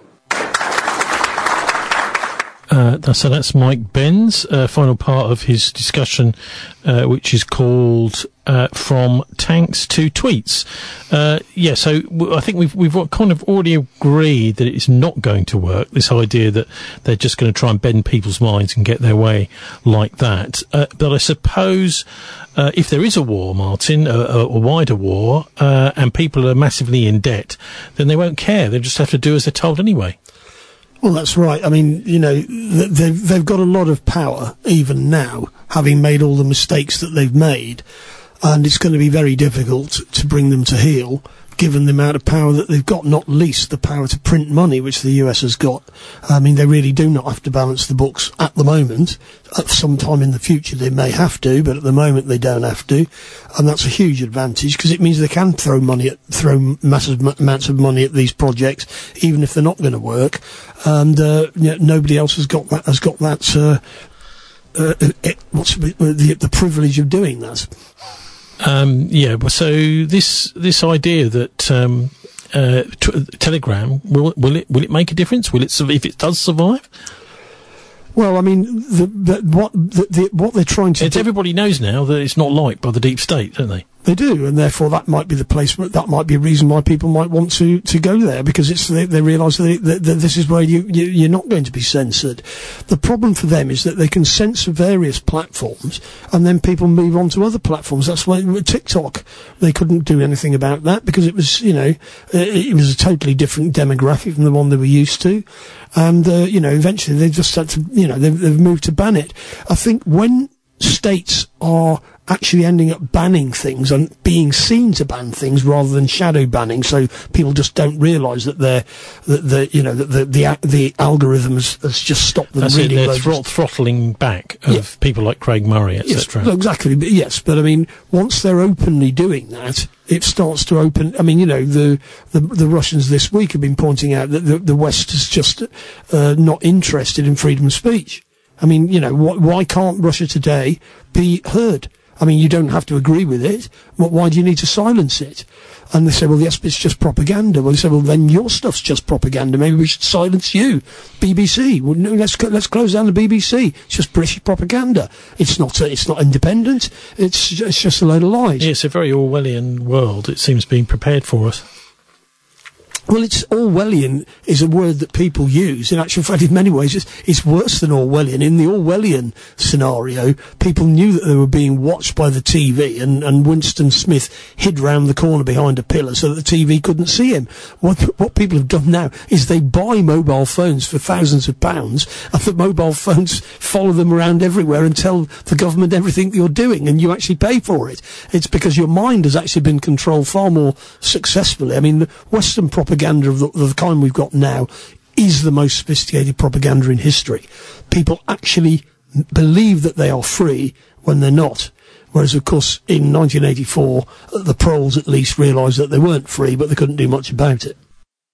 Uh, so that's Mike Benz, uh, final part of his discussion, uh, which is called uh, From Tanks to Tweets. Uh, yeah, so w- I think we've we've kind of already agreed that it's not going to work, this idea that they're just going to try and bend people's minds and get their way like that. Uh, but I suppose uh, if there is a war, Martin, a, a wider war, uh, and people are massively in debt, then they won't care. They'll just have to do as they're told anyway. Well, that's right. I mean, you know, they've, they've got a lot of power even now, having made all the mistakes that they've made, and it's going to be very difficult to bring them to heel, given the amount of power that they've got, not least the power to print money, which the U S has got. I mean, they really do not have to balance the books at the moment. At some time in the future they may have to, but at the moment they don't have to, and that's a huge advantage because it means they can throw money at, throw massive m- amounts of money at these projects, even if they're not going to work. And uh, you know, nobody else has got that. Has got that. Uh, uh, it, what's the, the privilege of doing that? Um, yeah, so this this idea that um, uh, t- Telegram will will it will it make a difference? Will it su- if it does survive? Well, I mean, the, the, what the, the, what they're trying to it's do, everybody knows now that it's not liked by the deep state, don't they? They do, and therefore that might be the place, that might be a reason why people might want to, to go there, because it's, they, they realise that, that, that this is where you, you, you're not going to be censored. The problem for them is that they can censor various platforms, and then people move on to other platforms. That's why with TikTok, they couldn't do anything about that, because it was, you know, it, it was a totally different demographic from the one they were used to. And, uh, you know, eventually they just had to, you know, they've, they've moved to ban it. I think when states are actually ending up banning things and being seen to ban things rather than shadow banning, so people just don't realise that they're that the you know that the the the algorithm has, has just stopped them That's reading. It, they're loads throt- throttling back of Yeah. people like Craig Murray, et cetera. Yes, exactly. But yes, but I mean, once they're openly doing that, it starts to open. I mean, you know, the the, the Russians this week have been pointing out that the, the West is just uh, not interested in freedom of speech. I mean, you know, wh- why can't Russia today be heard? I mean, you don't have to agree with it. But why do you need to silence it? And they say, well, yes, but it's just propaganda. Well, they say, well, then your stuff's just propaganda. Maybe we should silence you. B B C. Well, no, let's let's close down the B B C. It's just British propaganda. It's not. Uh, it's not independent. It's it's just a load of lies. Yeah, it's a very Orwellian world. It seems being prepared for us. Well, it's Orwellian is a word that people use. In actual fact, in many ways, it's, it's worse than Orwellian. In the Orwellian scenario, people knew that they were being watched by the T V, and, and Winston Smith hid round the corner behind a pillar so that the T V couldn't see him. What, what people have done now is they buy mobile phones for thousands of pounds, and the mobile phones follow them around everywhere and tell the government everything you're doing, and you actually pay for it. It's because your mind has actually been controlled far more successfully. I mean, the Western propaganda Propaganda of the, of the kind we've got now is the most sophisticated propaganda in history. People actually believe that they are free when they're not. Whereas, of course, in nineteen eighty-four, the proles at least realised that they weren't free, but they couldn't do much about it.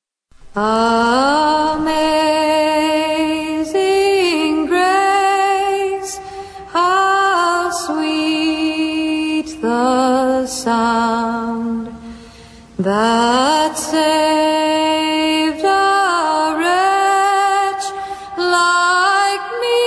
Amazing grace, how sweet the sound that saved a wretch like me.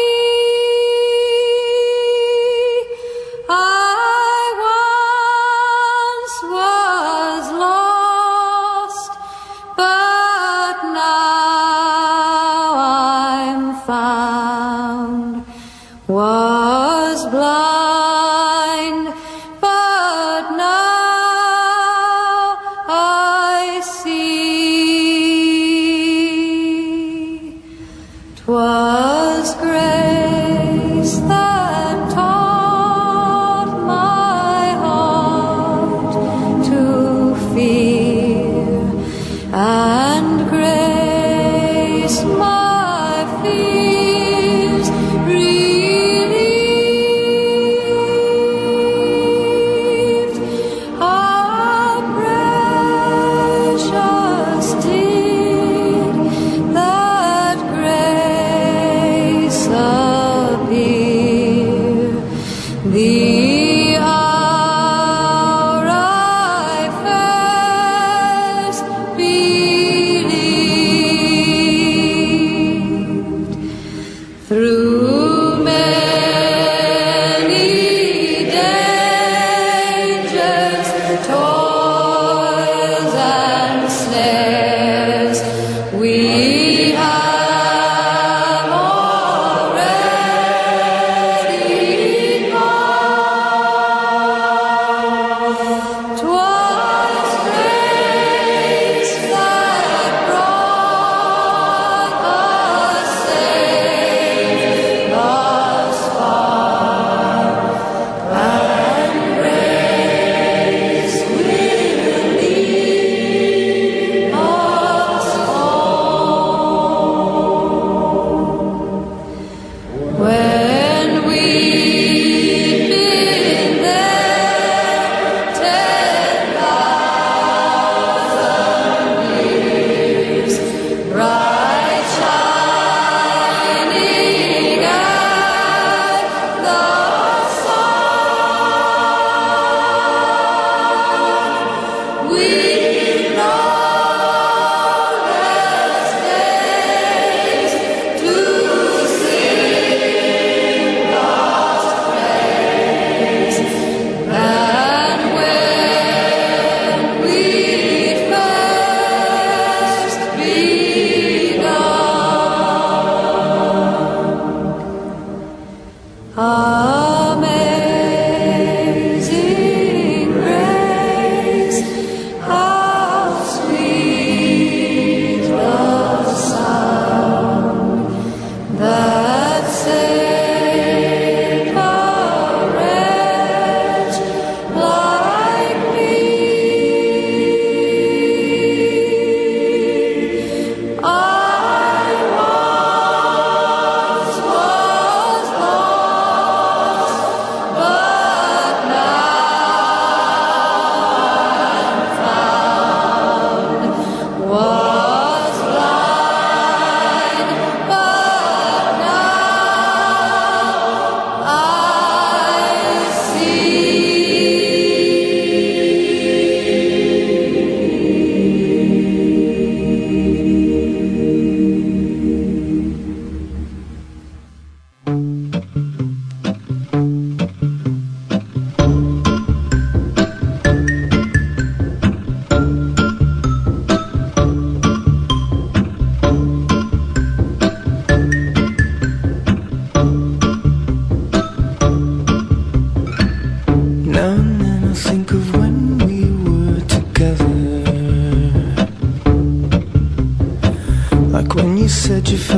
I once was lost, but now I'm found. Was blind, but now I see.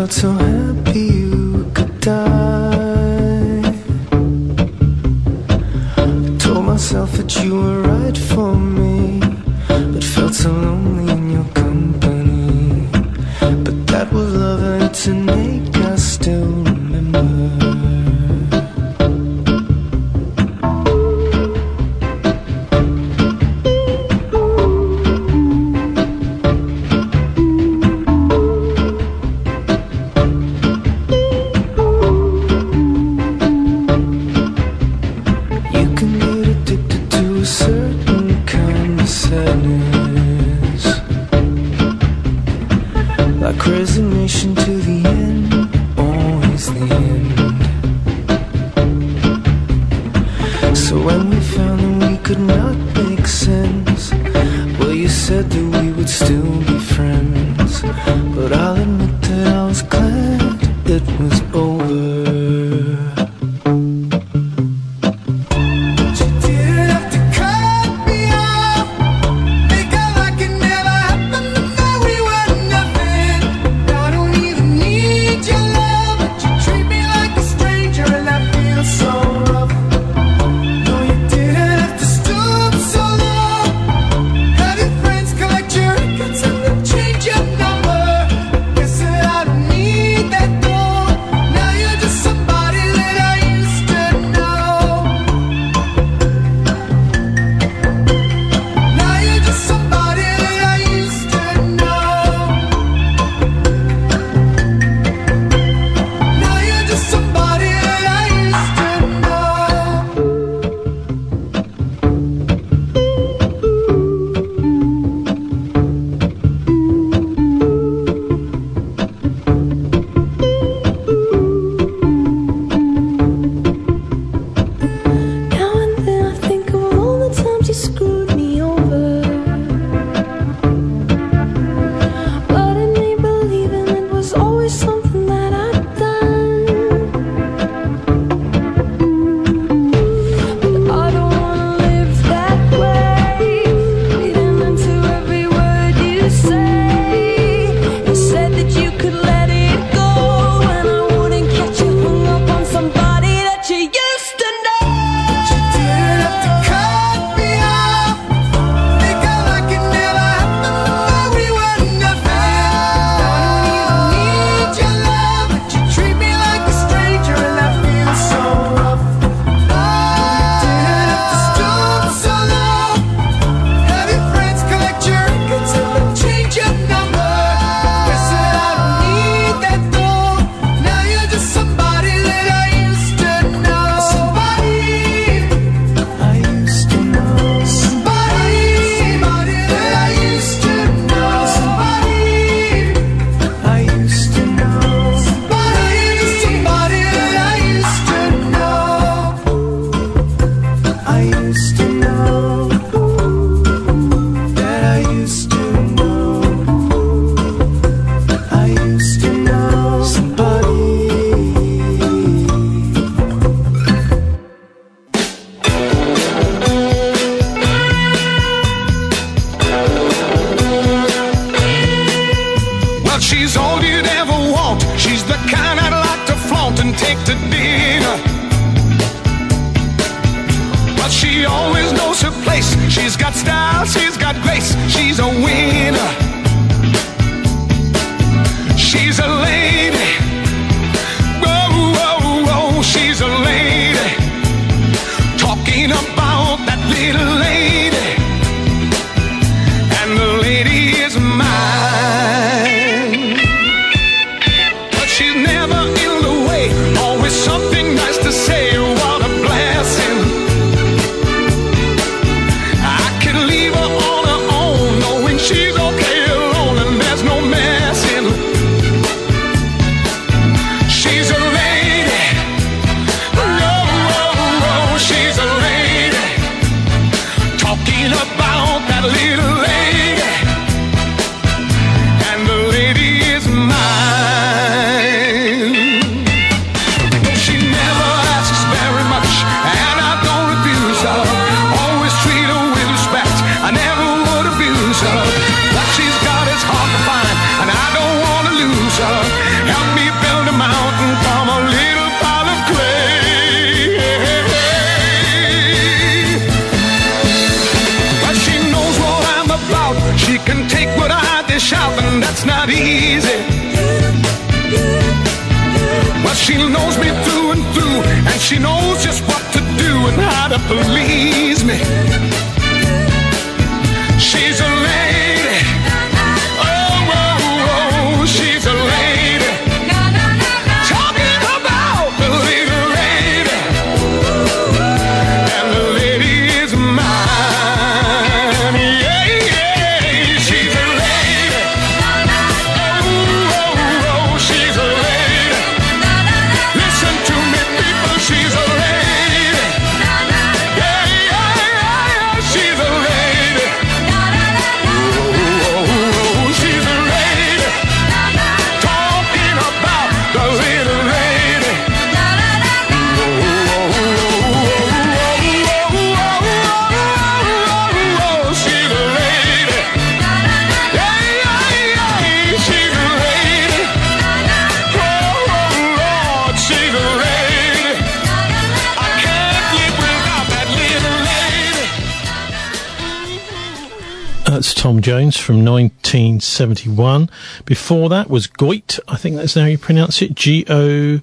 felt so happy you could die. I told myself that you were right for me, but felt so lonely in your company. But that was love and tonight I still remember. Resignation to the end, always the end. So when we found that we could not make sense, well, you said that we would still be friends. But I'll admit that I was glad it was over. She knows just what to do and how to please me. She's a lady. Oh, oh, oh, she's a lady. Talking about the little lady. And the lady is mine. Yeah, yeah, she's a lady. Oh, oh, oh, she's a lady. Listen to me, people, she's a lady. Yeah, yeah, yeah, yeah, she's a lady. Oh, oh, oh, she's a lady. Talking about the little lady. Oh, oh, oh, oh, oh, oh, she's a lady. Yeah, yeah, yeah, she's a lady. Oh, oh, Lord, she's a lady. I can't live without that little lady. That's Tom Jones from nineteen seventy-one. Before that was Goit, I think that's how you pronounce it, G O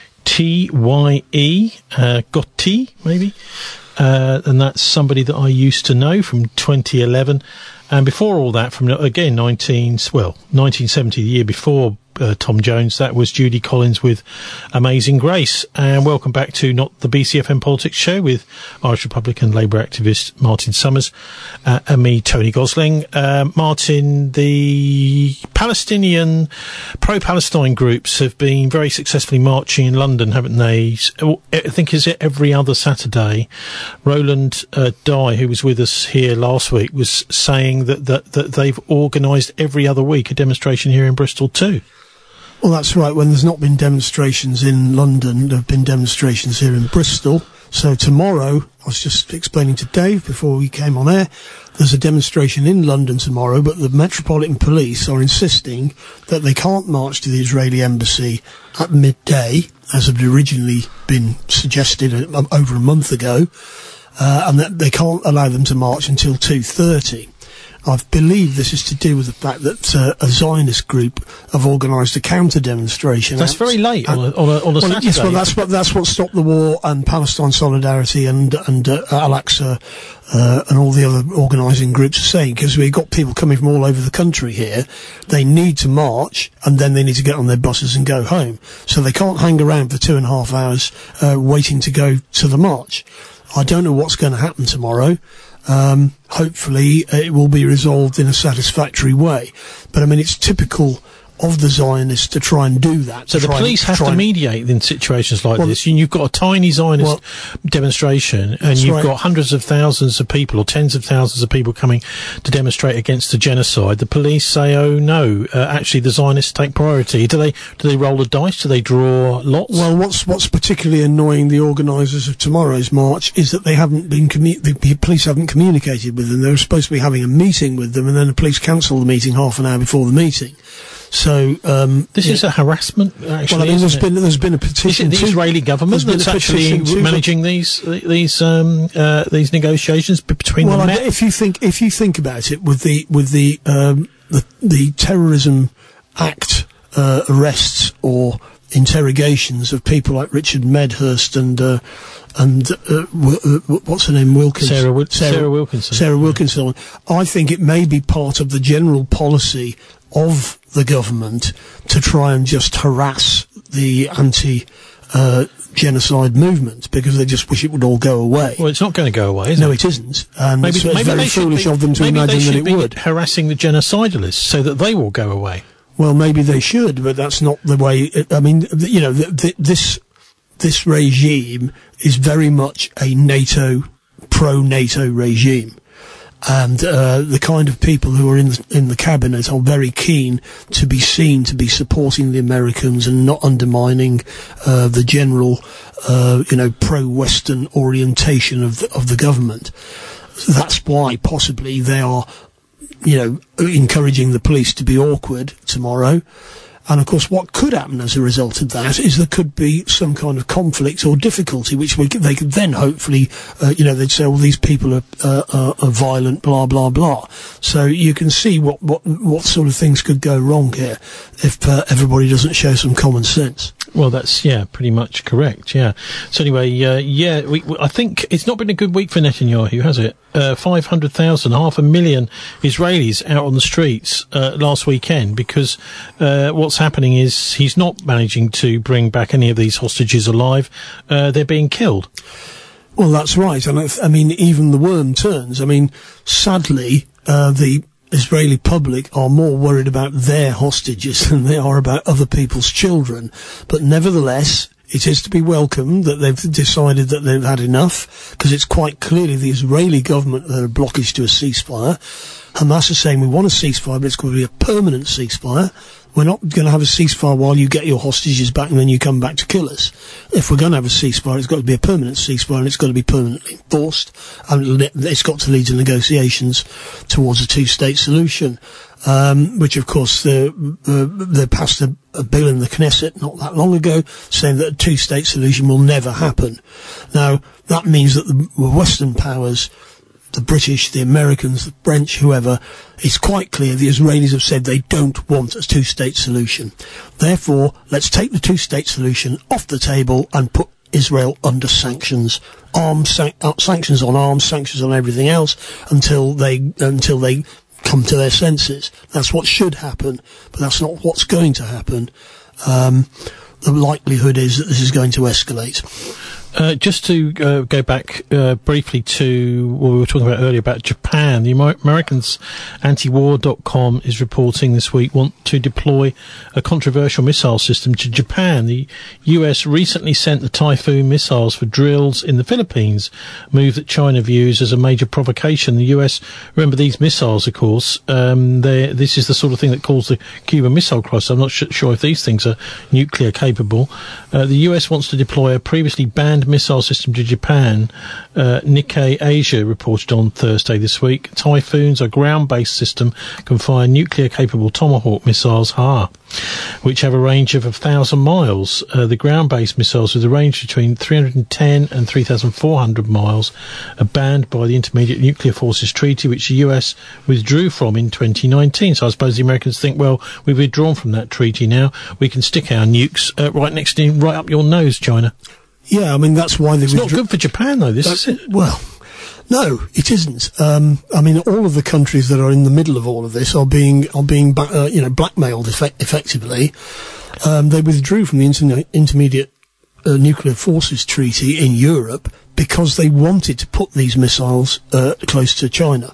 T Y E, uh, Gotti, maybe. Uh, and that's somebody that I used to know from twenty eleven. And before all that, from, again, nineteen, well, nineteen seventy, the year before uh, Tom Jones, that was Judy Collins with Amazing Grace. And welcome back to Not the B C F M Politics Show with Irish Republican Labour activist Martin Summers uh, and me, Tony Gosling. Uh, Martin, the Palestinian, pro-Palestine groups have been very successfully marching in London, haven't they? I think, is it every other Saturday? Roland uh, Dye, who was with us here last week, was saying that, that, that they've organised every other week a demonstration here in Bristol too. Well, that's right. When there's not been demonstrations in London, there have been demonstrations here in Bristol. So tomorrow, I was just explaining to Dave before we came on air, there's a demonstration in London tomorrow, but the Metropolitan Police are insisting that they can't march to the Israeli embassy at midday, as had originally been suggested uh, over a month ago, uh, and that they can't allow them to march until two thirty. I believe this is to do with the fact that uh, a Zionist group have organised a counter-demonstration. That's very late on a, on a, on a well, Saturday. Yes, well, that's what that's what Stop the War and Palestine Solidarity and and uh, Al-Aqsa uh, and all the other organising groups are saying, because we've got people coming from all over the country here. They need to march, and then they need to get on their buses and go home. So they can't hang around for two and a half hours uh, waiting to go to the march. I don't know what's going to happen tomorrow. Um, hopefully uh, it will be resolved in a satisfactory way. But I mean, it's typical of the Zionists to try and do that. So the police have to mediate in situations like well, this. And you've got a tiny Zionist well, demonstration, and you've right. got hundreds of thousands of people, or tens of thousands of people coming to demonstrate against the genocide. The police say, "Oh no, uh, actually, the Zionists take priority." Do they? Do they roll the dice? Do they draw lots? Well, what's what's particularly annoying the organisers of tomorrow's march is that they haven't been commu- the, the police haven't communicated with them. They were supposed to be having a meeting with them, and then the police cancelled the meeting half an hour before the meeting. So um, this yeah. is a harassment. Actually, well, I mean, there's been there's been a petition. Is it the Israeli government that's actually managing these these um, uh, these negotiations between well, the Well, if you think if you think about it, with the with the um, the, the Terrorism Act uh, arrests or interrogations of people like Richard Medhurst and uh, and uh, w- uh, what's her name, Wilkinson, Sarah, w- Sarah, Sarah Wilkinson. Sarah Wilkinson. I think it may be part of the general policy of the government to try and just harass the anti uh, genocide movement, because they just wish it would all go away. Well, it's not going to go away, is no, it? it isn't. And maybe, it's, maybe it's very foolish be, of them to maybe imagine they should that it be would. harassing the genocidalists so that they will go away. Well, maybe they should, but that's not the way. It, I mean, th- you know, th- th- this this regime is very much a NATO, pro-NATO regime. And uh, the kind of people who are in the, in the cabinet are very keen to be seen to be supporting the Americans and not undermining uh, the general, uh, you know, pro-Western orientation of the, of the government. That's why possibly they are, you know, encouraging the police to be awkward tomorrow. And of course, what could happen as a result of that is there could be some kind of conflict or difficulty, which we could, they could then hopefully, uh, you know, they'd say, well, these people are, uh, are, are violent, blah, blah, blah. So you can see what, what, what sort of things could go wrong here if uh, everybody doesn't show some common sense. Well, that's, yeah, pretty much correct, yeah. So anyway, uh, yeah, we, we, I think it's not been a good week for Netanyahu, has it? Uh, five hundred thousand, half a million Israelis out on the streets uh, last weekend because uh, what's happening is he's not managing to bring back any of these hostages alive. Uh, they're being killed. Well, that's right. And I, I mean, even the worm turns. I mean, sadly, uh, the Israeli public are more worried about their hostages than they are about other people's children. But nevertheless, it is to be welcomed that they've decided that they've had enough, because it's quite clearly the Israeli government that are blockage to a ceasefire. Hamas is saying we want a ceasefire, but it's going to be a permanent ceasefire. We're not going to have a ceasefire while you get your hostages back and then you come back to kill us. If we're going to have a ceasefire, it's got to be a permanent ceasefire and it's got to be permanently enforced. And it's got to lead to negotiations towards a two-state solution. Um, which of course, they, uh, they passed a, a bill in the Knesset not that long ago saying that a two-state solution will never happen. Now, that means that the Western powers, the British, the Americans, the French, whoever, it's quite clear the Israelis have said they don't want a two-state solution. Therefore, let's take the two-state solution off the table and put Israel under sanctions, arms, san- uh, sanctions on arms, sanctions on everything else, until they, until they come to their senses. That's what should happen, but that's not what's going to happen. Um, the likelihood is that this is going to escalate. Uh, just to uh, go back uh, briefly to what we were talking about earlier about Japan, the Amer- Americans anti-war dot com is reporting this week want to deploy a controversial missile system to Japan. The U S recently sent the Typhoon missiles for drills in the Philippines, a move that China views as a major provocation. The U S, remember these missiles, of course, um, this is the sort of thing that caused the Cuban Missile Crisis. I'm not sh- sure if these things are nuclear capable. Uh, the U S wants to deploy a previously banned missile system to Japan. uh, Nikkei Asia reported on Thursday this week. Typhoons, a ground-based system, can fire nuclear-capable Tomahawk missiles, H A R, which have a range of a thousand miles. Uh, the ground-based missiles with a range between three hundred ten and three thousand four hundred miles are banned by the Intermediate Nuclear Forces Treaty, which the U S withdrew from in twenty nineteen. So I suppose the Americans think, well, we've withdrawn from that treaty now. We can stick our nukes uh, right next to, right up your nose, China. Yeah, I mean, that's why they... It's withdrew- not good for Japan, though, this, is it? Well, no, it isn't. Um, I mean, all of the countries that are in the middle of all of this are being, are being ba- uh, you know, blackmailed effect- effectively. Um, they withdrew from the Inter- Intermediate uh, Nuclear Forces Treaty in Europe because they wanted to put these missiles uh, close to China.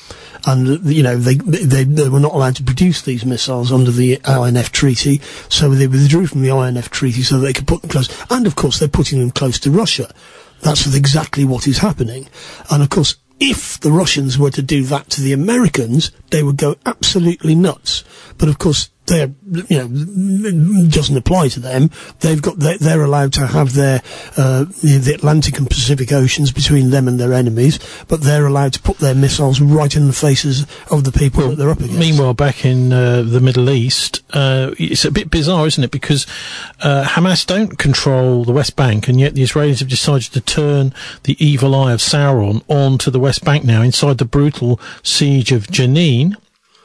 And, you know, they, they they were not allowed to produce these missiles under the I N F treaty, so they withdrew from the I N F treaty so that they could put them close. And, of course, they're putting them close to Russia. That's exactly what is happening. And, of course, if the Russians were to do that to the Americans, they would go absolutely nuts. But, of course, they're, you know, doesn't apply to them. They've got, they're, they're allowed to have their, uh, the, the Atlantic and Pacific Oceans between them and their enemies, but they're allowed to put their missiles right in the faces of the people well, that they're up against. Meanwhile, back in uh, the Middle East, uh, it's a bit bizarre, isn't it? Because uh, Hamas don't control the West Bank, and yet the Israelis have decided to turn the evil eye of Sauron onto the West Bank now, inside the brutal siege of Jenin.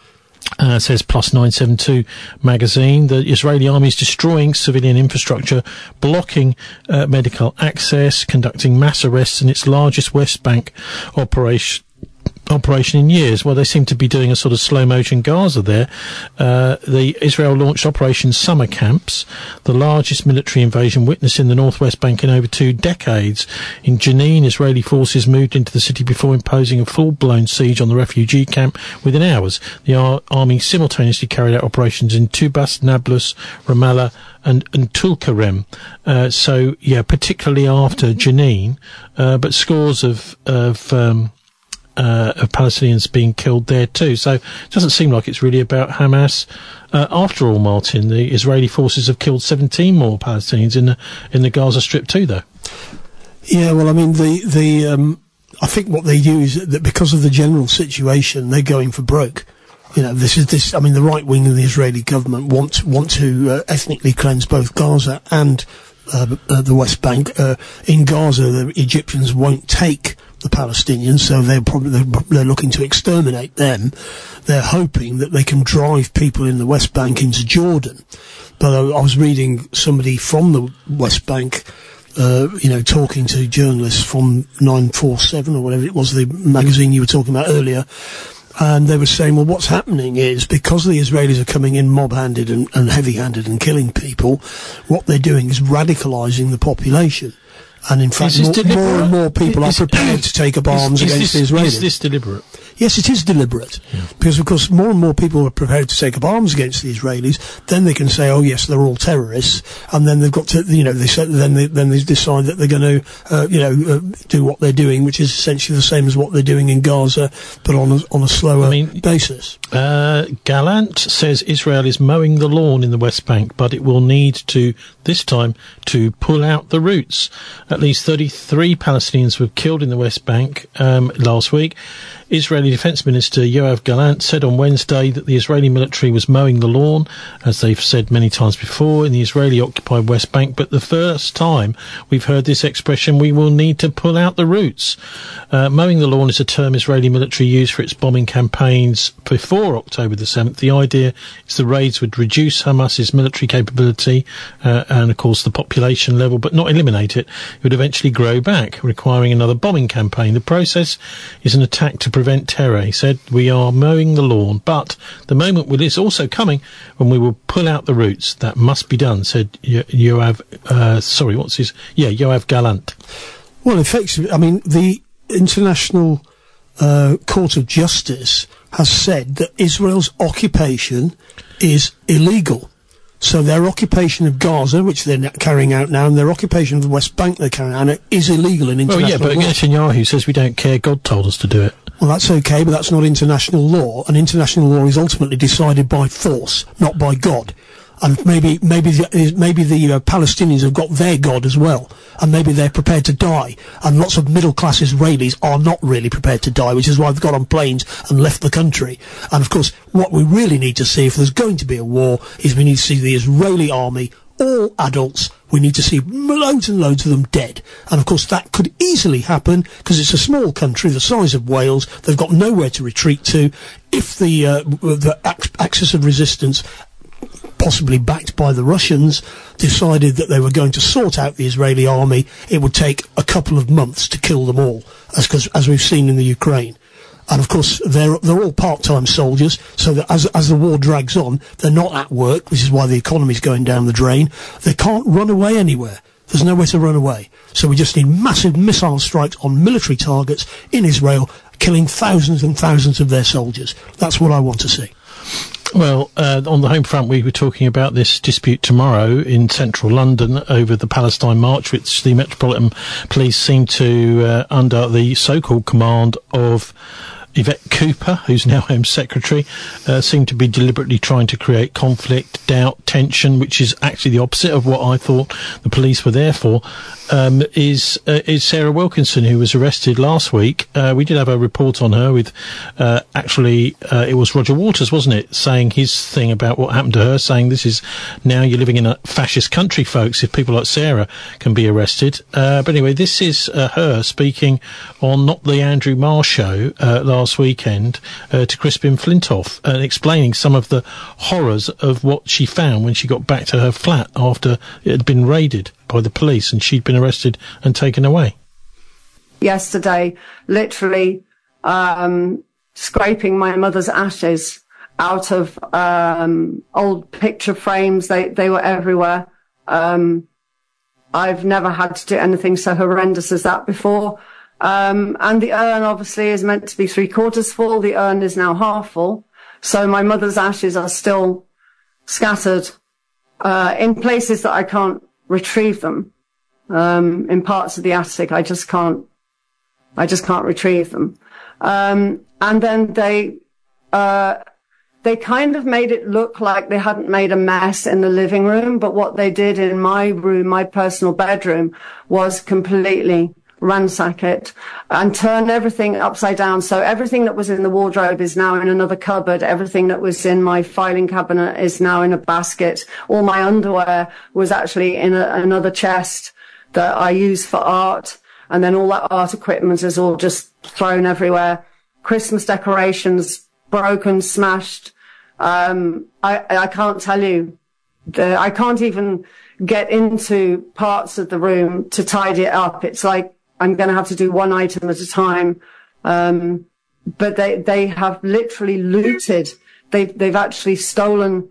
Uh, says Plus nine seven two magazine. The Israeli army is destroying civilian infrastructure, blocking uh, medical access, conducting mass arrests in its largest West Bank operation operation in years. Well, they seem to be doing a sort of slow motion Gaza there. Uh, the Israel launched Operation Summer Camps, the largest military invasion witnessed in the Northwest Bank in over two decades. In Jenin, Israeli forces moved into the city before imposing a full-blown siege on the refugee camp within hours. The ar- army simultaneously carried out operations in Tubas, Nablus, Ramallah, and, and Tulkarem. Uh, so, yeah, particularly after Jenin, uh, but scores of, of, um, Uh, of Palestinians being killed there too. So it doesn't seem like it's really about Hamas. Uh, after all, Martin, the Israeli forces have killed seventeen more Palestinians in the in the Gaza Strip too, though. Yeah, well, I mean, the the um, I think what they do is that because of the general situation, they're going for broke. You know, this is this. I mean, the right wing of the Israeli government want want to uh, ethnically cleanse both Gaza and uh, uh, the West Bank. Uh, in Gaza, the Egyptians won't take the Palestinians, so they're probably they're, they're looking to exterminate them. They're hoping that they can drive people in the West Bank into Jordan. But I, I was reading somebody from the West Bank, uh, you know, talking to journalists from nine four seven or whatever it was, the magazine you were talking about earlier. And they were saying, well, what's happening is because the Israelis are coming in mob-handed and, and heavy-handed and killing people, what they're doing is radicalising the population. And in fact, more, more and more people is, are prepared to take up arms is, is against this, the Israelis. Is this deliberate? Yes, it is deliberate. Yeah. Because, of course, more and more people are prepared to take up arms against the Israelis. Then they can say, oh, yes, they're all terrorists. And then they've got to, you know, they say, then they, then they decide that they're going to, uh, you know, uh, do what they're doing, which is essentially the same as what they're doing in Gaza, but on a, on a slower I mean, basis. Uh, Gallant says Israel is mowing the lawn in the West Bank, but it will need to, this time, to pull out the roots. At least thirty-three Palestinians were killed in the West Bank um, last week. Israeli Defence Minister Yoav Gallant said on Wednesday that the Israeli military was mowing the lawn, as they've said many times before, in the Israeli-occupied West Bank. But the first time we've heard this expression, we will need to pull out the roots. Uh, mowing the lawn is a term Israeli military used for its bombing campaigns before October the seventh. The idea is the raids would reduce Hamas's military capability uh, and, of course, the population level, but not eliminate it. It would eventually grow back, requiring another bombing campaign. The process is an attack to prevent terror. He said, we are mowing the lawn, but the moment will is also coming when we will pull out the roots. That must be done, said Yo- Yoav, uh, sorry, what's his, yeah, Yoav Gallant. Well, effectively, I mean, the International uh, Court of Justice has said that Israel's occupation is illegal. So their occupation of Gaza, which they're carrying out now, and their occupation of the West Bank they're carrying out, is illegal in international law. Well, yeah, but law. Netanyahu says we don't care, God told us to do it. Well, that's okay, but that's not international law, and international law is ultimately decided by force, not by God. And maybe, maybe, the, maybe the uh, Palestinians have got their God as well, and maybe they're prepared to die. And lots of middle-class Israelis are not really prepared to die, which is why they've got on planes and left the country. And of course, what we really need to see, if there's going to be a war, is we need to see the Israeli army, all adults. We need to see loads and loads of them dead. And of course, that could easily happen because it's a small country the size of Wales. They've got nowhere to retreat to. If the uh, the axis of resistance, possibly backed by the Russians, decided that they were going to sort out the Israeli army, it would take a couple of months to kill them all, as, cause, as we've seen in the Ukraine. And of course, they're they're all part-time soldiers, so that as as the war drags on, they're not at work, which is why the economy's going down the drain. They can't run away anywhere. There's nowhere to run away. So we just need massive missile strikes on military targets in Israel, killing thousands and thousands of their soldiers. That's what I want to see. Well, uh, on the home front, we were talking about this dispute tomorrow in central London over the Palestine March, which the Metropolitan Police seem to, uh, under the so-called command of Yvette Cooper, who's now Home Secretary, uh, seem to be deliberately trying to create conflict, doubt, tension, which is actually the opposite of what I thought the police were there for, um, is uh, is Sarah Wilkinson, who was arrested last week. Uh, we did have a report on her with, uh, actually, uh, it was Roger Waters, wasn't it, saying his thing about what happened to her, saying this is, now you're living in a fascist country, folks, if people like Sarah can be arrested. Uh, but anyway, this is uh, her speaking on Not the Andrew Marr Show uh, last weekend uh, to Crispin Flintoff, and uh, explaining some of the horrors of what she found when she got back to her flat after it had been raided by the police and she'd been arrested and taken away. Yesterday, literally um, scraping my mother's ashes out of um, old picture frames. They, they were everywhere. Um, I've never had to do anything so horrendous as that before. Um, and the urn obviously is meant to be three quarters full. The urn is now half full. So my mother's ashes are still scattered, uh, in places that I can't retrieve them. Um, in parts of the attic, I just can't, I just can't retrieve them. Um, and then they, uh, they kind of made it look like they hadn't made a mess in the living room, but what they did in my room, my personal bedroom, was completely ransack it, and turn everything upside down. So everything that was in the wardrobe is now in another cupboard. Everything that was in my filing cabinet is now in a basket. All my underwear was actually in a, another chest that I use for art. And then all that art equipment is all just thrown everywhere. Christmas decorations, broken, smashed. Um, I, I can't tell you. The, I can't even get into parts of the room to tidy it up. It's like I'm going to have to do one item at a time. Um, but they, they have literally looted. They've, they've actually stolen,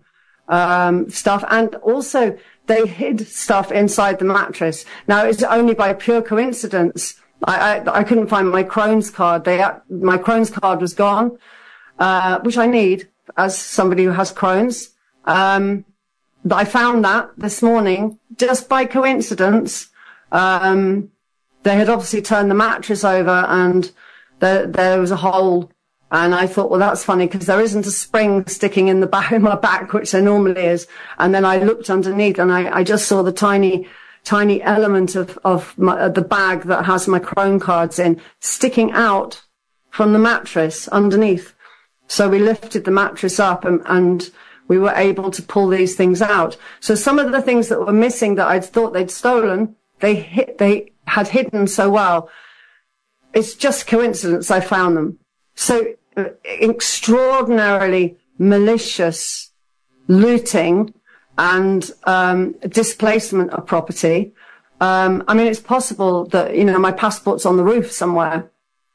um, stuff. And also they hid stuff inside the mattress. Now it's only by pure coincidence. I, I, I couldn't find my Crohn's card. They, my Crohn's card was gone, uh, which I need as somebody who has Crohn's. Um, But I found that this morning, just by coincidence. Um, they had obviously turned the mattress over and there, there was a hole. And I thought, well, that's funny because there isn't a spring sticking in the back, in my back, which there normally is. And then I looked underneath and I, I just saw the tiny, tiny element of, of my, uh, the bag that has my Crohn cards in sticking out from the mattress underneath. So we lifted the mattress up and, and we were able to pull these things out. So some of the things that were missing that I'd thought they'd stolen, they hit, they had hidden so well. It's just coincidence I found them. So uh, extraordinarily malicious looting and um, displacement of property. Um, I mean, it's possible that, you know, my passport's on the roof somewhere.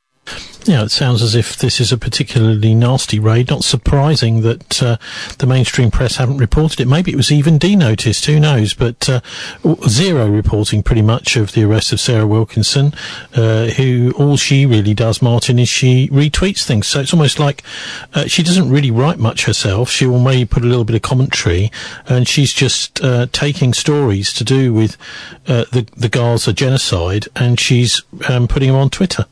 Yeah, it sounds as if this is a particularly nasty raid. Not surprising that uh, the mainstream press haven't reported it. Maybe it was even denoticed, who knows? But uh, zero reporting pretty much of the arrest of Sarah Wilkinson, uh, who all she really does, Martin, is she retweets things. So it's almost like uh, she doesn't really write much herself. She will maybe put a little bit of commentary, and she's just uh, taking stories to do with uh, the, the Gaza genocide, and she's um, putting them on Twitter.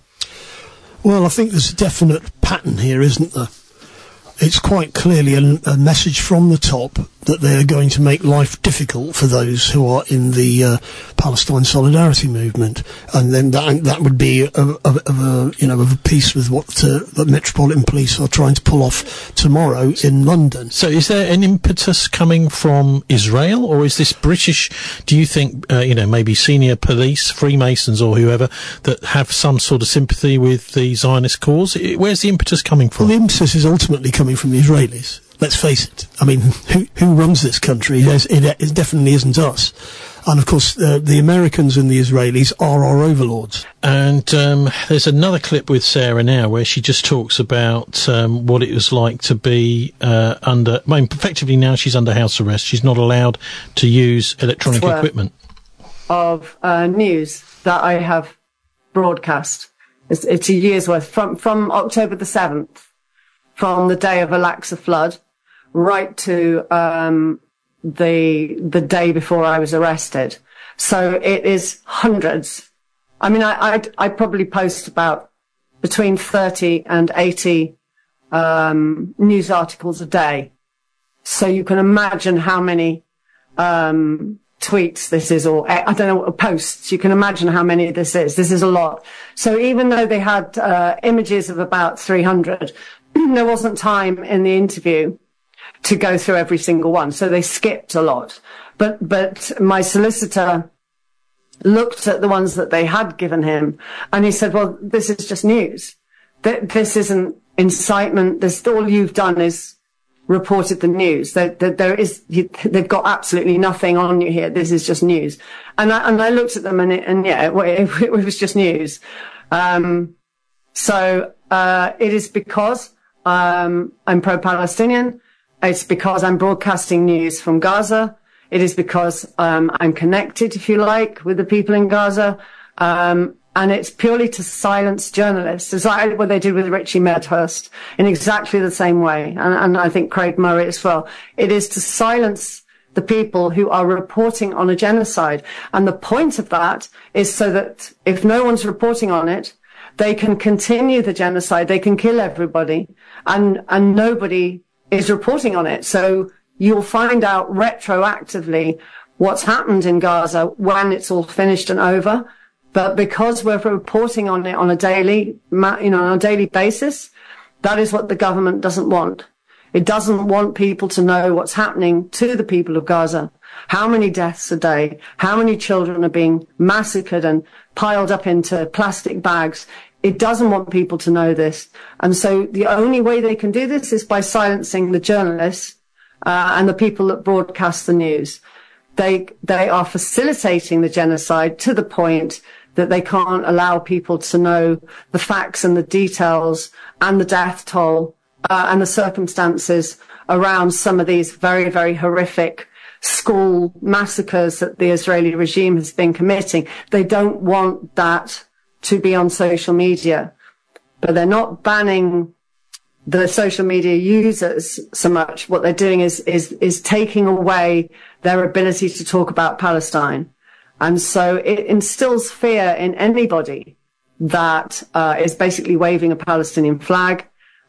Well, I think there's a definite pattern here, isn't there? It's quite clearly a, a message from the top that they're going to make life difficult for those who are in the uh, Palestine Solidarity Movement, and then that that would be of, of, of a you know of a piece with what uh, the Metropolitan Police are trying to pull off tomorrow in London. So, is there an impetus coming from Israel, or is this British? Do you think uh, you know maybe senior police, Freemasons, or whoever that have some sort of sympathy with the Zionist cause? Where's the impetus coming from? Well, the impetus is ultimately coming from the Israelis. Let's face it. I mean, who, who runs this country? It, it definitely isn't us. And, of course, uh, the Americans and the Israelis are our overlords. And um, there's another clip with Sarah now where she just talks about um, what it was like to be uh, under... I mean, effectively now she's under house arrest. She's not allowed to use electronic Twelve equipment. Of uh, news that I have broadcast. It's, it's a year's worth. From, from October the seventh, from the day of Al-Aqsa flood, right to um, the the day before I was arrested. So it is hundreds. I mean, I I, I probably post about between thirty and eighty um, news articles a day. So you can imagine how many um, tweets this is, or I don't know, posts. You can imagine how many this is. This is a lot. So even though they had uh, images of about three hundred, there wasn't time in the interview to go through every single one. So they skipped a lot. But, but my solicitor looked at the ones that they had given him and he said, well, this is just news. This isn't incitement. This, all you've done is reported the news. There, there, there is, they've got absolutely nothing on you here. This is just news. And I, and I looked at them and, it, and yeah, it, it was just news. Um, so, uh, it is because, um, I'm pro-Palestinian. It's because I'm broadcasting news from Gaza. It is because um, I'm connected, if you like, with the people in Gaza. Um, and it's purely to silence journalists, exactly what they did with Richie Medhurst, in exactly the same way. And, and I think Craig Murray as well. It is to silence the people who are reporting on a genocide. And the point of that is so that if no one's reporting on it, they can continue the genocide. They can kill everybody and, and nobody is reporting on it. So you'll find out retroactively what's happened in Gaza when it's all finished and over. But because we're reporting on it on a daily, you know, on a daily basis, that is what the government doesn't want. It doesn't want people to know what's happening to the people of Gaza. How many deaths a day? How many children are being massacred and piled up into plastic bags? It doesn't want people to know this. And so the only way they can do this is by silencing the journalists uh, and the people that broadcast the news. They, they are facilitating the genocide to the point that they can't allow people to know the facts and the details and the death toll uh, and the circumstances around some of these very, very horrific school massacres that the Israeli regime has been committing. They don't want that to be on social media, but they're not banning the social media users so much. What they're doing is, is, is taking away their ability to talk about Palestine. And so it instills fear in anybody that uh, is basically waving a Palestinian flag.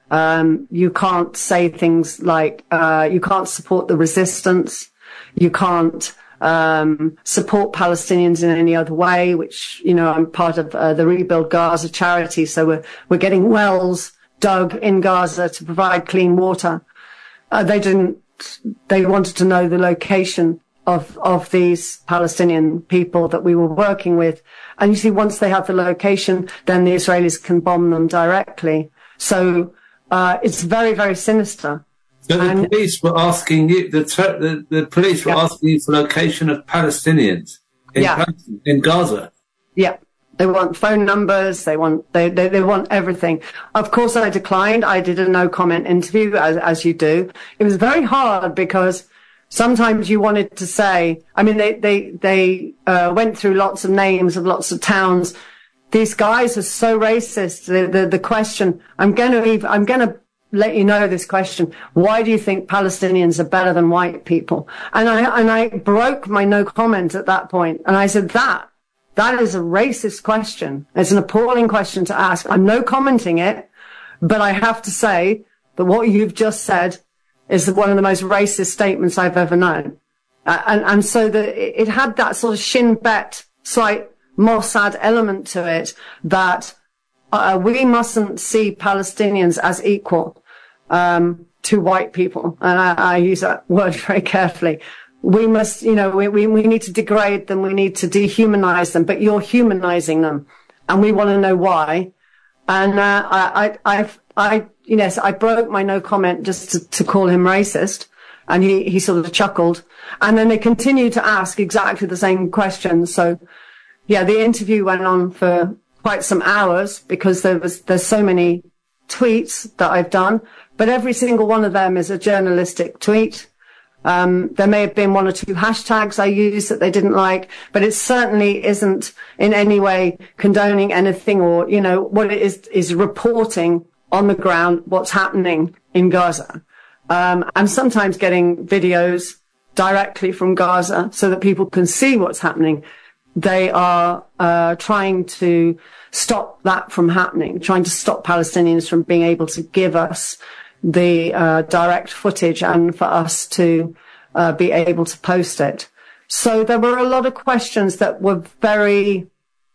Um, you can't say things like, uh, you can't support the resistance. You can't um, support Palestinians in any other way, which, you know, I'm part of uh, the Rebuild Gaza charity. So we're, we're getting wells dug in Gaza to provide clean water. Uh, they didn't, they wanted to know the location of, of these Palestinian people that we were working with. And you see, once they have the location, then the Israelis can bomb them directly. So, uh, it's very, very sinister. So the And- police were asking you, the, ter- the, the police were Yeah. asking you for location of Palestinians in, Yeah. Palestine, in Gaza. Yeah. They want phone numbers. They want, they, they, they want everything. Of course, I declined. I did a no comment interview as, as you do. It was very hard because sometimes you wanted to say, I mean, they, they, they, uh, went through lots of names of lots of towns. These guys are so racist. The, the, the question, I'm going to even, I'm going to let you know this question. Why do you think Palestinians are better than white people? And I, and I broke my no comment at that point. And I said, that, that is a racist question. It's an appalling question to ask. I'm no commenting it, but I have to say that what you've just said is one of the most racist statements I've ever known. Uh, and, and so the, it had that sort of Shin Bet, slight Mossad element to it that uh, we mustn't see Palestinians as equal um, to white people. And I, I use that word very carefully. We must, you know, we, we, we need to degrade them. We need to dehumanize them, but you're humanizing them. And we want to know why. And, uh, I, I, I, I, yes, I broke my no comment just to, to call him racist. And he, he sort of chuckled. And then they continued to ask exactly the same questions. So, yeah, the interview went on for quite some hours because there was, there's so many tweets that I've done, but every single one of them is a journalistic tweet. Um, there may have been one or two hashtags I used that they didn't like, but it certainly isn't in any way condoning anything or, you know, what it is, is reporting on the ground what's happening in Gaza. Um, I'm sometimes getting videos directly from Gaza so that people can see what's happening. They are, uh, trying to stop that from happening, trying to stop Palestinians from being able to give us the uh, direct footage and for us to uh, be able to post it. So there were a lot of questions that were very,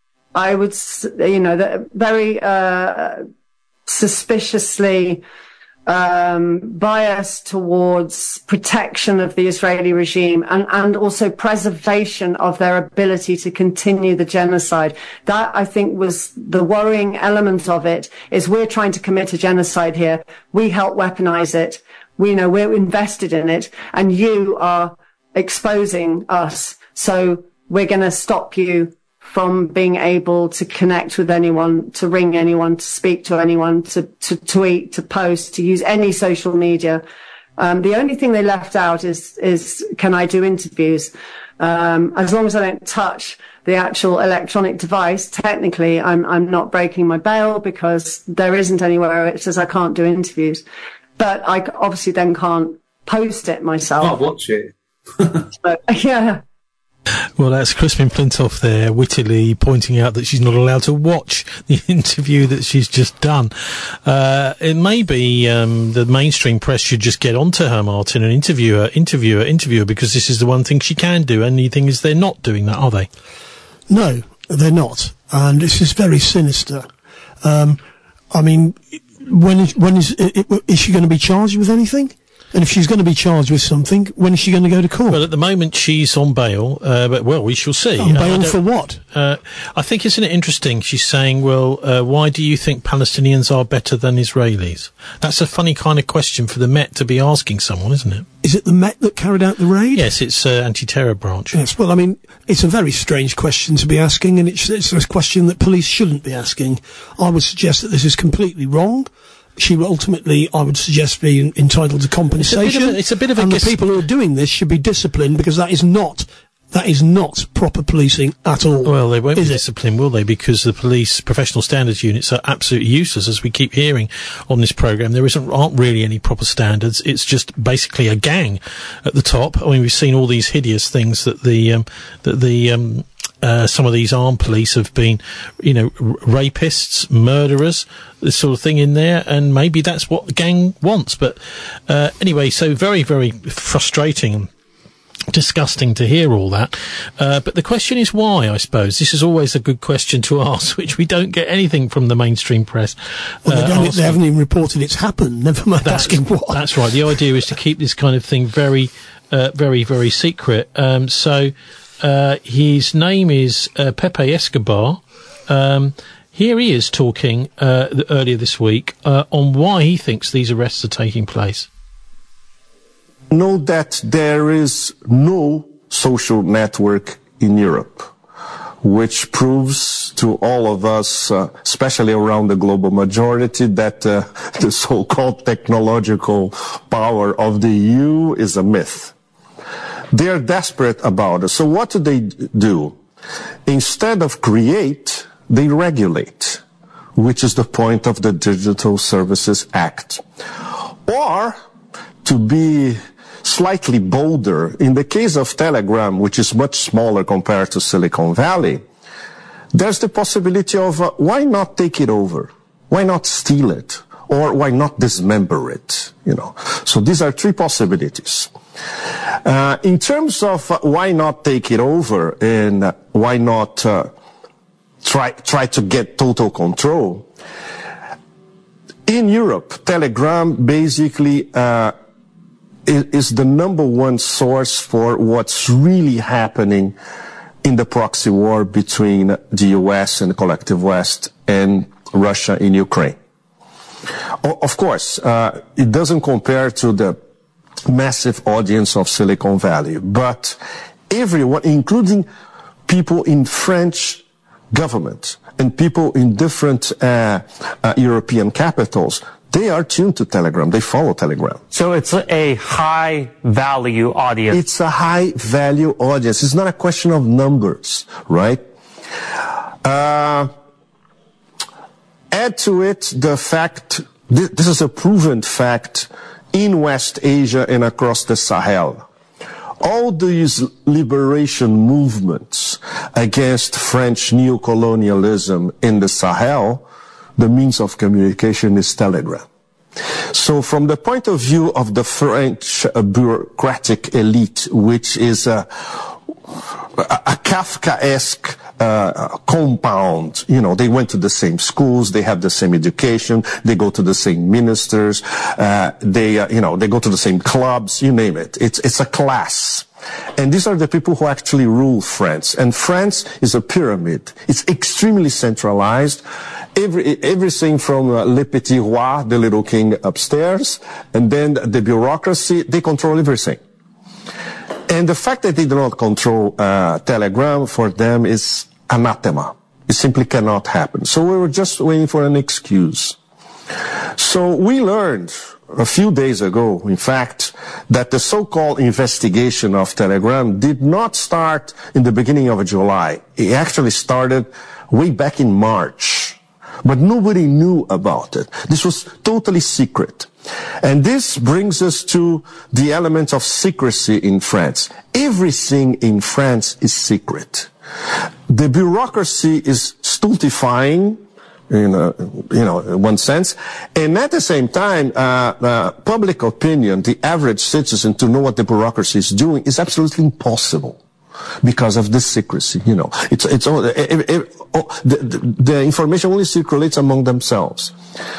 I would, s- you know, that very uh, suspiciously um, biased towards protection of the Israeli regime and, and also preservation of their ability to continue the genocide. That, I think, was the worrying element of it, is we're trying to commit a genocide here. We help weaponize it. We know we're invested in it, and you are exposing us. So we're going to stop you from being able to connect with anyone, to ring anyone, to speak to anyone, to, to tweet, to post, to use any social media. Um, the only thing they left out is, is can I do interviews? Um, as long as I don't touch the actual electronic device, technically I'm, I'm not breaking my bail because there isn't anywhere it says I can't do interviews. But I obviously then can't post it myself. Can't watch it. So, yeah. Well, that's Crispin Flintoff there, wittily pointing out that she's not allowed to watch the interview that she's just done. Uh, it may be um, the mainstream press should just get onto her, Martin, and interview her, interview her, interview her, because this is the one thing she can do. Only thing is they're not doing that, are they? No, they're not. and this is very sinister. Um, I mean, when is, when is, is she going to be charged with anything? And if she's going to be charged with something, when is she going to go to court? Well, at the moment she's on bail, uh, but well, we shall see. On bail for what? Uh, I think, isn't it interesting? She's saying, well, uh, why do you think Palestinians are better than Israelis? That's a funny kind of question for the Met to be asking someone, isn't it? Is it the Met that carried out the raid? Yes, it's uh, anti-terror branch. Yes, well, I mean, it's a very strange question to be asking, and it's, it's a question that police shouldn't be asking. I would suggest that this is completely wrong. She will ultimately, I would suggest, be entitled to compensation. It's a bit of a, it's a bit of a and guess- the people who are doing this should be disciplined, because that is not that is not proper policing at all. Well, they won't be is it? disciplined, will they? Because the police professional standards units are absolutely useless, as we keep hearing on this programme. There isn't aren't really any proper standards. It's just basically a gang at the top. I mean, we've seen all these hideous things that the um, that the um, Uh, some of these armed police have been, you know, r- rapists, murderers, this sort of thing in there, and maybe that's what the gang wants. But uh, anyway, so very, very frustrating and disgusting to hear all that. Uh, but the question is why, I suppose. This is always a good question to ask, which we don't get anything from the mainstream press. Well, they, uh, don't, asking. they haven't even reported it's happened, never mind That's, asking what. That's right. The idea is to keep this kind of thing very, uh, very, very secret. Um, so... Uh, his name is uh, Pepe Escobar. Um, here he is talking uh, th- earlier this week uh, on why he thinks these arrests are taking place. Know that there is no social network in Europe, which proves to all of us, uh, especially around the global majority, that uh, the so-called technological power of the E U is a myth. They are desperate about it. So what do they do? Instead of create, they regulate, which is the point of the Digital Services Act. Or, to be slightly bolder, in the case of Telegram, which is much smaller compared to Silicon Valley, there's the possibility of uh, why not take it over? Why not steal it? Or why not dismember it? You know. So these are three possibilities. Uh, in terms of uh, why not take it over and uh, why not uh, try try to get total control, in Europe, Telegram basically uh, is, is the number one source for what's really happening in the proxy war between the U S and the collective West and Russia in Ukraine. O- of course, uh, it doesn't compare to the massive audience of Silicon Valley, but everyone, including people in French government and people in different uh, uh, European capitals, they are tuned to Telegram. They follow Telegram. So it's a high value audience. It's a high value audience. It's not a question of numbers, right? Uh, add to it the fact, th- this is a proven fact in West Asia and across the Sahel. All these liberation movements against French neocolonialism in the Sahel, the means of communication is Telegram. So from the point of view of the French uh, bureaucratic elite, which is a, a Kafkaesque uh, compound, you know, they went to the same schools, they have the same education, they go to the same ministers, uh, they, uh, you know, they go to the same clubs, you name it. It's, it's a class. And these are the people who actually rule France. And France is a pyramid. It's extremely centralized. Every, everything from uh, Le Petit Roi, the little king upstairs, and then the bureaucracy, they control everything. And the fact that they do not control uh, Telegram for them is anathema. It simply cannot happen. So we were just waiting for an excuse. So we learned a few days ago, in fact, that the so-called investigation of Telegram did not start in the beginning of July. It actually started way back in March. But nobody knew about it. This was totally secret. And this brings us to the element of secrecy in France. Everything in France is secret. The bureaucracy is stultifying, in a, you know, in one sense, and at the same time, uh, uh, public opinion, the average citizen to know what the bureaucracy is doing is absolutely impossible. because of this secrecy. You know, it's it's all, it, it, it, oh, the, the, the information only circulates among themselves.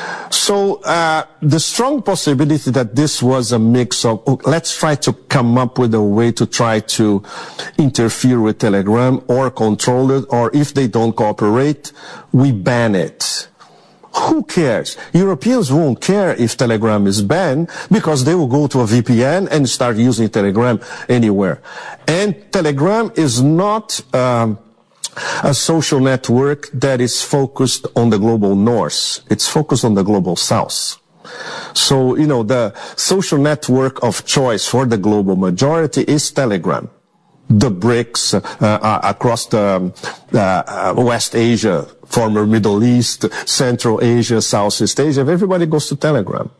So uh, the strong possibility that this was a mix of, oh, let's try to come up with a way to try to interfere with Telegram or control it, or if they don't cooperate, we ban it. Who cares? Europeans won't care if Telegram is banned because they will go to a V P N and start using Telegram anywhere. And Telegram is not um, a social network that is focused on the global north. It's focused on the global south. So, you know, the social network of choice for the global majority is Telegram. The BRICS uh, uh, across the uh, uh, West Asia, former Middle East, Central Asia, Southeast Asia, everybody goes to Telegram.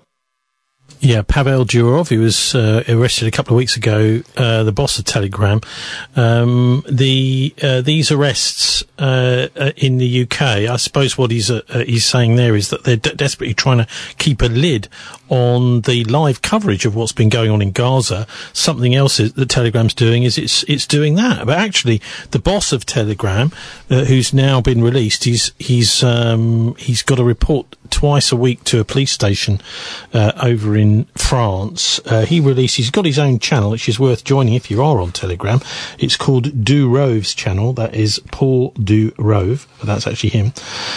Yeah, Pavel Durov, who was uh, arrested a couple of weeks ago, uh, the boss of Telegram. Um, the uh, these arrests uh, uh, in the U K, I suppose what he's uh, uh, he's saying there is that they're de- desperately trying to keep a lid on the live coverage of what's been going on in Gaza. Something else is, that Telegram's doing is it's it's doing that. But actually, the boss of Telegram, uh, who's now been released, he's he's um, he's got a report twice a week to a police station uh, over in France. Uh, he released, he's got his own channel, which is worth joining if you are on Telegram. It's called Durov's channel. That is Paul Durov. That's actually him.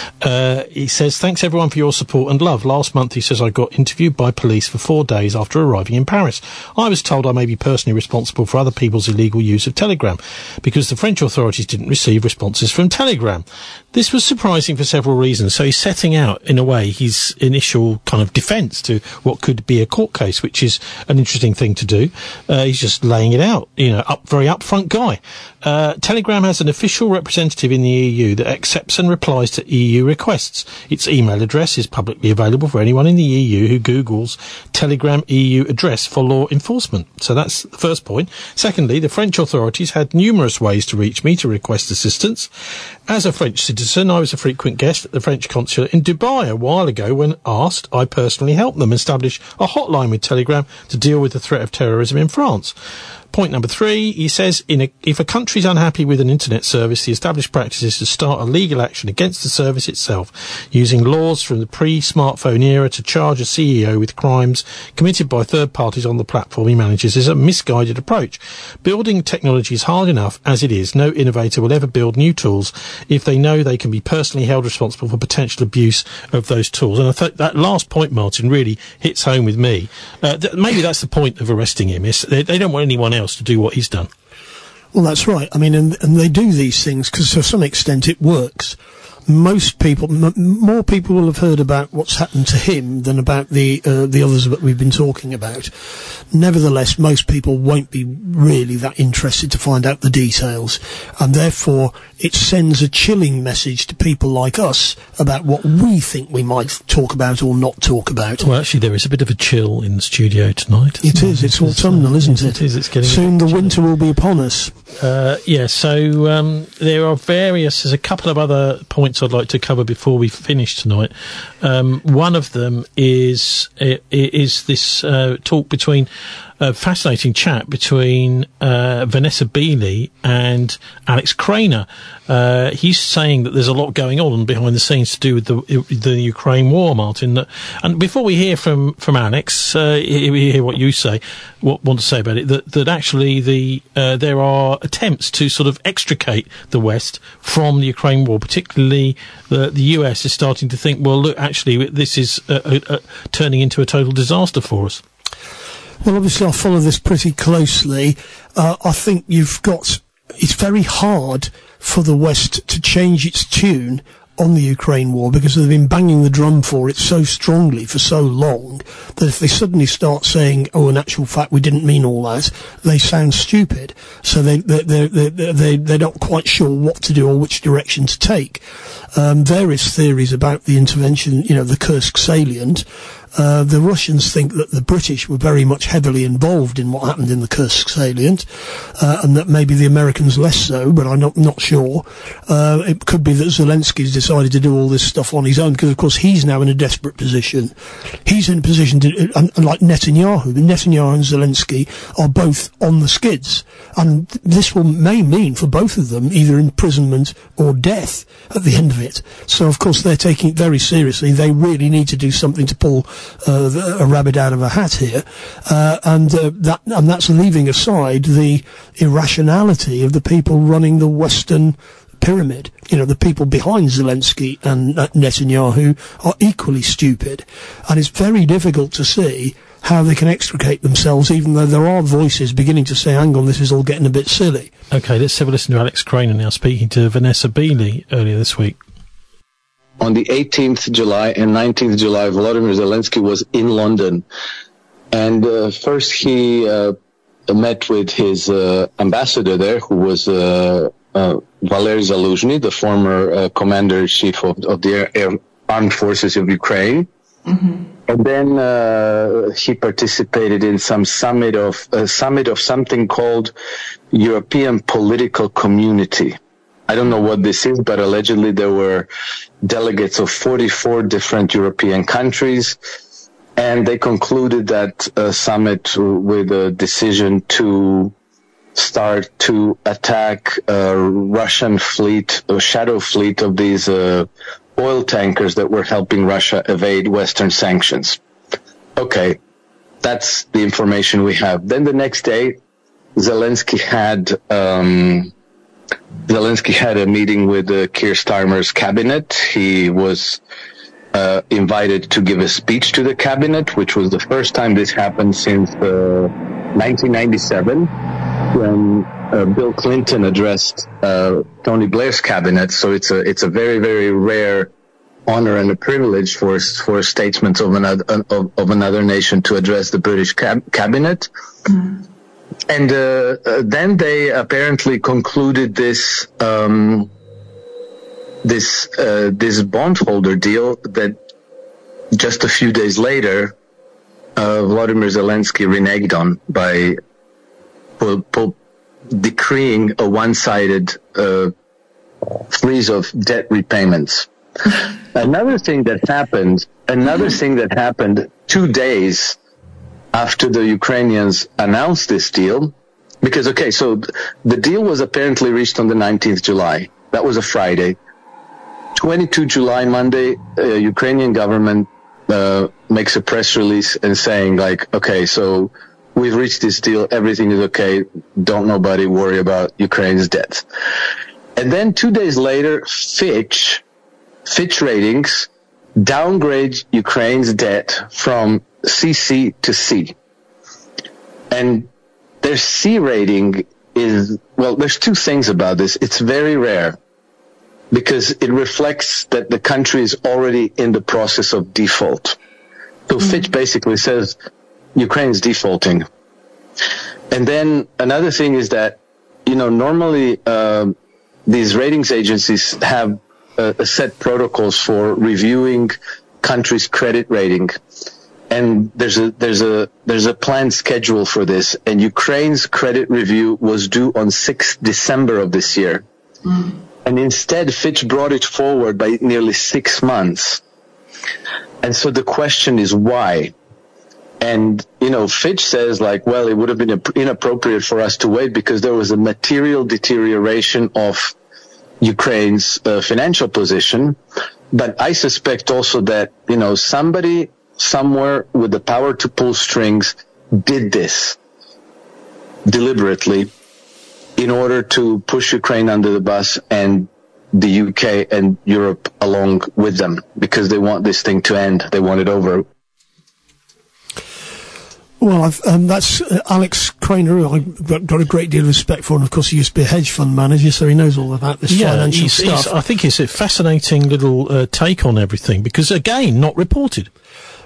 Uh, he says, thanks everyone for your support and love. Last month, he says, I got interviewed by police for four days after arriving in Paris. I was told I may be personally responsible for other people's illegal use of Telegram because the French authorities didn't receive responses from Telegram. This was surprising for several reasons. So he's setting out, in a way, his initial kind of defence to what could be a court case, which is an interesting thing to do. Uh, he's just laying it out, you know, up, very upfront guy. Uh, Telegram has an official representative in the E U that accepts and replies to E U requests. Its email address is publicly available for anyone in the E U who Googles Telegram E U address for law enforcement. So that's the first point. Secondly, the French authorities had numerous ways to reach me to request assistance. As a French citizen, I was a frequent guest at the French consulate in Dubai a while ago. When asked, I personally helped them establish a hotline with Telegram to deal with the threat of terrorism in France. Point number three, he says, in a, if a country is unhappy with an internet service, the established practice is to start a legal action against the service itself, using laws from the pre-smartphone era to charge a C E O with crimes committed by third parties on the platform he manages is a misguided approach. Building technology is hard enough as it is. No innovator will ever build new tools if they know they can be personally held responsible for potential abuse of those tools. And I thought that last point, Martin, really hits home with me. Uh, th- maybe that's the point of arresting him. Is they, they don't want anyone else to do what he's done. Well, that's right. I mean, and, and they do these things because to some extent it works. Most people, m- more people will have heard about what's happened to him than about the uh, the others that we've been talking about. Nevertheless, most people won't be really that interested to find out the details, and therefore it sends a chilling message to people like us about what we think we might talk about or not talk about. Well, actually, there is a bit of a chill in the studio tonight. It is. It's autumnal, isn't it? It is. It's getting soon. The winter will be upon us. Uh, yeah. So um, there are various. There's a couple of other points I'd like to cover before we finish tonight. Um, one of them is is this uh, talk between a fascinating chat between uh, Vanessa Beeley and Alex Craner. Uh, he's saying that there's a lot going on behind the scenes to do with the the Ukraine war, Martin. That, and before we hear from from Alex, uh, we hear what you say, what want to say about it. That that actually the uh, there are attempts to sort of extricate the West from the Ukraine war. Particularly, the the U S is starting to think, well, look, actually, this is uh, uh, uh, turning into a total disaster for us. Well, obviously, I follow this pretty closely. Uh, I think you've got... It's very hard for the West to change its tune on the Ukraine war because they've been banging the drum for it so strongly for so long that if they suddenly start saying, oh, in actual fact, we didn't mean all that, they sound stupid. So they, they, they, they, they, they're not quite sure what to do or which direction to take. Um, various theories about the intervention, you know, the Kursk salient. Uh, the Russians think that the British were very much heavily involved in what happened in the Kursk salient, uh, and that maybe the Americans less so, but I'm not, not sure. Uh, it could be that Zelensky's decided to do all this stuff on his own, because of course he's now in a desperate position. He's in a position to, and, and like Netanyahu, Netanyahu and Zelensky are both on the skids, and this will may mean for both of them either imprisonment or death at the end of it. So of course they're taking it very seriously. They really need to do something to pull uh, the, a rabbit out of a hat here, uh, and uh, that and that's leaving aside the irrationality of the people running the Western pyramid. You know, the people behind Zelensky and uh, Netanyahu are equally stupid, and it's very difficult to see how they can extricate themselves, even though there are voices beginning to say, hang on, this is all getting a bit silly. Okay, let's have a listen to Alex Craner now, speaking to Vanessa Beeley earlier this week. On the eighteenth of July and nineteenth of July, Volodymyr Zelensky was in London. And uh, first he uh, met with his uh, ambassador there, who was uh, uh, Valery Zaluzhny, the former uh, commander-in-chief of, of the Air, Air Armed Forces of Ukraine. Mm-hmm. And then uh, he participated in some summit of a summit of something called European Political Community. I don't know what this is, but allegedly there were delegates of forty-four different European countries, and they concluded that uh, summit with a decision to start to attack a Russian fleet, a shadow fleet of these uh, oil tankers that were helping Russia evade Western sanctions. Okay, that's the information we have. Then the next day, Zelensky had um, Zelensky had a meeting with uh, Keir Starmer's cabinet. He was uh, invited to give a speech to the cabinet, which was the first time this happened since uh, nineteen ninety-seven, when uh, Bill Clinton addressed uh, Tony Blair's cabinet. So it's a it's a very very rare honor and a privilege for for a statesman of another of, of another nation to address the British cab- cabinet. Mm. And uh, uh, then they apparently concluded this um, this uh, this bondholder deal that just a few days later, uh, Volodymyr Zelensky reneged on by po- po- decreeing a one-sided uh, freeze of debt repayments. Another thing that happened, another thing that happened two days after the Ukrainians announced this deal, because, okay, so the deal was apparently reached on the nineteenth of July. That was a Friday. twenty-second of July, Monday, uh, Ukrainian government uh, makes a press release and saying, like, okay, so we've reached this deal, everything is okay, don't nobody worry about Ukraine's debt. And then two days later, Fitch, Fitch Ratings downgrades Ukraine's debt from C C to C. And their C rating is, well, there's two things about this. It's very rare because it reflects that the country is already in the process of default. So mm-hmm. Fitch basically says Ukraine's defaulting. And then another thing is that, you know, normally uh, these ratings agencies have uh, a set protocols for reviewing countries' credit rating. And there's a there's a there's a planned schedule for this. And Ukraine's credit review was due on sixth of December of this year. Mm. And instead, Fitch brought it forward by nearly six months. And so the question is why? And, you know, Fitch says, like, well, it would have been inappropriate for us to wait because there was a material deterioration of Ukraine's uh, financial position. But I suspect also that, you know, somebody somewhere with the power to pull strings did this deliberately in order to push Ukraine under the bus and the U K and Europe along with them because they want this thing to end. They want it over. Well, I've, um, that's uh, Alex Craner, who I've got, got a great deal of respect for, and of course he used to be a hedge fund manager, so he knows all about this yeah, financial he's, stuff. He's, I think it's a fascinating little uh, take on everything, because, again, not reported.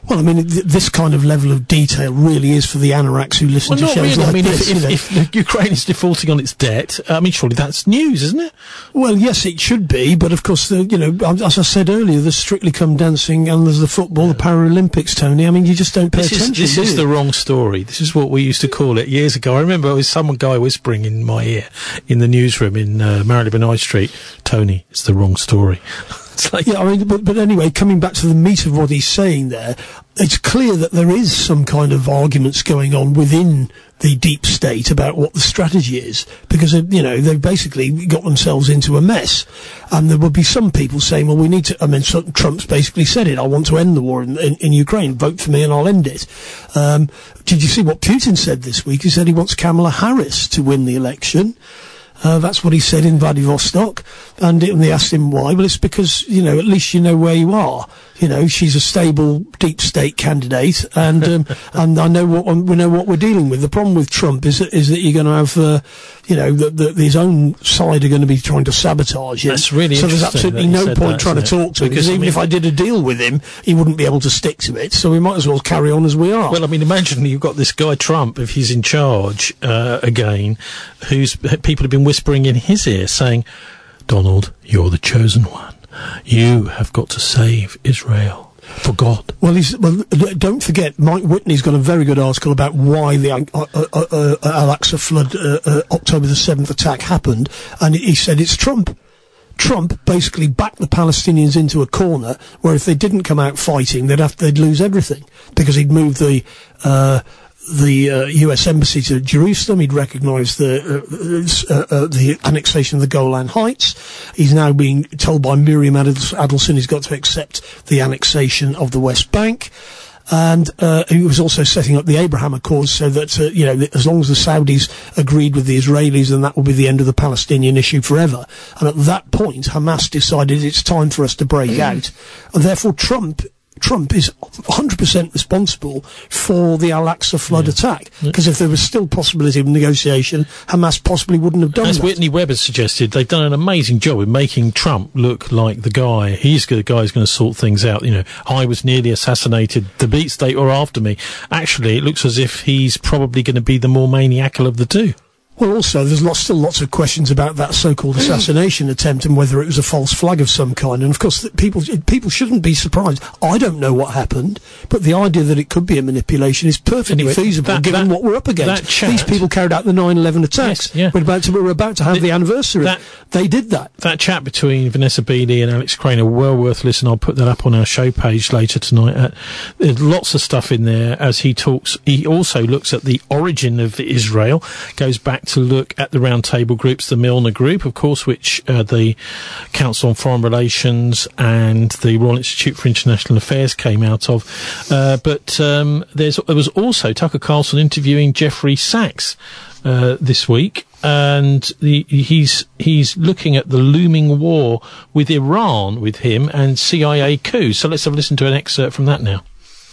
Well, I mean, th- this kind of level of detail really is for the anoraks who listen Well, to not shows really. like I mean, this. if, you know. if, if Ukraine is defaulting on its debt, I mean, surely that's news, isn't it? Well, yes, it should be, but of course, the, you know, as I said earlier, there's Strictly Come Dancing and there's the football, the Paralympics, Tony. I mean, you just don't pay This is, attention. this do is you? the wrong story. This is what we used to call it years ago. I remember there was some guy whispering in my ear in the newsroom in uh, Marylebone High Street, Tony, it's the wrong story. It's like, yeah, I mean, but, but anyway, coming back to the meat of what he's saying there, it's clear that there is some kind of arguments going on within the deep state about what the strategy is, because, uh, you know, they've basically got themselves into a mess. And there will be some people saying, well, we need to, I mean, so Trump's basically said it, I want to end the war in, in, in Ukraine, vote for me and I'll end it. Um, did you see what Putin said this week? He said he wants Kamala Harris to win the election. Uh, that's what he said in Vladivostok, and, it, and they asked him why. Well, it's because, you know, at least you know where you are. You know, she's a stable deep state candidate, and um, and I know what we know what we're dealing with. The problem with Trump is that is that you're going to have, uh, you know, the, the, his own side are going to be trying to sabotage him. That's really so there's interesting absolutely that you no said point that, trying to isn't it? talk to him, Because, because I even mean- if I did a deal with him, he wouldn't be able to stick to it. So we might as well carry on as we are. Well, I mean, imagine you've got this guy Trump, if he's in charge uh, again, who's people have been whispering in his ear saying, Donald, you're the chosen one. You have got to save Israel. For God. Well, he's, well, d- don't forget, Mike Whitney's got a very good article about why the uh, uh, uh, uh, Al-Aqsa flood, uh, uh, October the seventh attack happened, and he said it's Trump. Trump basically backed the Palestinians into a corner where if they didn't come out fighting, they'd have they'd lose everything, because he'd moved the uh, the uh, U S embassy to Jerusalem. He'd recognised the uh, uh, uh, the annexation of the Golan Heights. He's now being told by Miriam Adels- Adelson he's got to accept the annexation of the West Bank. And uh, he was also setting up the Abraham Accords so that, uh, you know, th- as long as the Saudis agreed with the Israelis, then that will be the end of the Palestinian issue forever. And at that point, Hamas decided it's time for us to break out. And therefore, Trump... Trump is one hundred percent responsible for the Al-Aqsa flood Yeah. attack, because if there was still possibility of negotiation, Hamas possibly wouldn't have done As that. Whitney Webb has suggested, they've done an amazing job in making Trump look like the guy. He's the guy who's going to sort things out. You know, I was nearly assassinated. The beat state were after me. Actually, it looks as if he's probably going to be the more maniacal of the two. Well, also, there's lots, still lots of questions about that so-called assassination attempt and whether it was a false flag of some kind. And of course, th- people people shouldn't be surprised. I don't know what happened, but the idea that it could be a manipulation is perfectly Anyway, feasible, that- given that- what we're up against. that chat- These people carried out the nine eleven attacks. Yes, yeah. We're about to we're about to have the, the anniversary. that- they did that. That chat between Vanessa Beeley and Alex Crane are well worth listening. I'll put that up on our show page later tonight. Uh, there's lots of stuff in there as he talks. He also looks at the origin of Israel, goes back to look at the roundtable groups, the Milner Group, of course, which uh, the Council on Foreign Relations and the Royal Institute for International Affairs came out of. Uh, but um, there's, there was also Tucker Carlson interviewing Jeffrey Sachs uh, this week. And the, he's he's looking at the looming war with Iran with him and C I A coups. So let's have a listen to an excerpt from that now.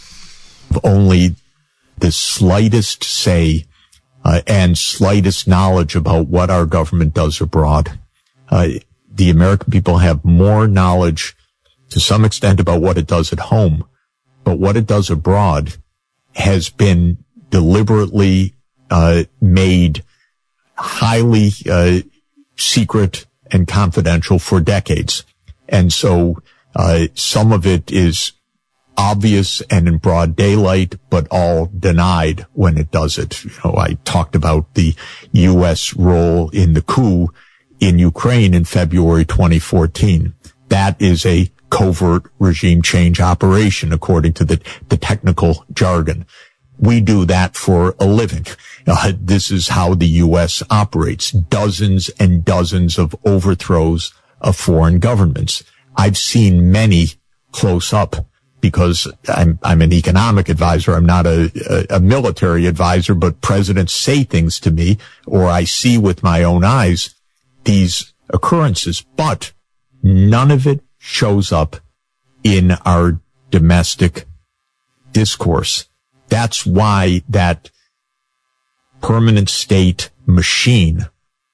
Only the slightest say uh, and slightest knowledge about what our government does abroad. Uh, the American people have more knowledge to some extent about what it does at home, but what it does abroad has been deliberately uh, made highly uh, secret and confidential for decades. And so uh, some of it is obvious and in broad daylight, but all denied when it does it. You know, I talked about the U S role in the coup in Ukraine in February twenty fourteen. That is a covert regime change operation, according to the, the technical jargon. We do that for a living. Uh, this is how the U S operates. Dozens and dozens of overthrows of foreign governments. I've seen many close up because I'm, I'm an economic advisor. I'm not a, a, a military advisor, but presidents say things to me, or I see with my own eyes these occurrences, but none of it shows up in our domestic discourse. That's why that permanent state machine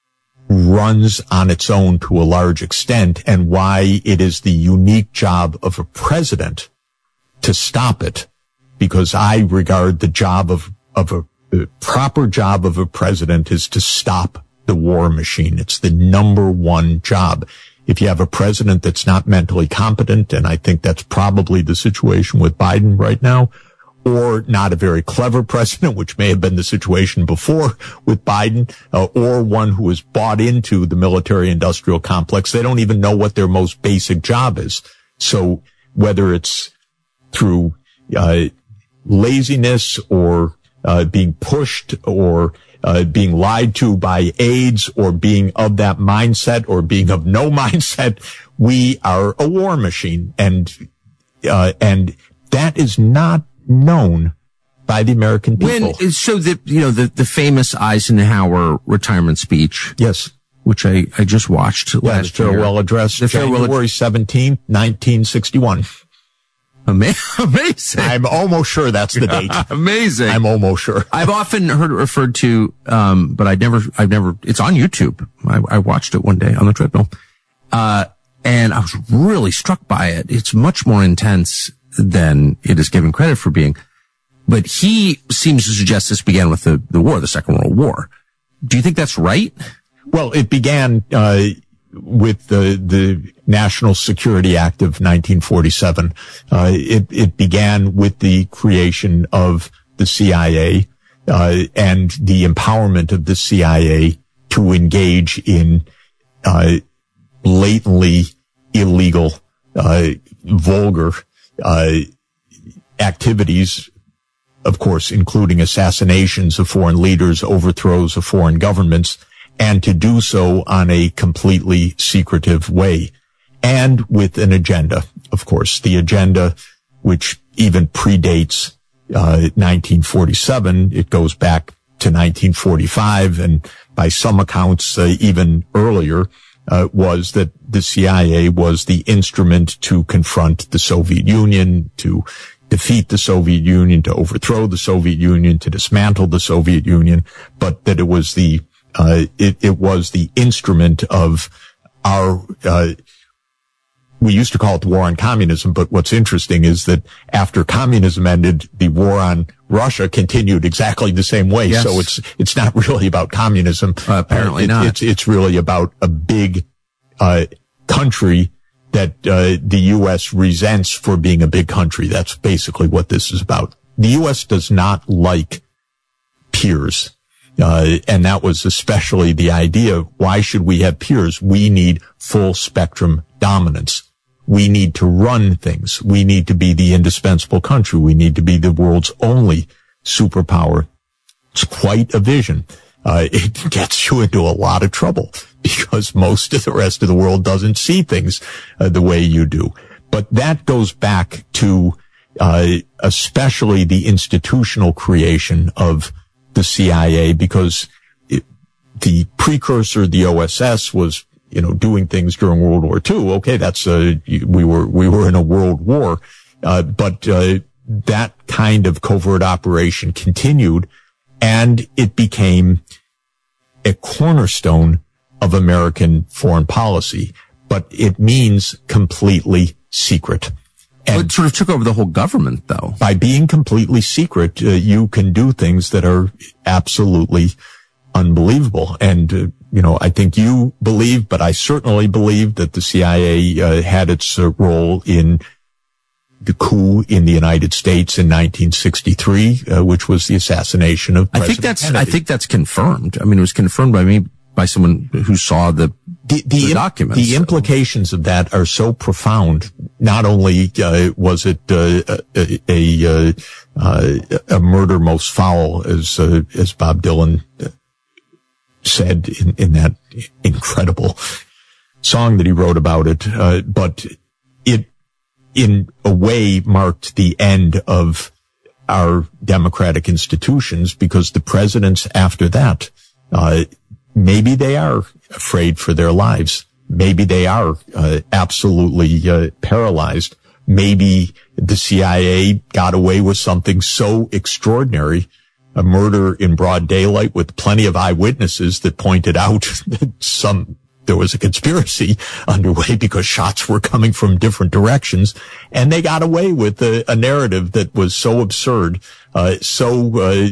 runs on its own to a large extent, and why it is the unique job of a president to stop it because I regard the job of, of a, the proper job of a president is to stop the war machine. It's the number one job. If you have a president that's not mentally competent, and I think that's probably the situation with Biden right now, or not a very clever president, which may have been the situation before with Biden, uh, or one who is bought into the military-industrial complex, they don't even know what their most basic job is. So whether it's through uh, laziness or uh, being pushed or Uh, being lied to by aides or being of that mindset or being of no mindset, we are a war machine. And, uh, and that is not known by the American people. When, so the, you know, the, the famous Eisenhower retirement speech. Yes. Which I, I just watched yeah, last the farewell year. address, The farewell January seventeenth, nineteen sixty-one. Amazing. I'm almost sure that's the date. Amazing. I'm almost sure. I've often heard it referred to, um, but I never, I've never, it's on YouTube. I, I watched it one day on the treadmill. Uh, and I was really struck by it. It's much more intense than it is given credit for being. But he seems to suggest this began with the, the war, the Second World War. Do you think that's right? Well, it began, uh, with the, the National Security Act of nineteen forty-seven. Uh, it, it began with the creation of the C I A, uh, and the empowerment of the C I A to engage in, uh, blatantly illegal, uh, vulgar, uh, activities, of course, including assassinations of foreign leaders, overthrows of foreign governments, and to do so on a completely secretive way and with an agenda. Of course, the agenda, which even predates, uh, nineteen forty-seven, it goes back to nineteen forty-five. And by some accounts, uh, even earlier, uh, was that the C I A was the instrument to confront the Soviet Union, to defeat the Soviet Union, to overthrow the Soviet Union, to dismantle the Soviet Union, but that it was the Uh, it, it was the instrument of our, uh, we used to call it the war on communism, but what's interesting is that after communism ended, the war on Russia continued exactly the same way. Yes. So it's, it's not really about communism. Uh, apparently uh, it, not. It's, it's really about a big, uh, country that, uh, the U S resents for being a big country. That's basically what this is about. The U S does not like peers. Uh, and that was especially the idea. Why should we have peers? We need full spectrum dominance. We need to run things. We need to be the indispensable country. We need to be the world's only superpower. It's quite a vision. Uh, it gets you into a lot of trouble because most of the rest of the world doesn't see things uh, the way you do. But that goes back to, uh, especially the institutional creation of the C I A, because it, the precursor, the O S S, was, you know, doing things during World War Two. Okay, that's uh we were we were in a world war, uh, but uh, that kind of covert operation continued, and it became a cornerstone of American foreign policy. But it means completely secret. And it sort of took over the whole government, though. By being completely secret, uh, you can do things that are absolutely unbelievable. And, uh, you know, I think you believe, but I certainly believe that the C I A uh, had its uh, role in the coup in the United States in nineteen sixty-three, uh, which was the assassination of President I think that's, Kennedy. I think that's confirmed. I mean, it was confirmed by me, by someone who saw the, the, the, the documents. The implications of that are so profound. Not only uh, was it uh, a, a, a, a murder most foul, as uh, as Bob Dylan said in, in that incredible song that he wrote about it, uh, but it, in a way, marked the end of our democratic institutions, because the presidents after that, uh, maybe they are afraid for their lives. Maybe they are uh, absolutely uh, paralyzed. Maybe the C I A got away with something so extraordinary, a murder in broad daylight with plenty of eyewitnesses that pointed out that some there was a conspiracy underway because shots were coming from different directions, and they got away with a, a narrative that was so absurd, uh, so uh,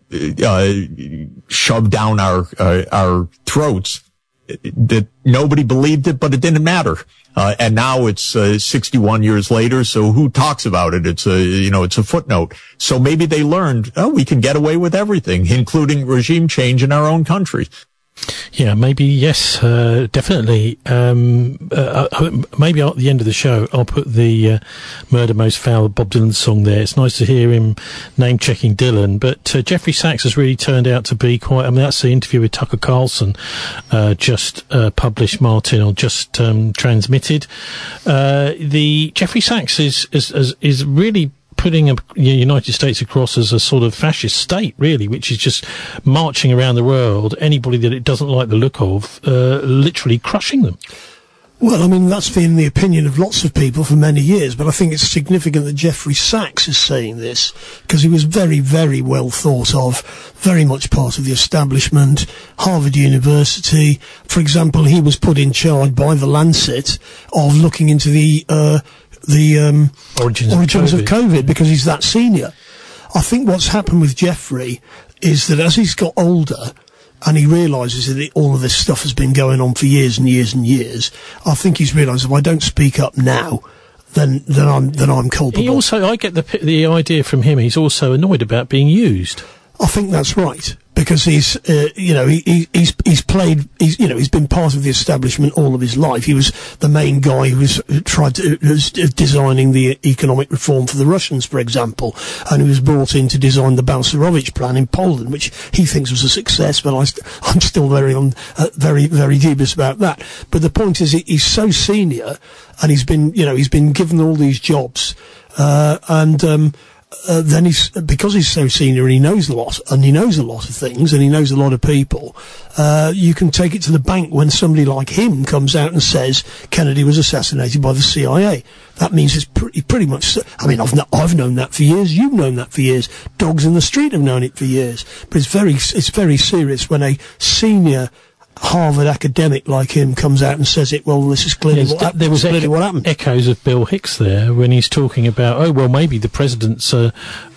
uh, shoved down our uh, our throats that nobody believed it, but it didn't matter. Uh, and now it's uh, sixty-one years later, so who talks about it? It's a, you know, it's a footnote. So maybe they learned, oh, we can get away with everything, including regime change in our own country. Yeah, maybe, yes, uh, definitely. Um, uh, maybe at the end of the show, I'll put the uh, Murder Most Foul Bob Dylan song there. It's nice to hear him name-checking Dylan, but uh, Jeffrey Sachs has really turned out to be quite... I mean, that's the interview with Tucker Carlson, uh, just uh, published, Martin, or just um, transmitted. Uh, the Jeffrey Sachs is, is, is, is really... putting the United States across as a sort of fascist state, really, which is just marching around the world, anybody that it doesn't like the look of, uh, literally crushing them. Well, I mean, that's been the opinion of lots of people for many years, but I think it's significant that Jeffrey Sachs is saying this, because he was very, very well thought of, very much part of the establishment, Harvard University. For example, he was put in charge by the Lancet of looking into the... Uh, the um, origins, origins of, of, COVID. of COVID because he's that senior. I think what's happened with Jeffrey is that as he's got older and he realises that it, all of this stuff has been going on for years and years and years, I think he's realised if I don't speak up now, then then I'm then I'm culpable. He also, I get the the idea from him, he's also annoyed about being used. I think that's right. Because he's, uh, you know, he, he, he's, he's played, he's, you know, he's been part of the establishment all of his life. He was the main guy who was who tried to, who was designing the economic reform for the Russians, for example, and he was brought in to design the Balcerowicz plan in Poland, which he thinks was a success, but I st- I'm still very, on, uh, very, very dubious about that. But the point is, he, he's so senior, and he's been, you know, he's been given all these jobs, uh, and, um, Uh, then he's, because he's so senior and he knows a lot, and he knows a lot of things, and he knows a lot of people, uh, you can take it to the bank when somebody like him comes out and says Kennedy was assassinated by the C I A. That means it's pretty, pretty much, I mean, I've, no, I've known that for years, you've known that for years, dogs in the street have known it for years, but it's very, it's very serious when a senior Harvard academic like him comes out and says it. Well, this is clearly yes, what happened. There was clearly echo- what happened. echoes of Bill Hicks there when he's talking about, oh well, maybe the presidents are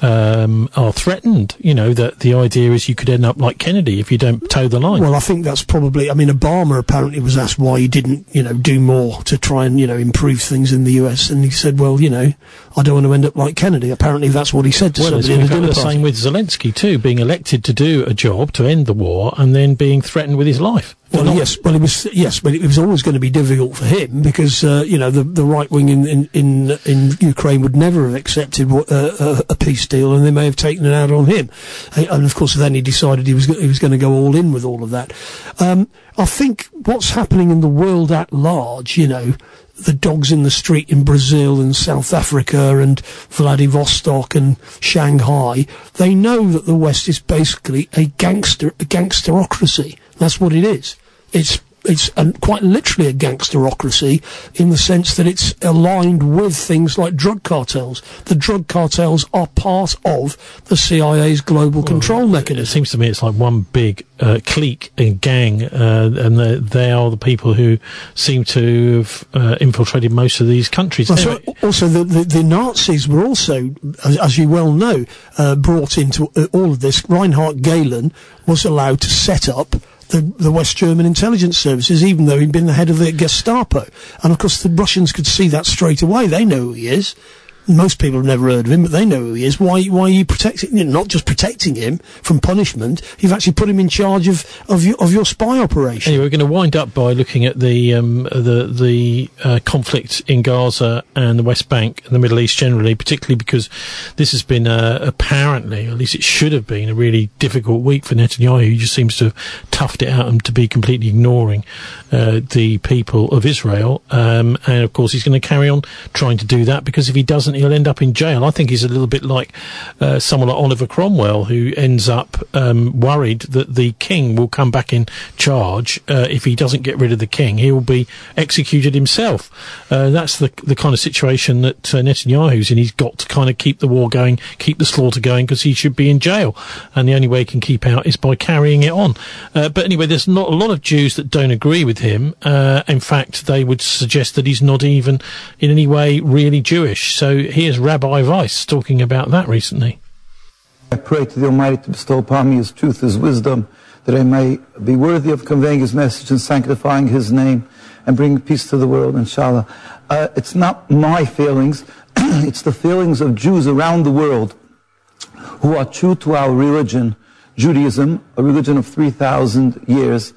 um, are threatened. You know, that the idea is you could end up like Kennedy if you don't toe the line. Well, I think that's probably. I mean, Obama apparently was asked why he didn't, you know, do more to try and, you know, improve things in the U S, and he said, well, you know, I don't want to end up like Kennedy. Apparently, that's what he said to well, somebody in a dinner the party. same with Zelensky too, being elected to do a job to end the war and then being threatened with his life. Well, not- yes, well, it was yes, but it was always going to be difficult for him because uh, you know the the right wing in in in, in Ukraine would never have accepted what, uh, a, a peace deal, and they may have taken it out on him. And of course, then he decided he was go- he was going to go all in with all of that. Um, I think what's happening in the world at large, you know, the dogs in the street in Brazil and South Africa and Vladivostok and Shanghai, they know that the West is basically a gangster a gangsterocracy. That's what it is. It's it's an, quite literally a gangsterocracy in the sense that it's aligned with things like drug cartels. The drug cartels are part of the C I A's global well, control mechanism. It seems to me it's like one big uh, clique and gang, uh, and the, they are the people who seem to have uh, infiltrated most of these countries. Well, anyway. so also, the, the, the Nazis were also, as, as you well know, uh, brought into uh, all of this. Reinhard Gehlen was allowed to set up The, the West German intelligence services, even though he'd been the head of the Gestapo. And of course the Russians could see that straight away. They know who he is. Most people have never heard of him, but they know who he is. Why, why are you protecting him? Not just protecting him from punishment, you've actually put him in charge of, of your, of your spy operation. Anyway, we're going to wind up by looking at the, um, the, the, uh, conflict in Gaza and the West Bank and the Middle East generally, particularly because this has been, uh, apparently, or at least it should have been, a really difficult week for Netanyahu. He just seems to have toughed it out and to be completely ignoring, uh, the people of Israel. Um, and of course he's going to carry on trying to do that because if he doesn't, he'll end up in jail. I think he's a little bit like uh, someone like Oliver Cromwell, who ends up um, worried that the king will come back in charge. Uh, if he doesn't get rid of the king, he will be executed himself. Uh, that's the the kind of situation that uh, Netanyahu's in. He's got to kind of keep the war going, keep the slaughter going, because he should be in jail. And the only way he can keep out is by carrying it on. Uh, Uh, but anyway, there's not a lot of Jews that don't agree with him. Uh, in fact, they would suggest that he's not even in any way really Jewish. So here's Rabbi Weiss talking about that recently. I pray to the Almighty to bestow upon me His truth, His wisdom, that I may be worthy of conveying His message and sanctifying His name and bringing peace to the world, inshallah. Uh, it's not my feelings, it's the feelings of Jews around the world who are true to our religion, Judaism, a religion of three thousand years.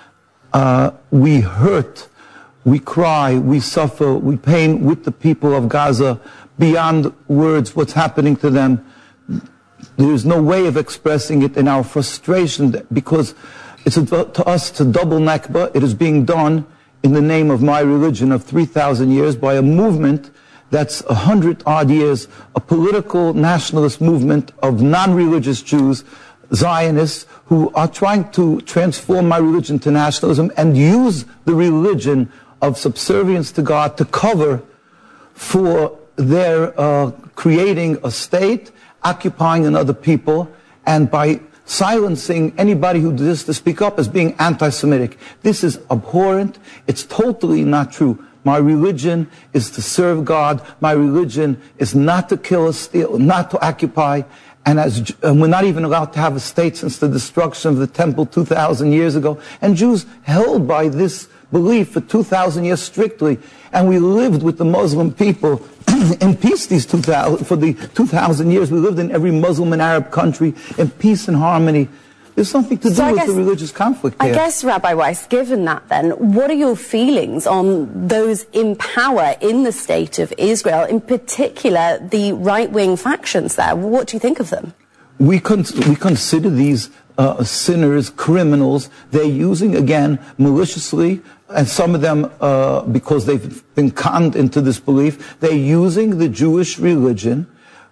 Uh, we hurt, we cry, we suffer, we pain with the people of Gaza beyond words what's happening to them. There is no way of expressing it in our frustration, because it's a, to us it's a double Nakba. It is being done in the name of my religion of three thousand years by a movement that's a hundred odd years, a political nationalist movement of non-religious Jews, Zionists, who are trying to transform my religion to nationalism and use the religion of subservience to God to cover for their uh, creating a state, occupying another people, and by silencing anybody who dares to speak up as being anti-Semitic. This is abhorrent. It's totally not true. My religion is to serve God. My religion is not to kill or steal, not to occupy. And as and we're not even allowed to have a state since the destruction of the temple two thousand years ago. And Jews held by this belief for two thousand years strictly. And we lived with the Muslim people in peace these two thousand, for the two thousand years. We lived in every Muslim and Arab country in peace and harmony. There's something to do so with guess, the religious conflict there. I guess, Rabbi Weiss, given that then, what are your feelings on those in power in the state of Israel, in particular the right-wing factions there? What do you think of them? We, con- we consider these uh, sinners, criminals. They're using, again, maliciously, and some of them, uh, because they've been conned into this belief, they're using the Jewish religion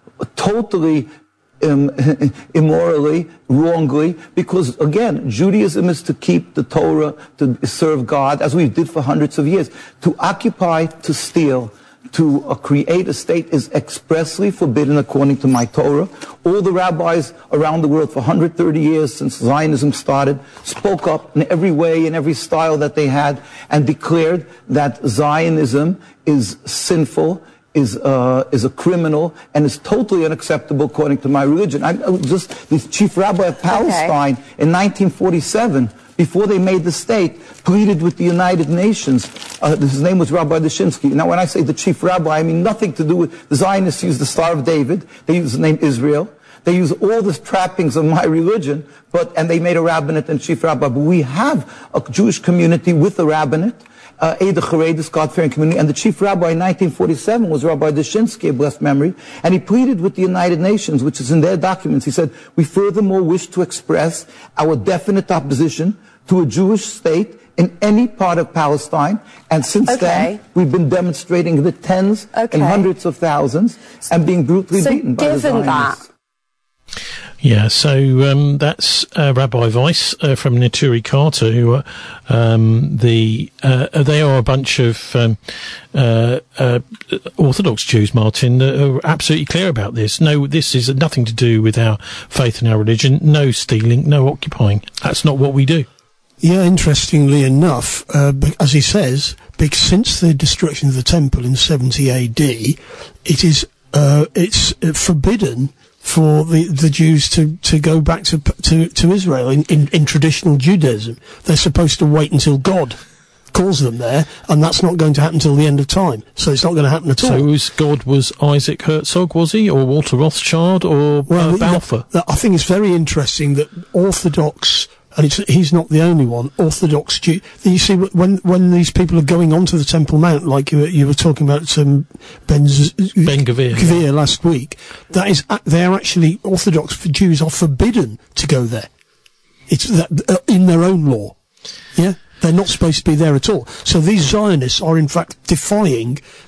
totally um, immorally, wrongly, because, again, Judaism is to keep the Torah, to serve God, as we did for hundreds of years. To occupy, to steal, to uh, create a state is expressly forbidden according to my Torah. All the rabbis around the world for one hundred thirty years since Zionism started spoke up in every way, in every style that they had, and declared that Zionism is sinful, is uh, is a criminal, and is totally unacceptable according to my religion. I, I was just the chief rabbi of Palestine okay. in nineteen forty-seven, before they made the state, pleaded with the United Nations. Uh, his name was Rabbi Dushinsky. Now, when I say the chief rabbi, I mean nothing to do with the Zionists. Use the Star of David. They use the name Israel. They use all the trappings of my religion, but and they made a rabbinate and chief rabbi. But we have a Jewish community with a rabbinate. Uh, Eid HaCharedis, God-fearing community, and the chief rabbi in nineteen forty-seven was Rabbi Dushinsky, of blessed memory, and he pleaded with the United Nations, which is in their documents. He said, we furthermore wish to express our definite opposition to a Jewish state in any part of Palestine, and since okay. then, we've been demonstrating the tens okay. and hundreds of thousands and being brutally so beaten by the Zionists. That Yeah, so um, that's uh, Rabbi Weiss uh, from Neturei Karta, who are um, the uh, they are a bunch of um, uh, uh, Orthodox Jews, Martin, that are absolutely clear about this. No, this is nothing to do with our faith and our religion. No stealing, no occupying. That's not what we do. Yeah, interestingly enough, uh, as he says, because since the destruction of the temple in seventy A D, it is uh, it's forbidden for the, the Jews to, to go back to to, to Israel in, in, in traditional Judaism. They're supposed to wait until God calls them there, and that's not going to happen until the end of time. So it's not going to happen at all. So was God was Isaac Herzog, was he, or Walter Rothschild, or well, uh, Balfour? That, that, I think it's very interesting that Orthodox, and it's, he's not the only one, Orthodox Jew. You see, when when these people are going onto the Temple Mount, like you were, you were talking about um, Ben, Z- Ben Gvir, Gvir yeah. last week, that is, they are actually, Orthodox Jews are forbidden to go there. It's that, uh, in their own law. Yeah? They're not supposed to be there at all. So these Zionists are in fact defying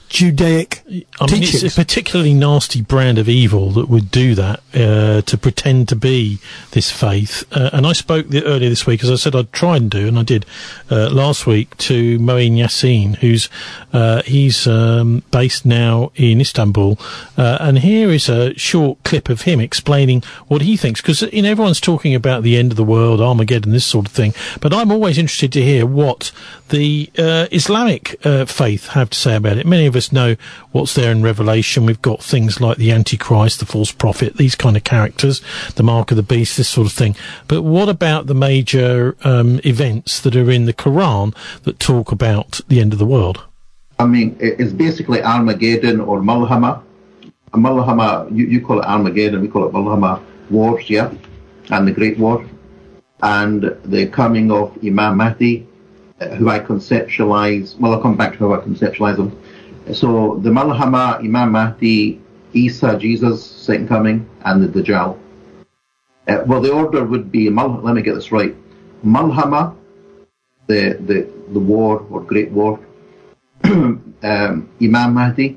Judaic I mean, teachings. it's a particularly nasty brand of evil that would do that, uh, to pretend to be this faith. Uh, and I spoke the, earlier this week, as I said I'd try and do, and I did uh, last week, to Moeen Yassin, who's uh, he's um, based now in Istanbul. Uh, and here is a short clip of him explaining what he thinks, because you know, everyone's talking about the end of the world, Armageddon, this sort of thing. But I'm always interested to hear what the uh, Islamic uh, faith have to say about it. Many of us know what's there in Revelation. We've got things like the Antichrist, the false prophet, these kind of characters, the mark of the beast, this sort of thing. But what about the major um, events that are in the Quran that talk about the end of the world? I mean, it's basically Armageddon or Malhama. Malhama, you, you call it Armageddon, we call it Malhama, wars, yeah, and the Great War, and the coming of Imam Mahdi, uh, who I conceptualize, well, I'll come back to how I conceptualize him. So the Malhama, Imam Mahdi, Isa, Jesus, second coming, and the Dajjal. Uh, well, the order would be, Mal- let me get this right, Malhama, the, the, the war or Great War, um, Imam Mahdi,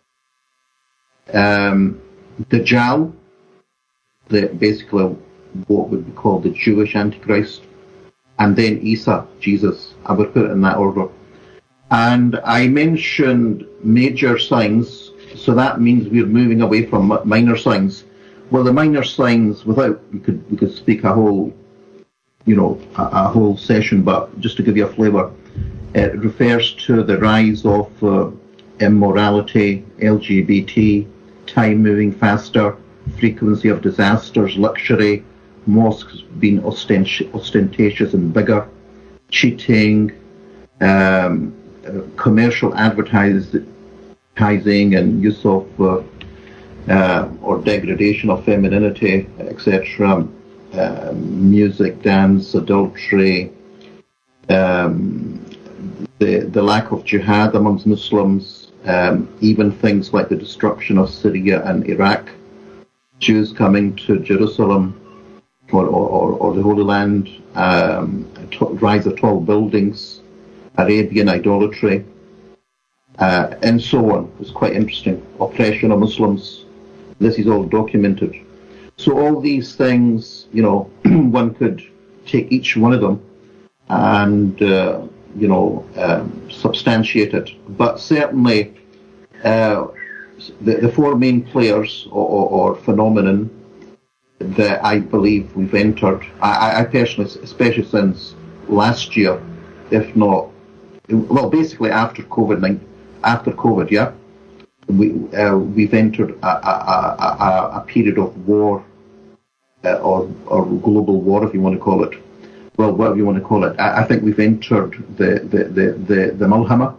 um, Dajjal, the, basically what would be called the Jewish Antichrist, and then Isa, Jesus. I would put it in that order. And I mentioned major signs, so that means we're moving away from minor signs. Well, the minor signs, without, we could we could speak a whole, you know, a, a whole session, but just to give you a flavour, it refers to the rise of uh, immorality, L G B T, time moving faster, frequency of disasters, luxury, mosques being ostent- ostentatious and bigger, cheating, um, uh, commercial advertising and use of uh, uh, or degradation of femininity, et cetera, uh, music, dance, adultery, um, the the lack of jihad amongst Muslims, um, even things like the destruction of Syria and Iraq, Jews coming to Jerusalem or, or, or the Holy Land, um, t- rise of tall buildings, Arabian idolatry, uh, and so on. It's quite interesting. Oppression of Muslims. This is all documented. So all these things, you know, one could take each one of them and, uh, you know, um, substantiate it. But certainly, uh, the, the four main players or, or, or phenomenon that I believe we've entered, I, I personally, especially since last year, if not, well, basically after COVID, after COVID, yeah, we uh, we've entered a, a, a, a period of war, uh, or or global war, if you want to call it. Well, whatever you want to call it. I, I think we've entered the the the the, the Malhama,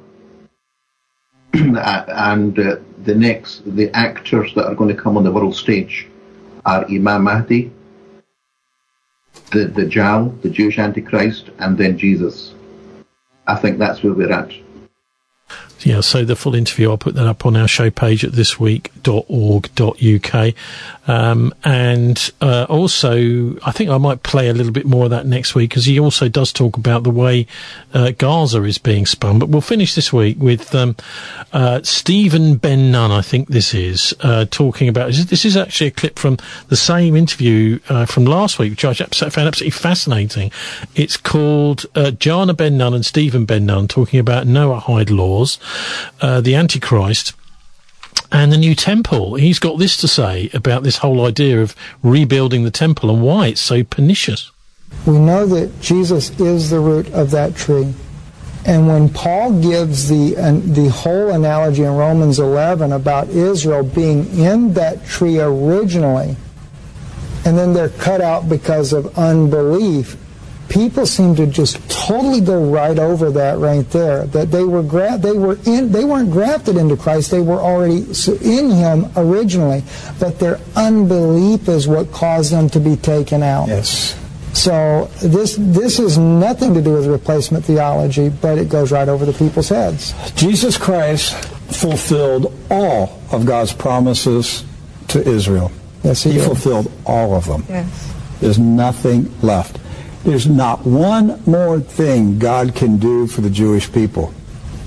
and uh, the next the actors that are going to come on the world stage are Imam Mahdi, the the Dajjal, the Jewish Antichrist, and then Jesus. I think that's where we're at. Yeah, so the full interview, I'll put that up on our show page at this week dot org dot U K. Um, and uh, also, I think I might play a little bit more of that next week, because he also does talk about the way uh, Gaza is being spun. But we'll finish this week with um, uh, Stephen Ben-Nunn, I think this is, uh, talking about... This is actually a clip from the same interview uh, from last week, which I found absolutely fascinating. It's called uh, Jana Ben-Nunn and Stephen Ben-Nunn talking about Noahide laws, uh, the Antichrist, and the new temple. He's got this to say about this whole idea of rebuilding the temple and why it's so pernicious. We know that Jesus is the root of that tree. And when Paul gives the uh, the whole analogy in Romans eleven about Israel being in that tree originally, and then they're cut out because of unbelief, people seem to just totally go right over that right there. That they were gra- they were in they weren't grafted into Christ. They were already in Him originally, but their unbelief is what caused them to be taken out. Yes. So this this is nothing to do with replacement theology, but it goes right over the people's heads. Jesus Christ fulfilled all of God's promises to Israel. Yes, He, he did. fulfilled all of them. Yes. There's nothing left. There's not one more thing God can do for the Jewish people.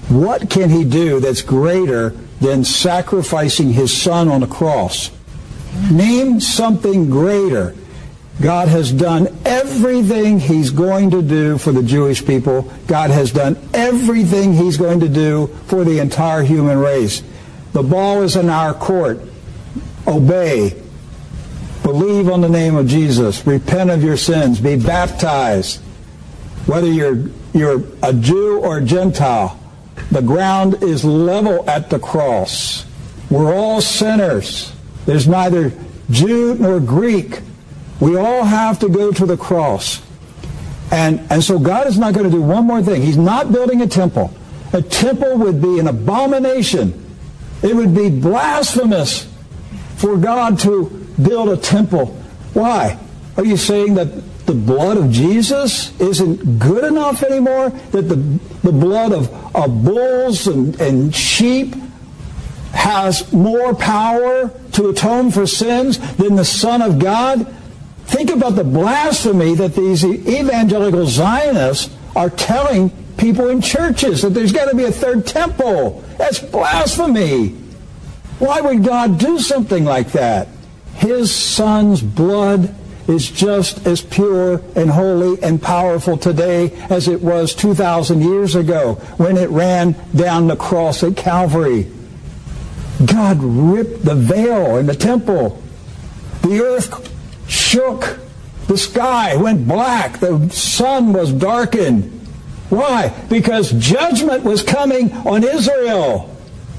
What can he do that's greater than sacrificing his son on the cross? Name something greater. God has done everything he's going to do for the Jewish people. God has done everything he's going to do for the entire human race. The ball is in our court. Obey. Believe on the name of Jesus. Repent of your sins. Be baptized. Whether you're, you're a Jew or a Gentile, the ground is level at the cross. We're all sinners. There's neither Jew nor Greek. We all have to go to the cross. And, and so God is not going to do one more thing. He's not building a temple. A temple would be an abomination. It would be blasphemous for God to build a temple. Why? Are you saying that the blood of Jesus isn't good enough anymore? That the, the blood of, of bulls and, and sheep has more power to atone for sins than the Son of God? Think about the blasphemy that these evangelical Zionists are telling people in churches, that there's got to be a third temple. That's blasphemy. Why would God do something like that? His Son's blood is just as pure and holy and powerful today as it was two thousand years ago when it ran down the cross at Calvary. God ripped the veil in the temple. The earth shook. The sky went black. The sun was darkened. Why? Because judgment was coming on Israel.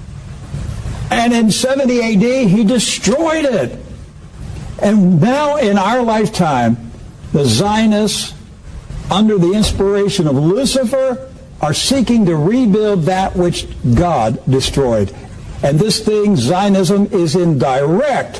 And in seventy A D, he destroyed it. And now in our lifetime, the Zionists, under the inspiration of Lucifer, are seeking to rebuild that which God destroyed. And this thing, Zionism, is in direct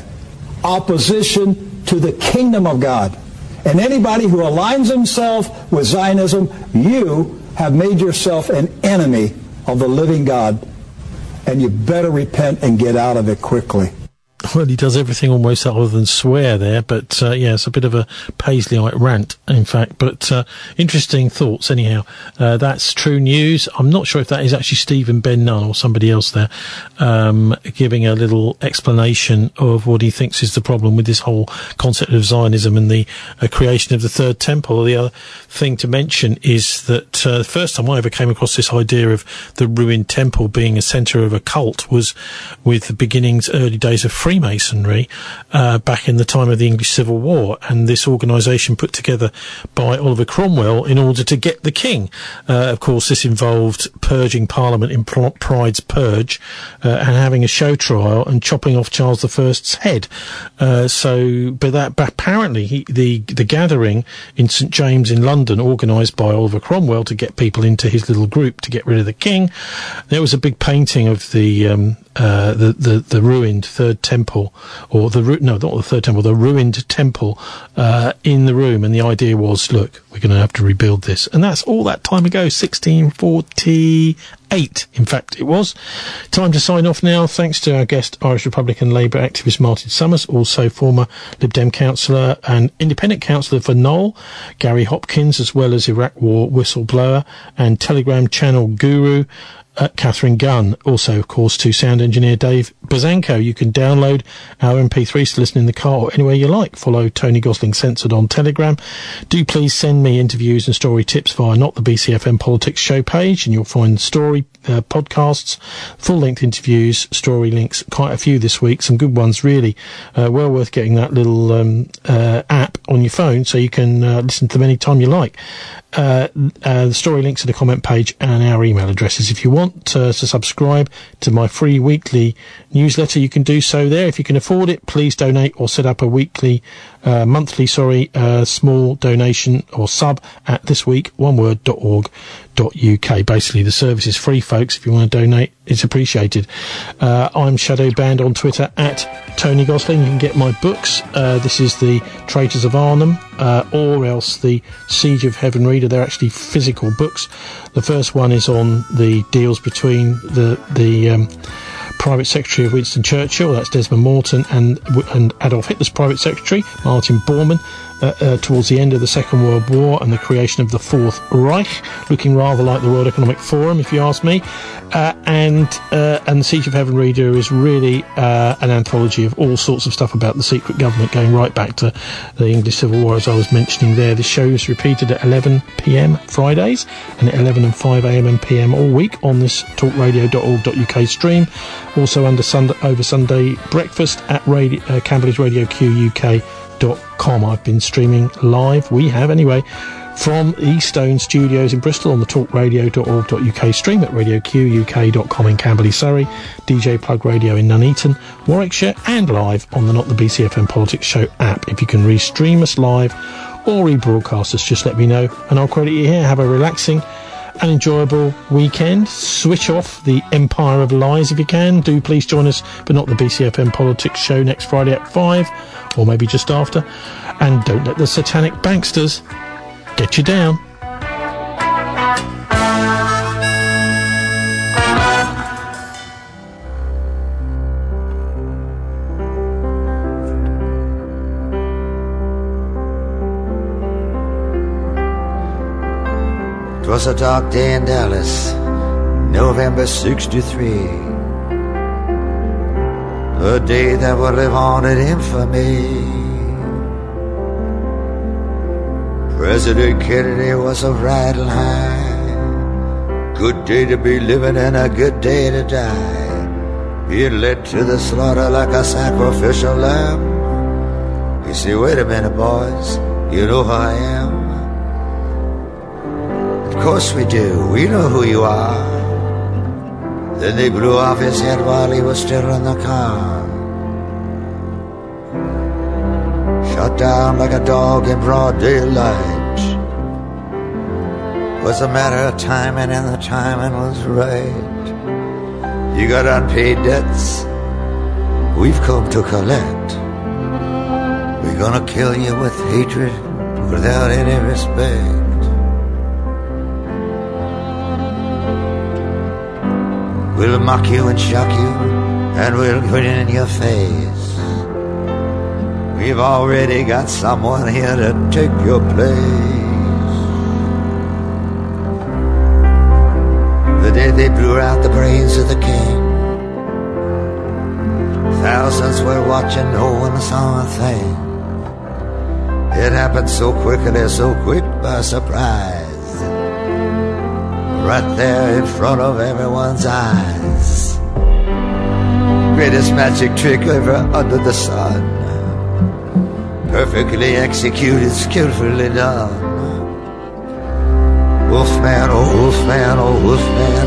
opposition to the kingdom of God. And anybody who aligns himself with Zionism, you have made yourself an enemy of the living God. And you better repent and get out of it quickly. Well, he does everything almost other than swear there, but uh, yeah, it's a bit of a Paisleyite rant, in fact. But uh, interesting thoughts, anyhow. Uh, that's True News. I'm not sure if that is actually Stephen Ben Nunn or somebody else there, um, giving a little explanation of what he thinks is the problem with this whole concept of Zionism and the uh, creation of the Third Temple. The other thing to mention is that uh, the first time I ever came across this idea of the ruined temple being a centre of a cult was with the beginnings, early days of Freemasonry, uh, back in the time of the English Civil War, and this organisation put together by Oliver Cromwell in order to get the king. Uh, of course, this involved purging Parliament in Pride's Purge, uh, and having a show trial and chopping off Charles the First's head. Uh, so, but that, but apparently he, the, the gathering in St James in London, organised by Oliver Cromwell to get people into his little group to get rid of the king, there was a big painting of the, um, Uh, the, the, the ruined Third Temple, or the, ru- no, not the Third Temple, the ruined temple, uh, in the room. And the idea was, look, we're going to have to rebuild this. And that's all that time ago, sixteen forty-eight, in fact, it was. Time to sign off now. Thanks to our guest, Irish Republican Labour activist Martin Summers, also former Lib Dem councillor and independent councillor for Knoll, Gary Hopkins, as well as Iraq War whistleblower and Telegram channel guru, Uh, Catherine Gunn. Also, of course, to sound engineer Dave Bazanko. You can download our M P threes to listen in the car or anywhere you like. Follow Tony Gosling Censored on Telegram. Do please send me interviews and story tips via Not the B C F M Politics show page, and you'll find story uh, podcasts, full-length interviews, story links, quite a few this week, some good ones, really. Uh, well worth getting that little um, uh, app on your phone so you can uh, listen to them anytime you like. Uh, uh, the story links to the comment page and our email addresses. If you want uh, to subscribe to my free weekly newsletter, you can do so there. If you can afford it, please donate or set up a weekly, uh, monthly, sorry, uh, small donation or sub at thisweek one word dot org dot U K. Basically, the service is free, folks. If you want to donate, it's appreciated. Uh, I'm Shadow Banned on Twitter at Tony Gosling. You can get my books. Uh, this is the Traitors of Arnhem, uh, or else the Siege of Heaven Reader. They're actually physical books. The first one is on the deals between the the um, Private Secretary of Winston Churchill, that's Desmond Morton, and, and Adolf Hitler's Private Secretary, Martin Bormann, uh, uh, towards the end of the Second World War and the creation of the Fourth Reich, looking rather like the World Economic Forum, if you ask me. Uh, and uh, and The Siege of Heaven Reader is really uh, an anthology of all sorts of stuff about the secret government, going right back to the English Civil War, as I was mentioning there. The show is repeated at eleven p.m. Fridays and at eleven and five a.m. and p.m. all week on this talk radio dot org dot u k stream. Also under Sunday, over Sunday breakfast at radio, uh, Camberley's Radio Q U K dot com. I've been streaming live, we have anyway, from Eastone Studios in Bristol on the talk radio dot org dot u k stream, at radio q u k dot com in Camberley, Surrey, D J Plug Radio in Nuneaton, Warwickshire, and live on the Not the B C F M Politics Show app. If you can restream us live or rebroadcast us, just let me know and I'll credit you here. Have a relaxing and enjoyable weekend. Switch off the Empire of Lies if you can. Do please join us, but Not the B C F M Politics Show next Friday at five, or maybe just after. And don't let the satanic banksters get you down. 'Twas a dark day in Dallas, November sixty-three, a day that would live on in infamy. President Kennedy was a riding high, good day to be living and a good day to die. He led to the slaughter like a sacrificial lamb. You say, wait a minute, boys, you know who I am? Of course we do, we know who you are. Then they blew off his head while he was still in the car. Shot down like a dog in broad daylight. Was a matter of timing, and the timing was right. You got unpaid debts, we've come to collect. We're gonna kill you with hatred without any respect. We'll mock you and shock you, and we'll grin in your face. We've already got someone here to take your place. The day they blew out the brains of the king, thousands were watching, no one saw a thing. It happened so quickly, so quick by surprise, right there in front of everyone's eyes. Greatest magic trick ever under the sun, perfectly executed, skillfully done. Wolfman, oh wolfman, oh wolfman,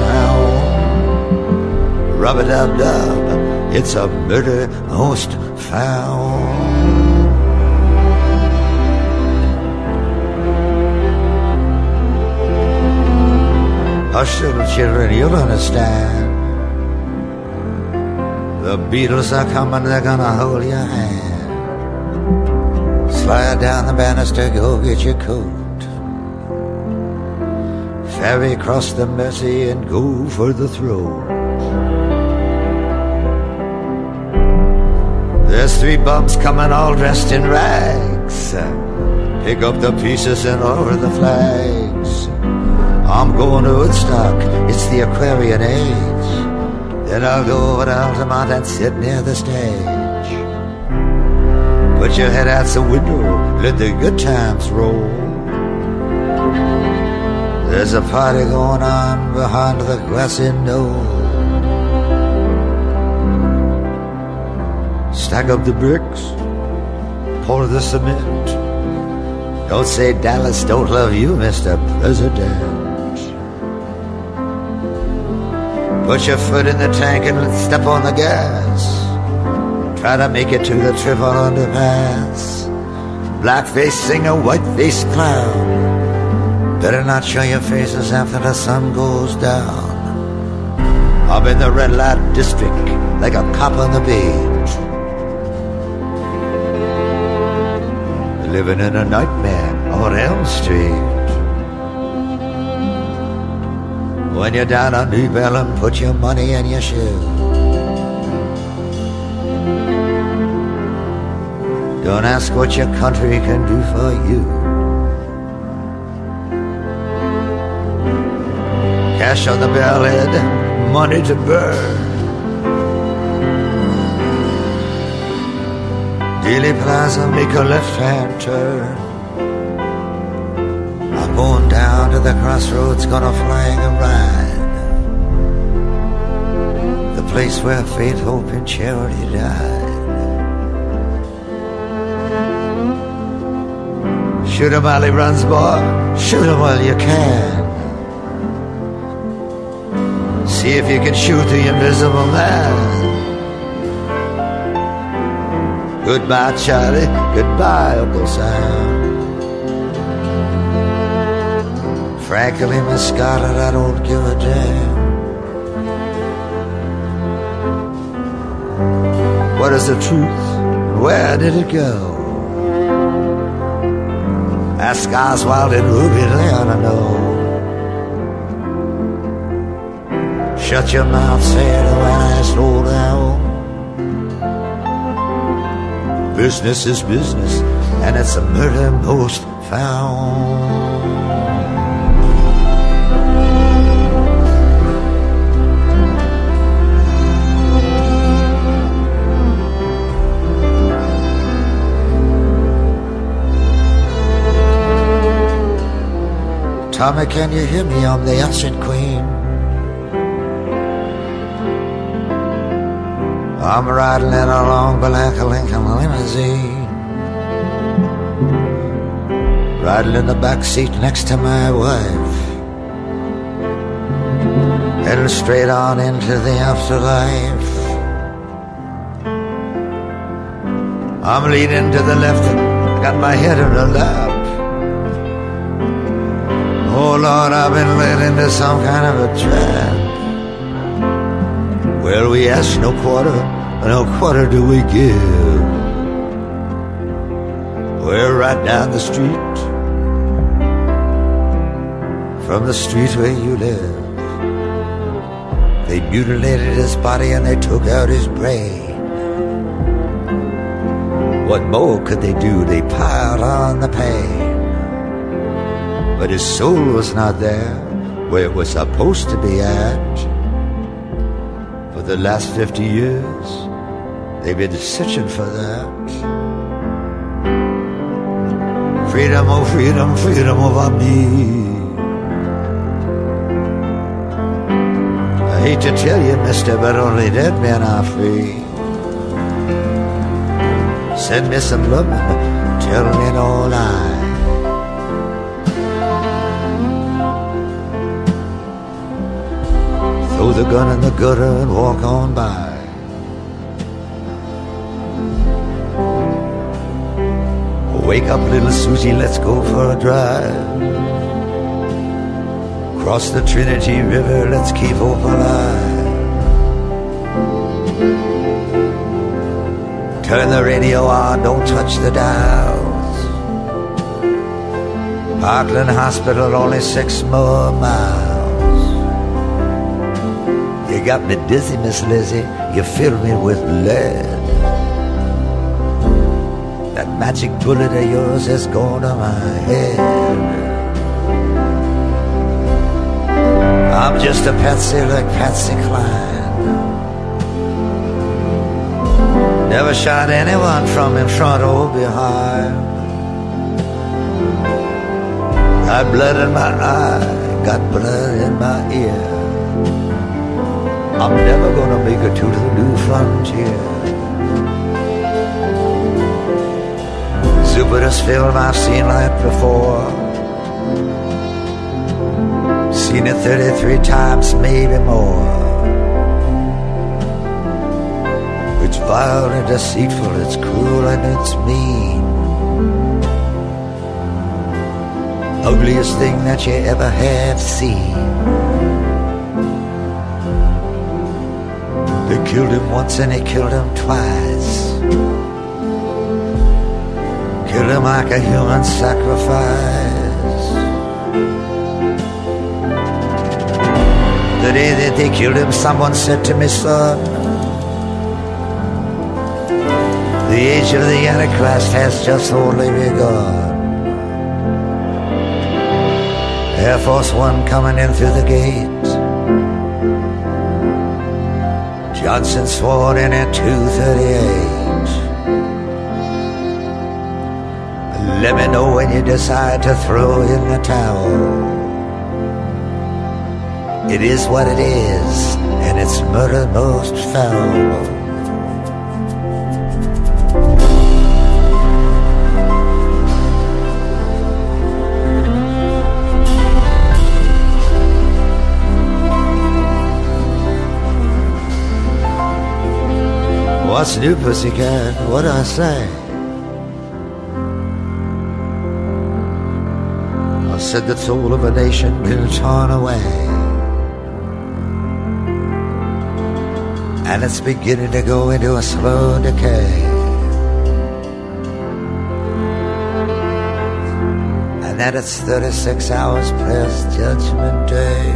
howl. Rub-a-dub-dub, it's a murder most foul. Hush, little children, you'll understand. The Beatles are coming, they're gonna hold your hand. Slide down the banister, go get your coat. Ferry across the Mersey and go for the throat. There's three bums coming all dressed in rags. Pick up the pieces and over the flags. I'm going to Woodstock, it's the Aquarian age. Then I'll go over to Altamont and sit near the stage. Put your head out the window, let the good times roll. There's a party going on behind the grassy knoll. Stack up the bricks, pour the cement. Don't say Dallas don't love you, Mister President. Put your foot in the tank and step on the gas. Try to make it to the triple underpass. Blackface singer, whiteface clown. Better not show your faces after the sun goes down. I'm in the red light district like a cop on the beat, living in a nightmare on Elm Street. When you're down on New Bellum, put your money in your shoe. Don't ask what your country can do for you. Cash on the barrelhead, money to burn. Dealey Plaza, make a left-hand turn. I'm going down to the crossroads, gonna flag a ride. The place where faith, hope, and charity died. Shoot 'em while he runs, boy. Shoot 'em while you can. See if you can shoot the invisible man. Goodbye, Charlie. Goodbye, Uncle Sam. Frankly, Miss Scarlett, I don't give a damn. What is the truth? Where did it go? Ask Oswald and Ruby, they ought to know. Shut your mouth, said when I slow down. Business is business, and it's a murder most found. Tommy, can you hear me? I'm the ancient queen. I'm riding in a long black Lincoln limousine, riding in the back seat next to my wife, heading straight on into the afterlife. I'm leaning to the left and got my head in her lap. Oh Lord, I've been led into some kind of a trap. Well, we ask no quarter, no quarter do we give. We're right down the street from the street where you live. They mutilated his body and they took out his brain. What more could they do? They piled on the pain. But his soul was not there where it was supposed to be at. For the last fifty years, they've been searching for that. Freedom, oh freedom, freedom over me. I hate to tell you, mister, but only dead men are free. Send me some love, tell me no lie. Throw the gun in the gutter and walk on by. Wake up, little Susie, let's go for a drive. Cross the Trinity River, let's keep hope alive. Turn the radio on, don't touch the dials. Parkland Hospital, only six more miles. You got me dizzy, Miss Lizzie, you fill me with lead. That magic bullet of yours has gone to my head. I'm just a patsy like Patsy Cline. Never shot anyone from in front or behind. Got blood in my eye, got blood in my ear. I'm never gonna make it to the new frontier. Stupidest film I've seen that before. Seen it thirty-three times, maybe more. It's vile and deceitful, it's cruel and it's mean. Ugliest thing that you ever have seen. They killed him once and they killed him twice. Killed him like a human sacrifice. The day that they killed him, someone said to me, son, The age of the Antichrist has just only begun. Air Force One coming in through the gate. Johnson sworn in at two thirty-eight. Let me know when you decide to throw in the towel. It is what it is, and it's murder most foul. What's new, pussycat? What do I say? I said the soul of a nation been torn away, and it's beginning to go into a slow decay. And that it's thirty-six hours past Judgment Day.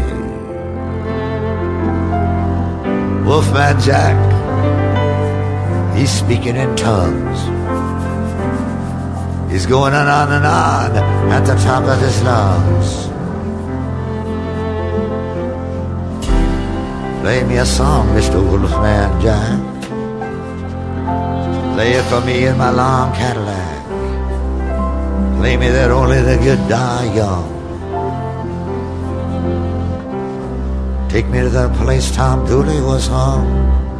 Wolfman Jack, he's speaking in tongues. He's going on and on and on at the top of his lungs. Play me a song, Mister Wolfman Jack. Play it for me in my long Cadillac. Play me that only the good die young. Take me to the place Tom Dooley was hung.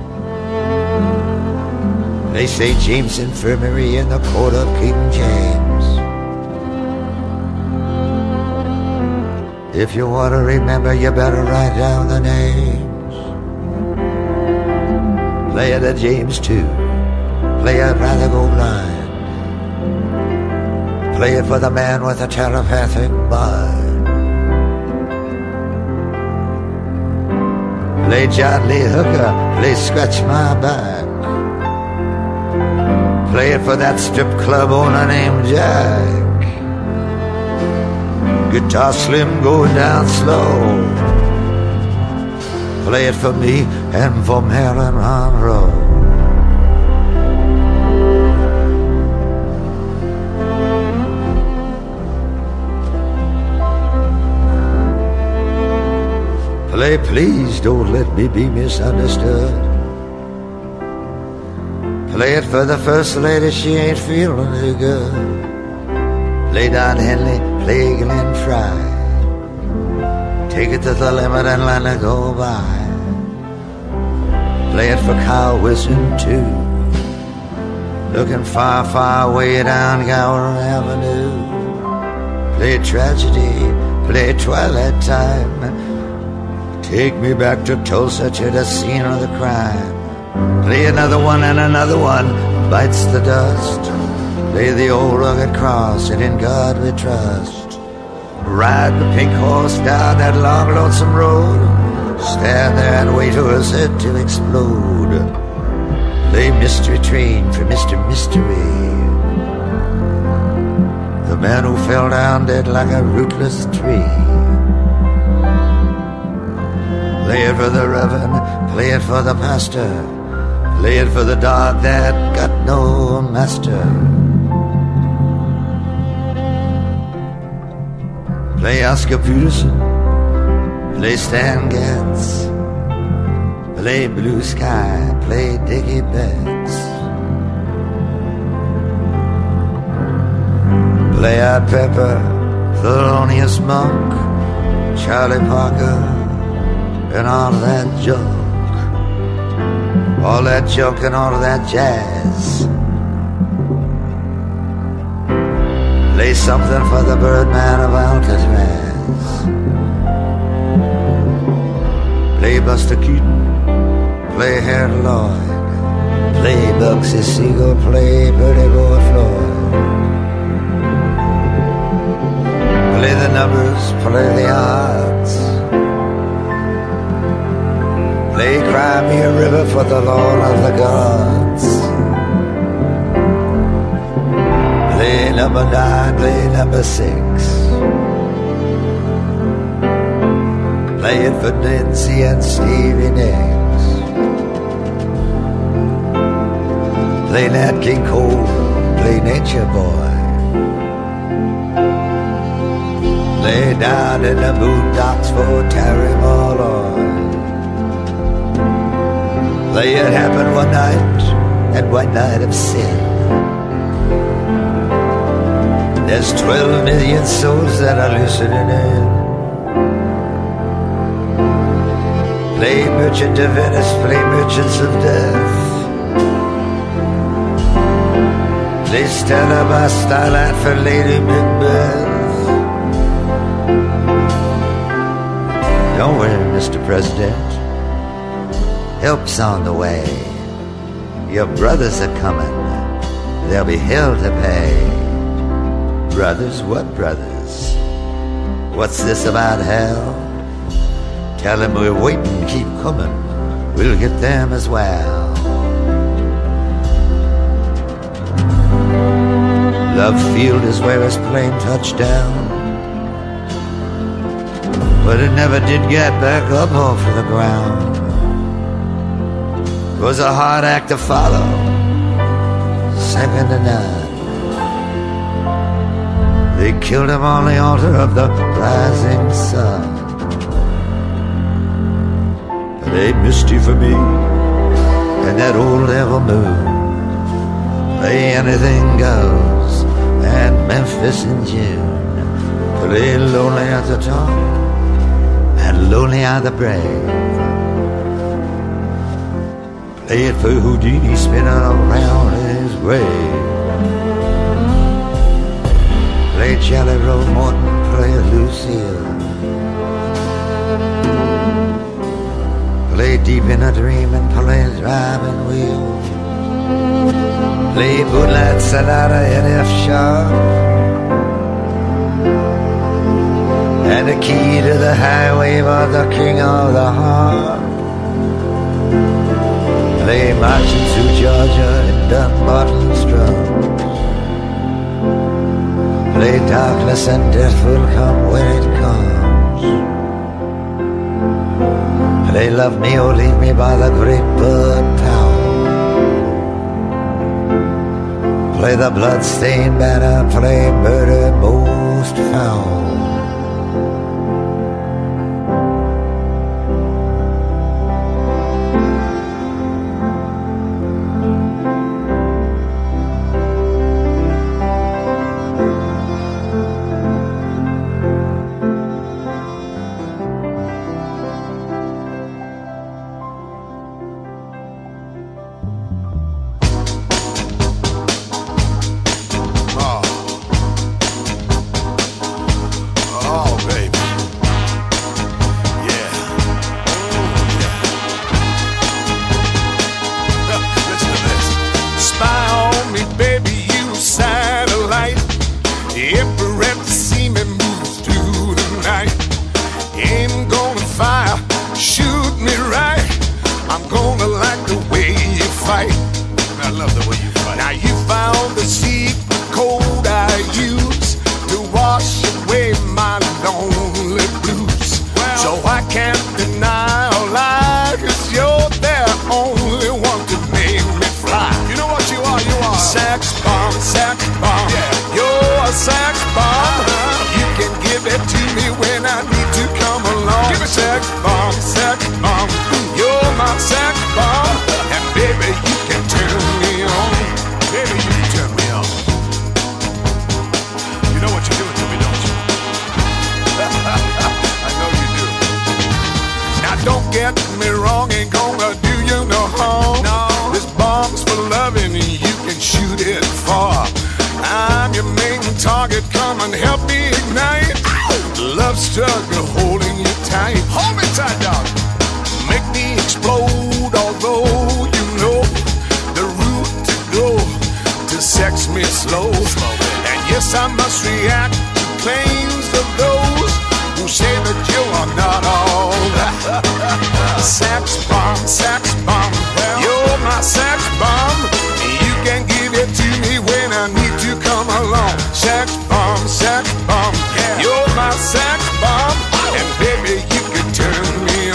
They say James Infirmary in the court of King James. If you want to remember, you better write down the names. Play it at James two. Play it Rather Go Blind. Play it for the man with a telepathic mind. Play John Lee Hooker. Play Scratch My Back. Play it for that strip club owner named Jack. Guitar Slim going down slow. Play it for me and for Marilyn Monroe. Play Please Don't Let Me Be Misunderstood. Play it for the first lady, she ain't feeling too good. Play Don Henley, play Glenn Fry. Take it to the limit and let it go by. Play it for Kyle Wilson too. Looking far, far way down Gower Avenue. Play Tragedy, play Twilight Time. Take me back to Tulsa, to the scene of the crime. Play another one and another one bites the dust. Play the old rugged cross and in God we trust. Ride the pink horse down that long lonesome road. Stand there and wait for his head to explode. Play Mystery Train for Mister Mystery, the man who fell down dead like a rootless tree. Play it for the reverend, play it for the pastor. Play it for the dog that got no master. Play Oscar Peterson, play Stan Getz. Play Blue Sky, play Dickie Betts. Play Art Pepper, Thelonious Monk, Charlie Parker, and all that junk. All that junk and all of that jazz. Play something for the Birdman of Alcatraz. Play Buster Keaton, play Harold Lloyd. Play Bugsy Siegel, play Bertie Boy Floyd. Play the numbers, play the odds. Play Cry Me a River for the Lord of the Gods. Play number nine, play number six. Play it for Nancy and Stevie Nicks. Play Nat King Cole, play Nature Boy. Lay down in the boondocks for Terry Malloy. Play It Happened One Night and One Night of Sin. There's twelve million souls that are listening in. Play Merchant of Venice, play Merchants of Death. Play Stella by Starlight for Lady Macbeth. Don't worry, Mister President, help's on the way. Your brothers are coming, there'll be hell to pay. Brothers, what brothers? What's this about hell? Tell them we're waiting, keep coming, we'll get them as well. Love Field is where his plane touched down, but it never did get back up off the ground. It was a hard act to follow, second to none. They killed him on the altar of the rising sun. Play Misty for me and that old devil moon. Play Anything Goes and Memphis in June. Play Lonely at the Top and Lonely Are the Brave. Play it for Houdini spinning around his grave. Play Jelly Roll Morton, play Lucille. Play Deep in a Dream and play Driving Wheel. Play Moonlight Sonata in F sharp and the Key to the Highway by the King of the Harp. Play Marching Through Georgia in Dunbarton's drums. Play Darkness and Death Will Come When It Comes. Play Love Me or Leave Me by the Great Bud Powell. Play the Bloodstained Banner, play Murder Most Foul.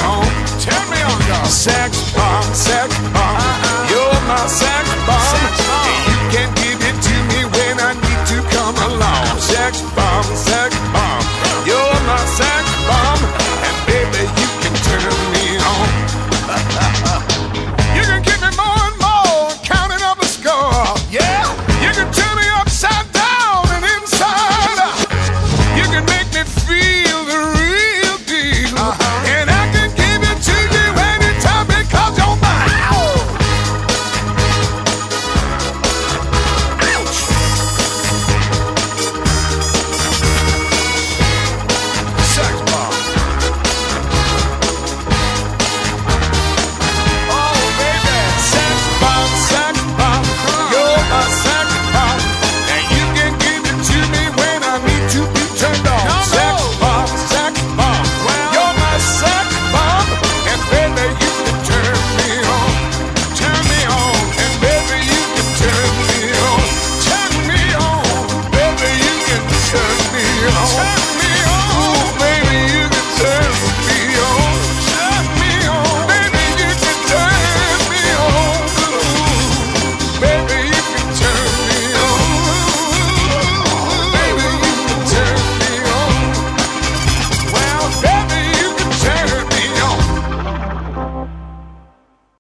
Sex bomb, sex bomb, you're my sex bomb. tax